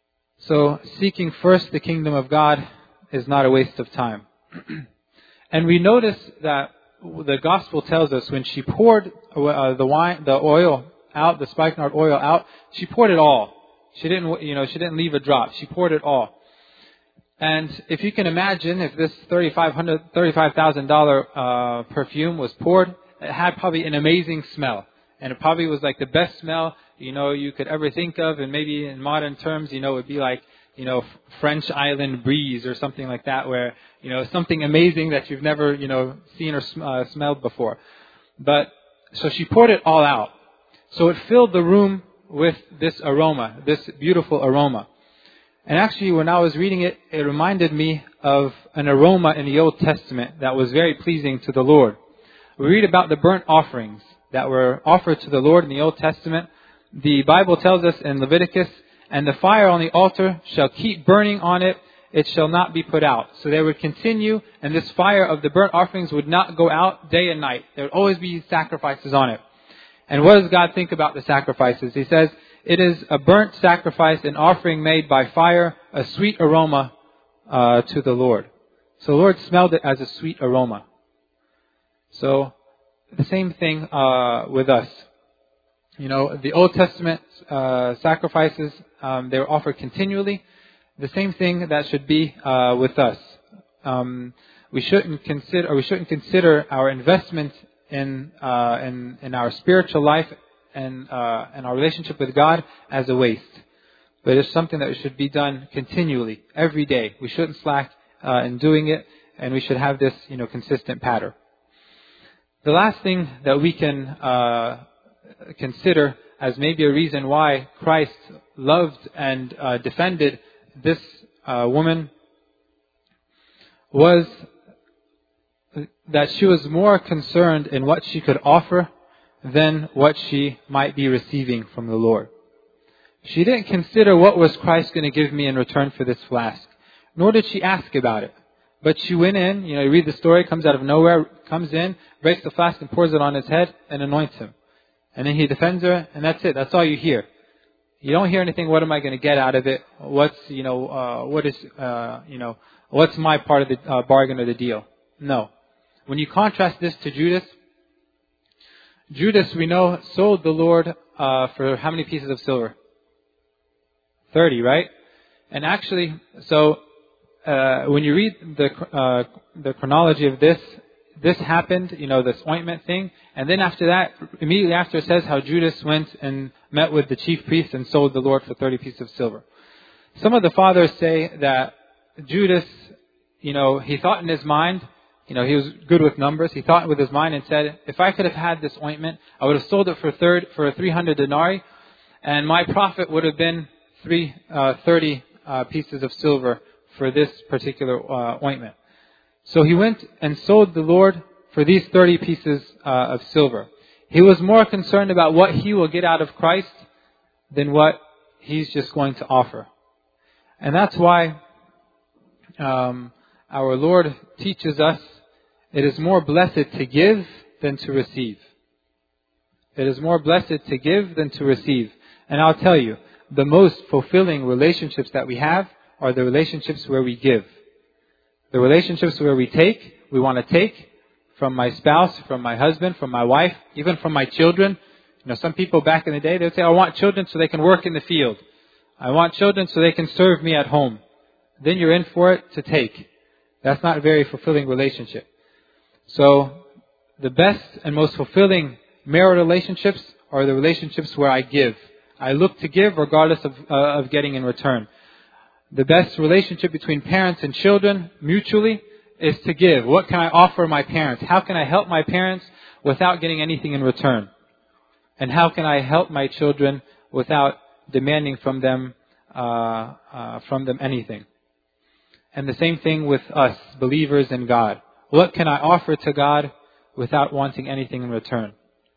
So seeking first the kingdom of God is not a waste of time. And we notice that the gospel tells us when she poured uh, the wine, the oil out, the spikenard oil out, she poured it all. She didn't, you know, she didn't leave a drop. She poured it all. And if you can imagine, if this thirty-five hundred dollars, thirty-five thousand dollars uh, perfume was poured, it had probably an amazing smell. And it probably was like the best smell, you know, you could ever think of. And maybe in modern terms, you know, it would be like, you know, French island breeze or something like that, where, you know, something amazing that you've never, you know, seen or sm- uh, smelled before. But, so she poured it all out. So it filled the room with this aroma, this beautiful aroma. And actually, when I was reading it, it reminded me of an aroma in the Old Testament that was very pleasing to the Lord. We read about the burnt offerings that were offered to the Lord in the Old Testament. The Bible tells us in Leviticus, and the fire on the altar shall keep burning on it, it shall not be put out. So they would continue, and this fire of the burnt offerings would not go out day and night. There would always be sacrifices on it. And what does God think about the sacrifices? He says, it is a burnt sacrifice, an offering made by fire, a sweet aroma uh, to the Lord. So the Lord smelled it as a sweet aroma. So the same thing uh, with us. You know, the Old Testament uh, sacrifices, um, they were offered continually. The same thing that should be uh, with us. Um, we shouldn't consider, or we shouldn't consider our investment in uh, in, in our spiritual life and uh, and our relationship with God as a waste. But it's something that should be done continually, every day. We shouldn't slack uh, in doing it, and we should have this, you know, consistent pattern. The last thing that we can uh, consider as maybe a reason why Christ loved and uh, defended this uh, woman was that she was more concerned in what she could offer than what she might be receiving from the Lord. She didn't consider what was Christ going to give me in return for this flask, nor did she ask about it. But she went in, you know, you read the story, comes out of nowhere, comes in, breaks the flask and pours it on his head and anoints him. And then he defends her, and that's it. That's all you hear. You don't hear anything, what am I going to get out of it? What's, you know, uh, what is, uh, you know, what's my part of the uh, bargain or the deal? No. When you contrast this to Judas, Judas, we know, sold the Lord uh, for how many pieces of silver? thirty, right? And actually, so uh, when you read the uh, the chronology of this, this happened, you know, this ointment thing. And then after that, immediately after, it says how Judas went and met with the chief priest and sold the Lord for thirty pieces of silver. Some of the fathers say that Judas, you know, he thought in his mind, you know, he was good with numbers. He thought with his mind and said, if I could have had this ointment, I would have sold it for third for three hundred denarii, and my profit would have been three uh, thirty uh, pieces of silver for this particular uh, ointment. So he went and sold the Lord for these thirty pieces uh, of silver. He was more concerned about what he will get out of Christ than what he's just going to offer. And that's why um, our Lord teaches us it is more blessed to give than to receive. It is more blessed to give than to receive. And I'll tell you, the most fulfilling relationships that we have are the relationships where we give. The relationships where we take, we want to take from my spouse, from my husband, from my wife, even from my children. You know, some people back in the day, they would say, I want children so they can work in the field. I want children so they can serve me at home. Then you're in for it to take. That's not a very fulfilling relationship. So the best and most fulfilling marital relationships are the relationships where I give. I look to give regardless of, uh, of getting in return. The best relationship between parents and children mutually is to give. What can I offer my parents? How can I help my parents without getting anything in return? And how can I help my children without demanding from them uh, uh, from them anything? And the same thing with us, believers in God. What can I offer to God without wanting anything in return?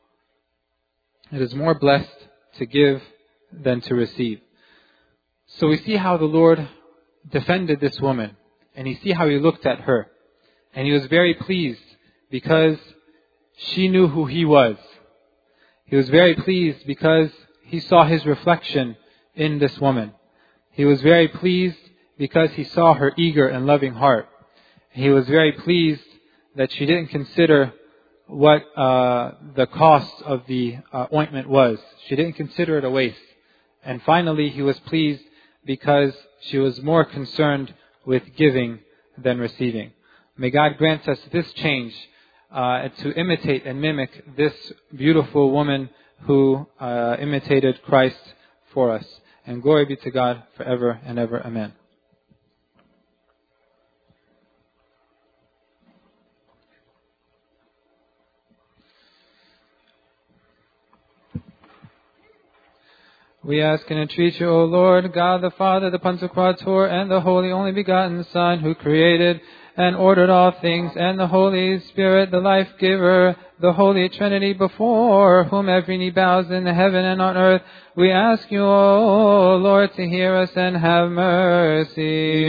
It is more blessed to give than to receive. So we see how the Lord defended this woman, and you see how He looked at her. And He was very pleased because she knew who He was. He was very pleased because He saw His reflection in this woman. He was very pleased because he saw her eager and loving heart. He was very pleased that she didn't consider what uh, the cost of the uh, ointment was. She didn't consider it a waste. And finally, he was pleased because she was more concerned with giving than receiving. May God grant us this change uh, to imitate and mimic this beautiful woman who uh, imitated Christ for us. And glory be to God forever and ever. Amen. We ask and entreat you, O Lord, God the Father, the Pantocrator, and the Holy Only Begotten Son, who created and ordered all things, and the Holy Spirit, the life-giver, the Holy Trinity, before whom every knee bows in heaven and on earth. We ask you, O Lord, to hear us and have mercy.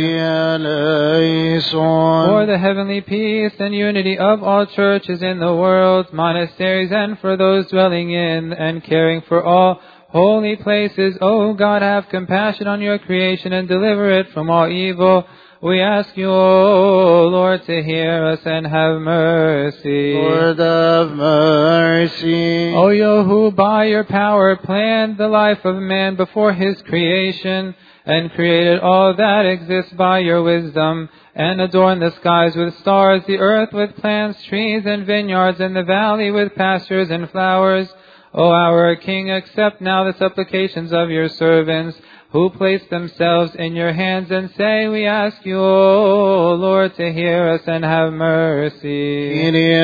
For the heavenly peace and unity of all churches in the world, monasteries, and for those dwelling in and caring for all holy places, O God, have compassion on your creation and deliver it from all evil. We ask you, O Lord, to hear us and have mercy. Lord of mercy. O you who by your power planned the life of man before his creation, and created all that exists by your wisdom, and adorned the skies with stars, the earth with plants, trees, and vineyards, and the valley with pastures and flowers. O our King, accept now the supplications of your servants, who place themselves in your hands, and say, we ask you, O Lord, to hear us and have mercy.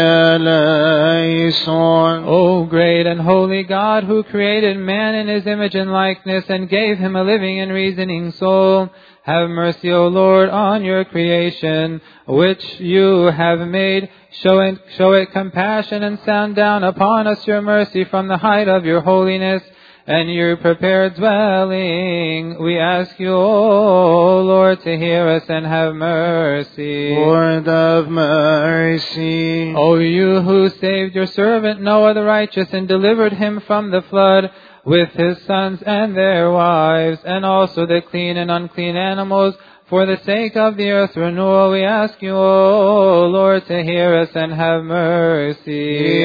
O great and holy God, who created man in his image and likeness, and gave him a living and reasoning soul, have mercy, O Lord, on your creation, which you have made. Show it, show it compassion, and sound down upon us your mercy from the height of your holiness and your prepared dwelling. We ask you, O Lord, to hear us and have mercy. Lord of mercy. O you who saved your servant Noah the righteous and delivered him from the flood, with his sons and their wives, and also the clean and unclean animals, for the sake of the earth's renewal, we ask you, O Lord, to hear us and have mercy.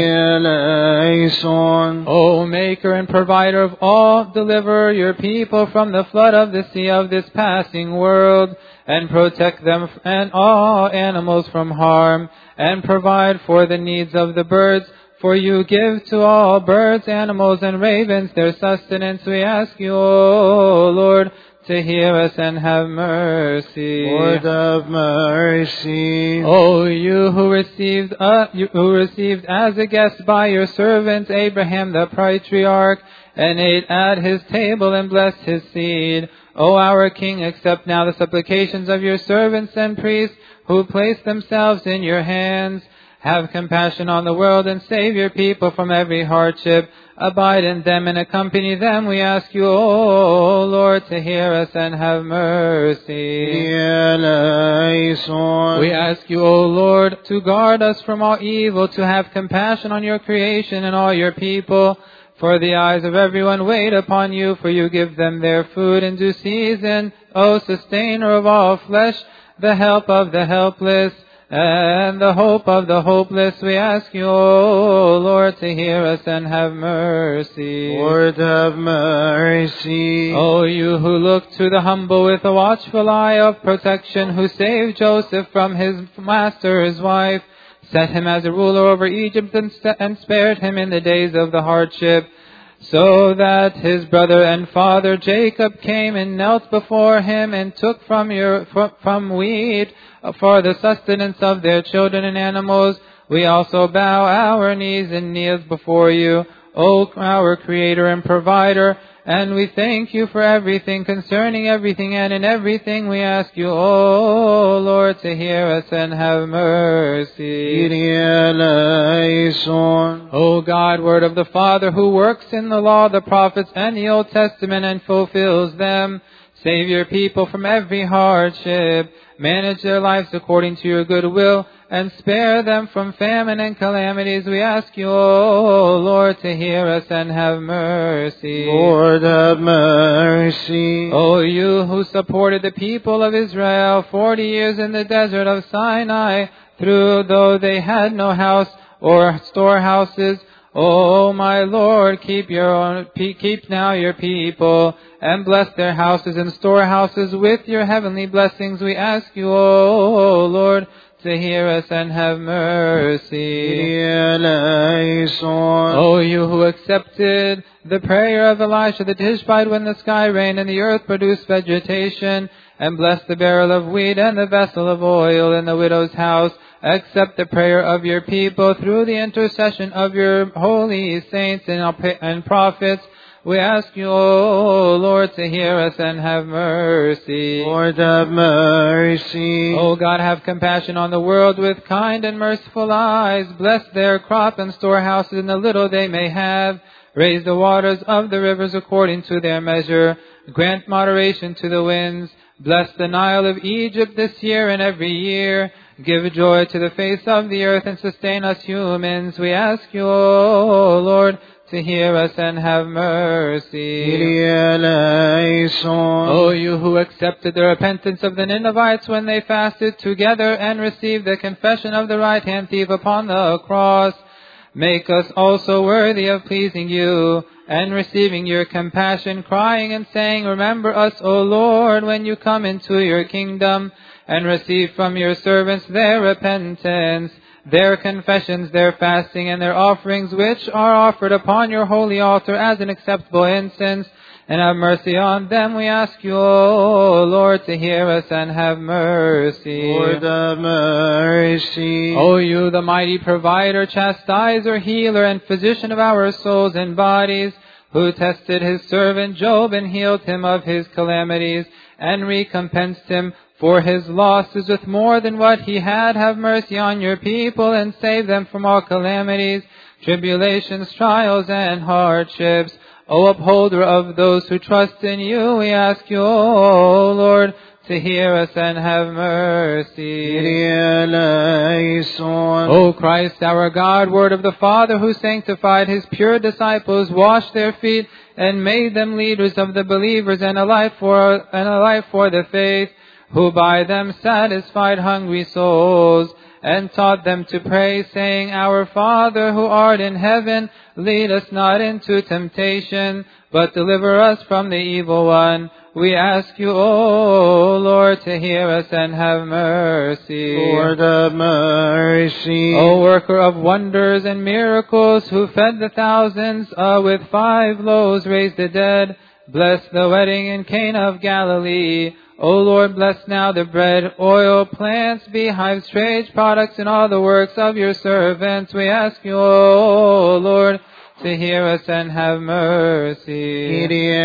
O Maker and Provider of all, deliver your people from the flood of the sea of this passing world, and protect them and all animals from harm, and provide for the needs of the birds. For you give to all birds, animals, and ravens their sustenance. We ask you, O Lord, to hear us and have mercy. Lord of mercy. O you who received uh, you who received as a guest by your servant Abraham the patriarch, and ate at his table and blessed his seed. O our King, accept now the supplications of your servants and priests, who place themselves in your hands. Have compassion on the world and save your people from every hardship. Abide in them and accompany them. We ask you, O Lord, to hear us and have mercy. We ask you, O Lord, to guard us from all evil, to have compassion on your creation and all your people. For the eyes of everyone wait upon you, for you give them their food in due season. O sustainer of all flesh, the help of the helpless, and the hope of the hopeless, we ask you, O Lord, to hear us and have mercy. Lord of mercy. O you who look to the humble with a watchful eye of protection, who saved Joseph from his master's wife, set him as a ruler over Egypt, and, st- and spared him in the days of the hardship, so that his brother and father Jacob came and knelt before him and took from your from, from wheat for the sustenance of their children and animals. We also bow our knees and kneel before you, O our Creator and Provider, and we thank you for everything, concerning everything and in everything. We ask you, O Lord, to hear us and have mercy. O God, Word of the Father, who works in the law, the prophets, and the Old Testament, and fulfills them, save your people from every hardship. Manage their lives according to your good will, and spare them from famine and calamities. We ask you, O Lord, to hear us and have mercy. Lord, have mercy. O you who supported the people of Israel forty years in the desert of Sinai, through though they had no house or storehouses, O my Lord, keep your own, keep now your people, and bless their houses and storehouses with your heavenly blessings. We ask you, O Lord, to hear us and have mercy. O you who accepted the prayer of Elisha the Tishbite when the sky rained and the earth produced vegetation, and blessed the barrel of wheat and the vessel of oil in the widow's house, accept the prayer of your people through the intercession of your holy saints and prophets. We ask you, O Lord, to hear us and have mercy. Lord, have mercy. O God, have compassion on the world with kind and merciful eyes. Bless their crop and storehouses and the little they may have. Raise the waters of the rivers according to their measure. Grant moderation to the winds. Bless the Nile of Egypt this year and every year. Give joy to the face of the earth and sustain us humans. We ask you, O Lord, to hear us and have mercy. O you who accepted the repentance of the Ninevites when they fasted together and received the confession of the right-hand thief upon the cross, make us also worthy of pleasing you and receiving your compassion, crying and saying, remember us, O Lord, when you come into your kingdom, and receive from your servants their repentance, their confessions, their fasting, and their offerings, which are offered upon your holy altar as an acceptable incense, and have mercy on them. We ask you, O Lord, to hear us and have mercy. Lord, have mercy. O you, the mighty provider, chastiser, healer, and physician of our souls and bodies, who tested his servant Job and healed him of his calamities, and recompensed him for his losses with more than what he had, have mercy on your people and save them from all calamities, tribulations, trials, and hardships. O upholder of those who trust in you, we ask you, O Lord, to hear us and have mercy. O Christ, our God, Word of the Father, who sanctified his pure disciples, washed their feet, and made them leaders of the believers and a life for, and a life for the faith, who by them satisfied hungry souls, and taught them to pray, saying, Our Father, who art in heaven, lead us not into temptation, but deliver us from the evil one. We ask you, O Lord, to hear us and have mercy. Lord, have mercy. O worker of wonders and miracles, who fed the thousands uh, with five loaves, raised the dead, bless the wedding in Cana of Galilee. O Lord, bless now the bread, oil, plants, beehives, trade products, and all the works of your servants. We ask you, O Lord, to hear us and have mercy.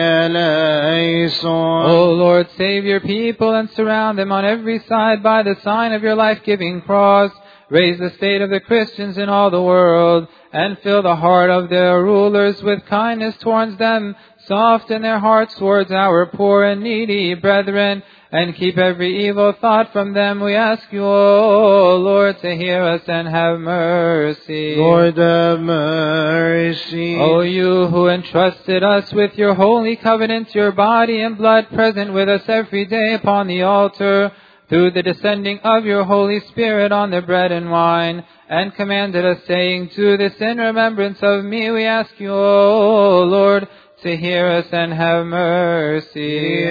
O Lord, save your people and surround them on every side by the sign of your life-giving cross. Raise the state of the Christians in all the world, and fill the heart of their rulers with kindness towards them. Soften their hearts towards our poor and needy brethren, and keep every evil thought from them. We ask you, O Lord, to hear us and have mercy. Lord, have mercy. O you who entrusted us with your holy covenant, your body and blood present with us every day upon the altar, through the descending of your Holy Spirit on the bread and wine, and commanded us, saying, Do this in remembrance of me. We ask you, O Lord, to hear us and have mercy.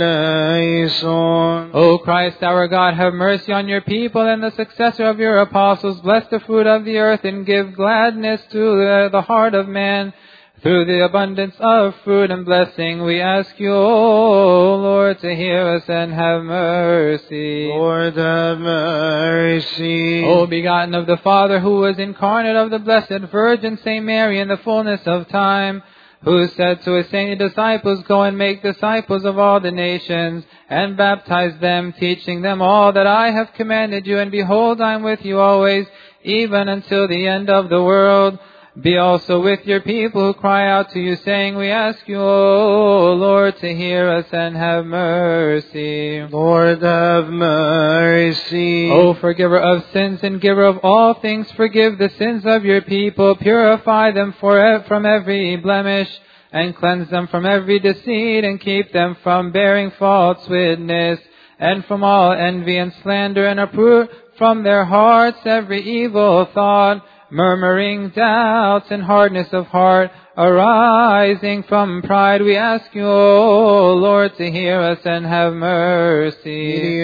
O Christ, our God, have mercy on your people and the successor of your apostles. Bless the fruit of the earth and give gladness to the heart of man. Through the abundance of fruit and blessing, we ask you, O Lord, to hear us and have mercy. Lord, have mercy. O begotten of the Father, who was incarnate of the Blessed Virgin Saint Mary in the fullness of time, who said to his saintly disciples, Go and make disciples of all the nations, and baptize them, teaching them all that I have commanded you, and behold, I am with you always, even until the end of the world. Be also with your people who cry out to you, saying, we ask you, O Lord, to hear us and have mercy. Lord, have mercy. O forgiver of sins and giver of all things, forgive the sins of your people, purify them for, from every blemish, and cleanse them from every deceit, and keep them from bearing false witness, and from all envy and slander, and uproot from their hearts every evil thought, murmuring, doubts, and hardness of heart, arising from pride. We ask you, O Lord, to hear us and have mercy.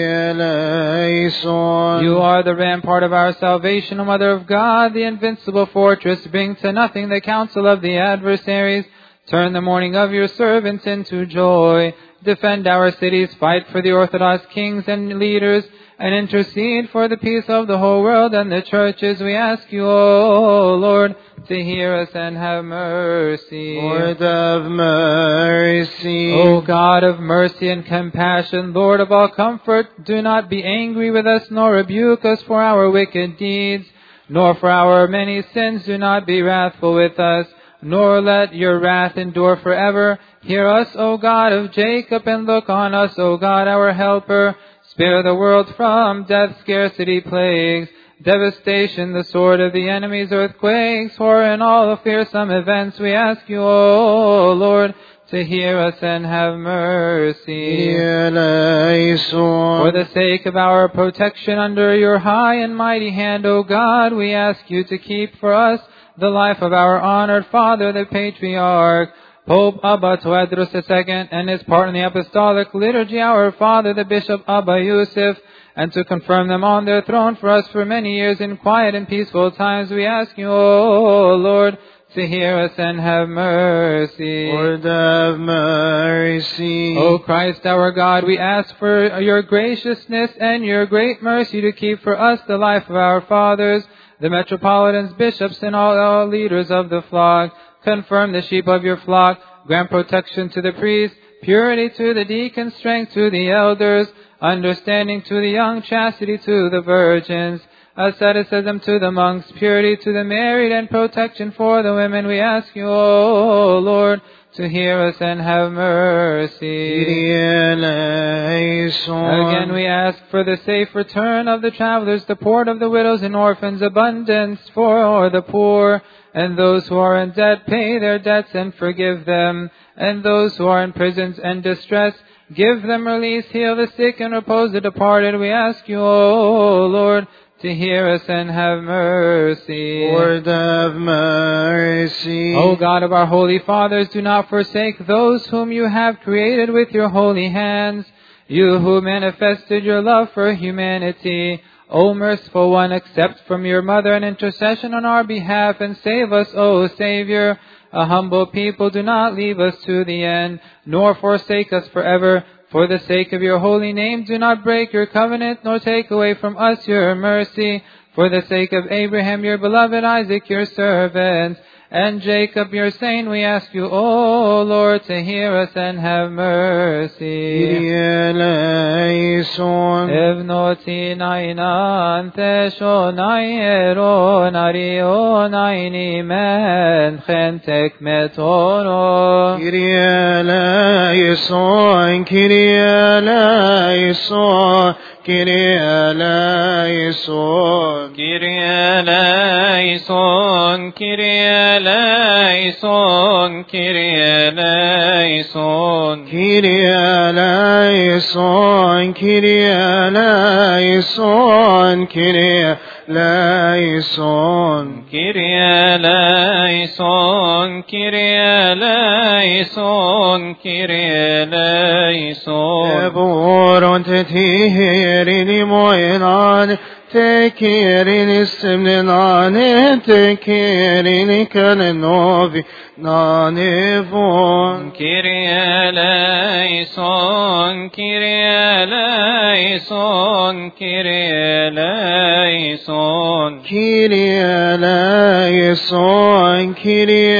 You are the rampart of our salvation, O Mother of God, the invincible fortress. Bring to nothing the counsel of the adversaries. Turn the mourning of your servants into joy. Defend our cities, fight for the Orthodox kings and leaders, and intercede for the peace of the whole world and the churches. We ask you, O Lord, to hear us and have mercy. Lord, have mercy. O God of mercy and compassion, Lord of all comfort, do not be angry with us, nor rebuke us for our wicked deeds, nor for our many sins. Do not be wrathful with us, nor let your wrath endure forever. Hear us, O God of Jacob, and look on us, O God, our helper. Spare the world from death, scarcity, plagues, devastation, the sword of the enemies, earthquakes, horror, and all the fearsome events. We ask you, O Lord, to hear us and have mercy. For the sake of our protection under your high and mighty hand, O God, we ask you to keep for us the life of our honored father, the Patriarch, Pope Abba Tewodros the Second, and his part in the Apostolic Liturgy, our Father, the Bishop Abba Yusuf, and to confirm them on their throne for us for many years in quiet and peaceful times. We ask you, O Lord, to hear us and have mercy. Lord, have mercy. O Christ our God, we ask for your graciousness and your great mercy to keep for us the life of our fathers, the metropolitans, bishops, and all, all leaders of the flock. Confirm the sheep of your flock. Grant protection to the priests, purity to the deacons, strength to the elders, understanding to the young, chastity to the virgins, asceticism to the monks, purity to the married, and protection for the women. We ask you, O Lord, to hear us and have mercy. Again we ask for the safe return of the travelers, the port of the widows and orphans, abundance for the poor, and those who are in debt, pay their debts and forgive them. And those who are in prisons and distress, give them release, heal the sick, and repose the departed. We ask you, O Lord, to hear us and have mercy. Lord, have mercy. O God of our holy fathers, do not forsake those whom you have created with your holy hands. You who manifested your love for humanity, O merciful one, accept from your mother an intercession on our behalf, and save us, O Savior, a humble people. Do not leave us to the end, nor forsake us forever. For the sake of your holy name, do not break your covenant, nor take away from us your mercy. For the sake of Abraham, your beloved, Isaac, your servant, and Jacob, your saint, we ask you, O Lord, to hear us and have mercy. Evnoti nainan tesho nairo nario naini men chentek metono. Kyrie eleison, Kyrie eleison, Kyrie eleison, Kyrie eleison, Kyrie eleison, Kyrie eleison, Kyrie eleison, Kyrie eleison, Kyrie eleison, Kyrie eleison, Kyrie eleison, Kyrie eleison. Evoron te tiherini moenan, te kirini simninane, te kirini kanenovi, nanevon. Kyrie eleison, Kyrie eleison, Kyrie eleison. Kyrie eleison, Kyrie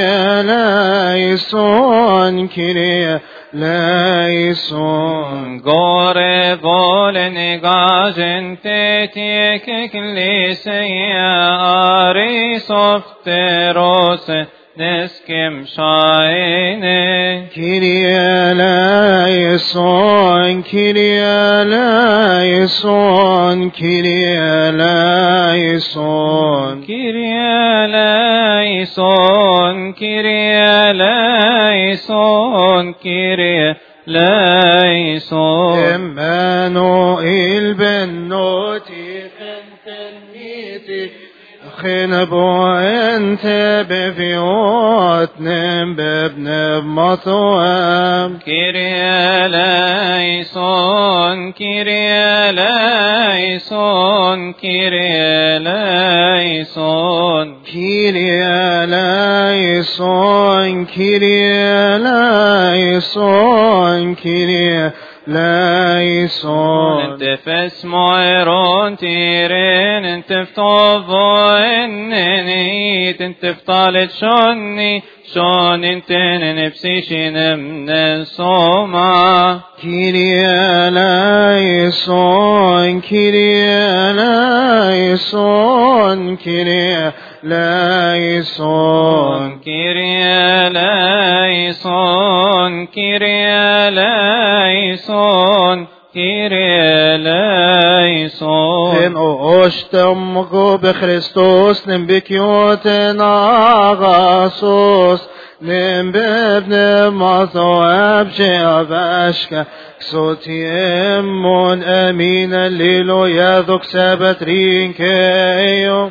eleison, Kyrie eleison. Gore volen gajen te tiek ecclesia aris ofteros Christos neskim shaine. Kyrie eleison, Kyrie eleison, Kyrie eleison. Kyrie eleison, Kyrie eleison, Kyrie eleison. Emmanuel bennoti fenteniti, خنبو انت بفيوت نم ببنب مطوام. Kyrie eleison, Kyrie eleison, Kyrie eleison. Kyrie eleison, Kyrie eleison, Kyrie eleison. انت فاسمعيرون تيرين انت فتوفو اننيت انت فتالت شوني شون انت نفسيشين من الصومة. Kyrie eleison, Kyrie eleison, Kyrie eleison. Kyrie eleison, Kyrie eleison, Kyrie eleison. En oshtemgo b'Christos nem b'kyoten agasos nem b'bne mazoab she'avashka ksotiemon amina lilo yadok sabat rinkeyo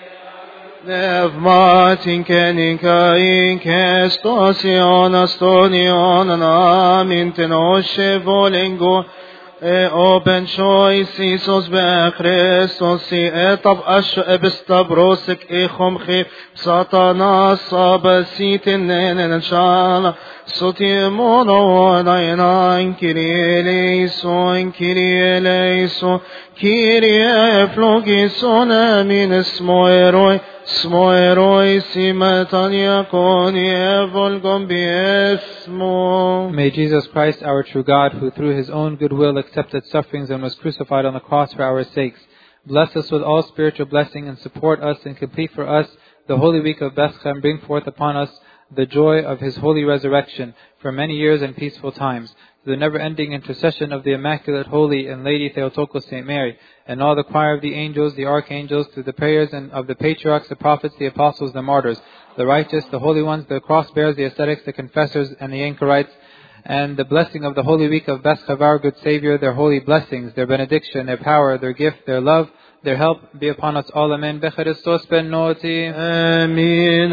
Nevmatin keninka inke stosion astonion amin tenoshe volengo e open choice Isus be Christos si etab ash ebstabrosik e khomkhi satanas sabasitin nenen shala sotimon naina kireleison kireleison kirie flogison min smoeroi smoeroi simatania konie volgom biesmo. May Jesus Christ, our true God, who through his own good will accepted sufferings and was crucified on the cross for our sakes, bless us with all spiritual blessing and support us and complete for us the holy week of Bescha and bring forth upon us the joy of his holy resurrection for many years and peaceful times. To the never-ending intercession of the Immaculate, Holy, and Lady Theotokos Saint Mary, and all the choir of the angels, the archangels, through the prayers and of the patriarchs, the prophets, the apostles, the martyrs, the righteous, the holy ones, the cross-bearers, the ascetics, the confessors, and the anchorites, and the blessing of the holy week of Bescha of our good Savior, their holy blessings, their benediction, their power, their gift, their love, their help be upon us all. Amen. Bechristos ben noti. Amin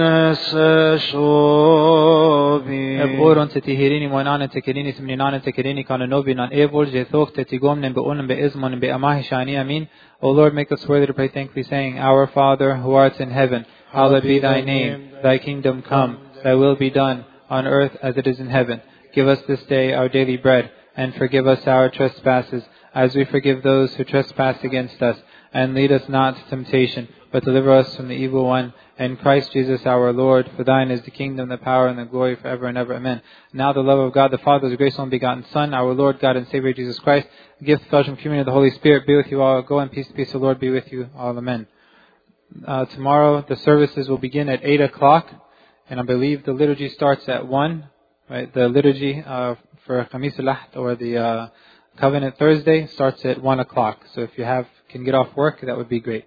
ashobi. Eboron tetihirini moinan tekirini simninan tekirini kananobi nan evol jethok tetigomnen beonen beizmon beamahi shani. Amin. O Lord, make us worthy to pray thankfully, saying, Our Father, who art in heaven, hallowed be thy name. Thy kingdom come. Thy will be done on earth as it is in heaven. Give us this day our daily bread, and forgive us our trespasses, as we forgive those who trespass against us. And lead us not to temptation, but deliver us from the evil one. And Christ Jesus our Lord, for thine is the kingdom, the power, and the glory forever and ever. Amen. Now the love of God the Father, the grace of the only begotten Son, our Lord, God, and Savior Jesus Christ, the gift, fellowship, and communion of the Holy Spirit be with you all. Go in peace, peace, the Lord be with you all. Amen. Uh, tomorrow the services will begin at eight o'clock, and I believe the liturgy starts at one. Right, the liturgy uh, for Khamis al-Ahd, or the uh, Covenant Thursday, starts at one o'clock. So if you have can get off work, that would be great.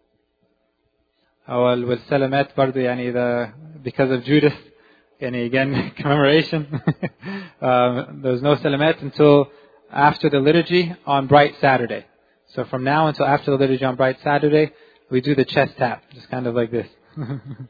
أول والسلامات برضو يعني إذا because of Judas يعني again commemoration um, there's no salamat until after the liturgy on Bright Saturday. So from now until after the liturgy on Bright Saturday, we do the chest tap, just kind of like this.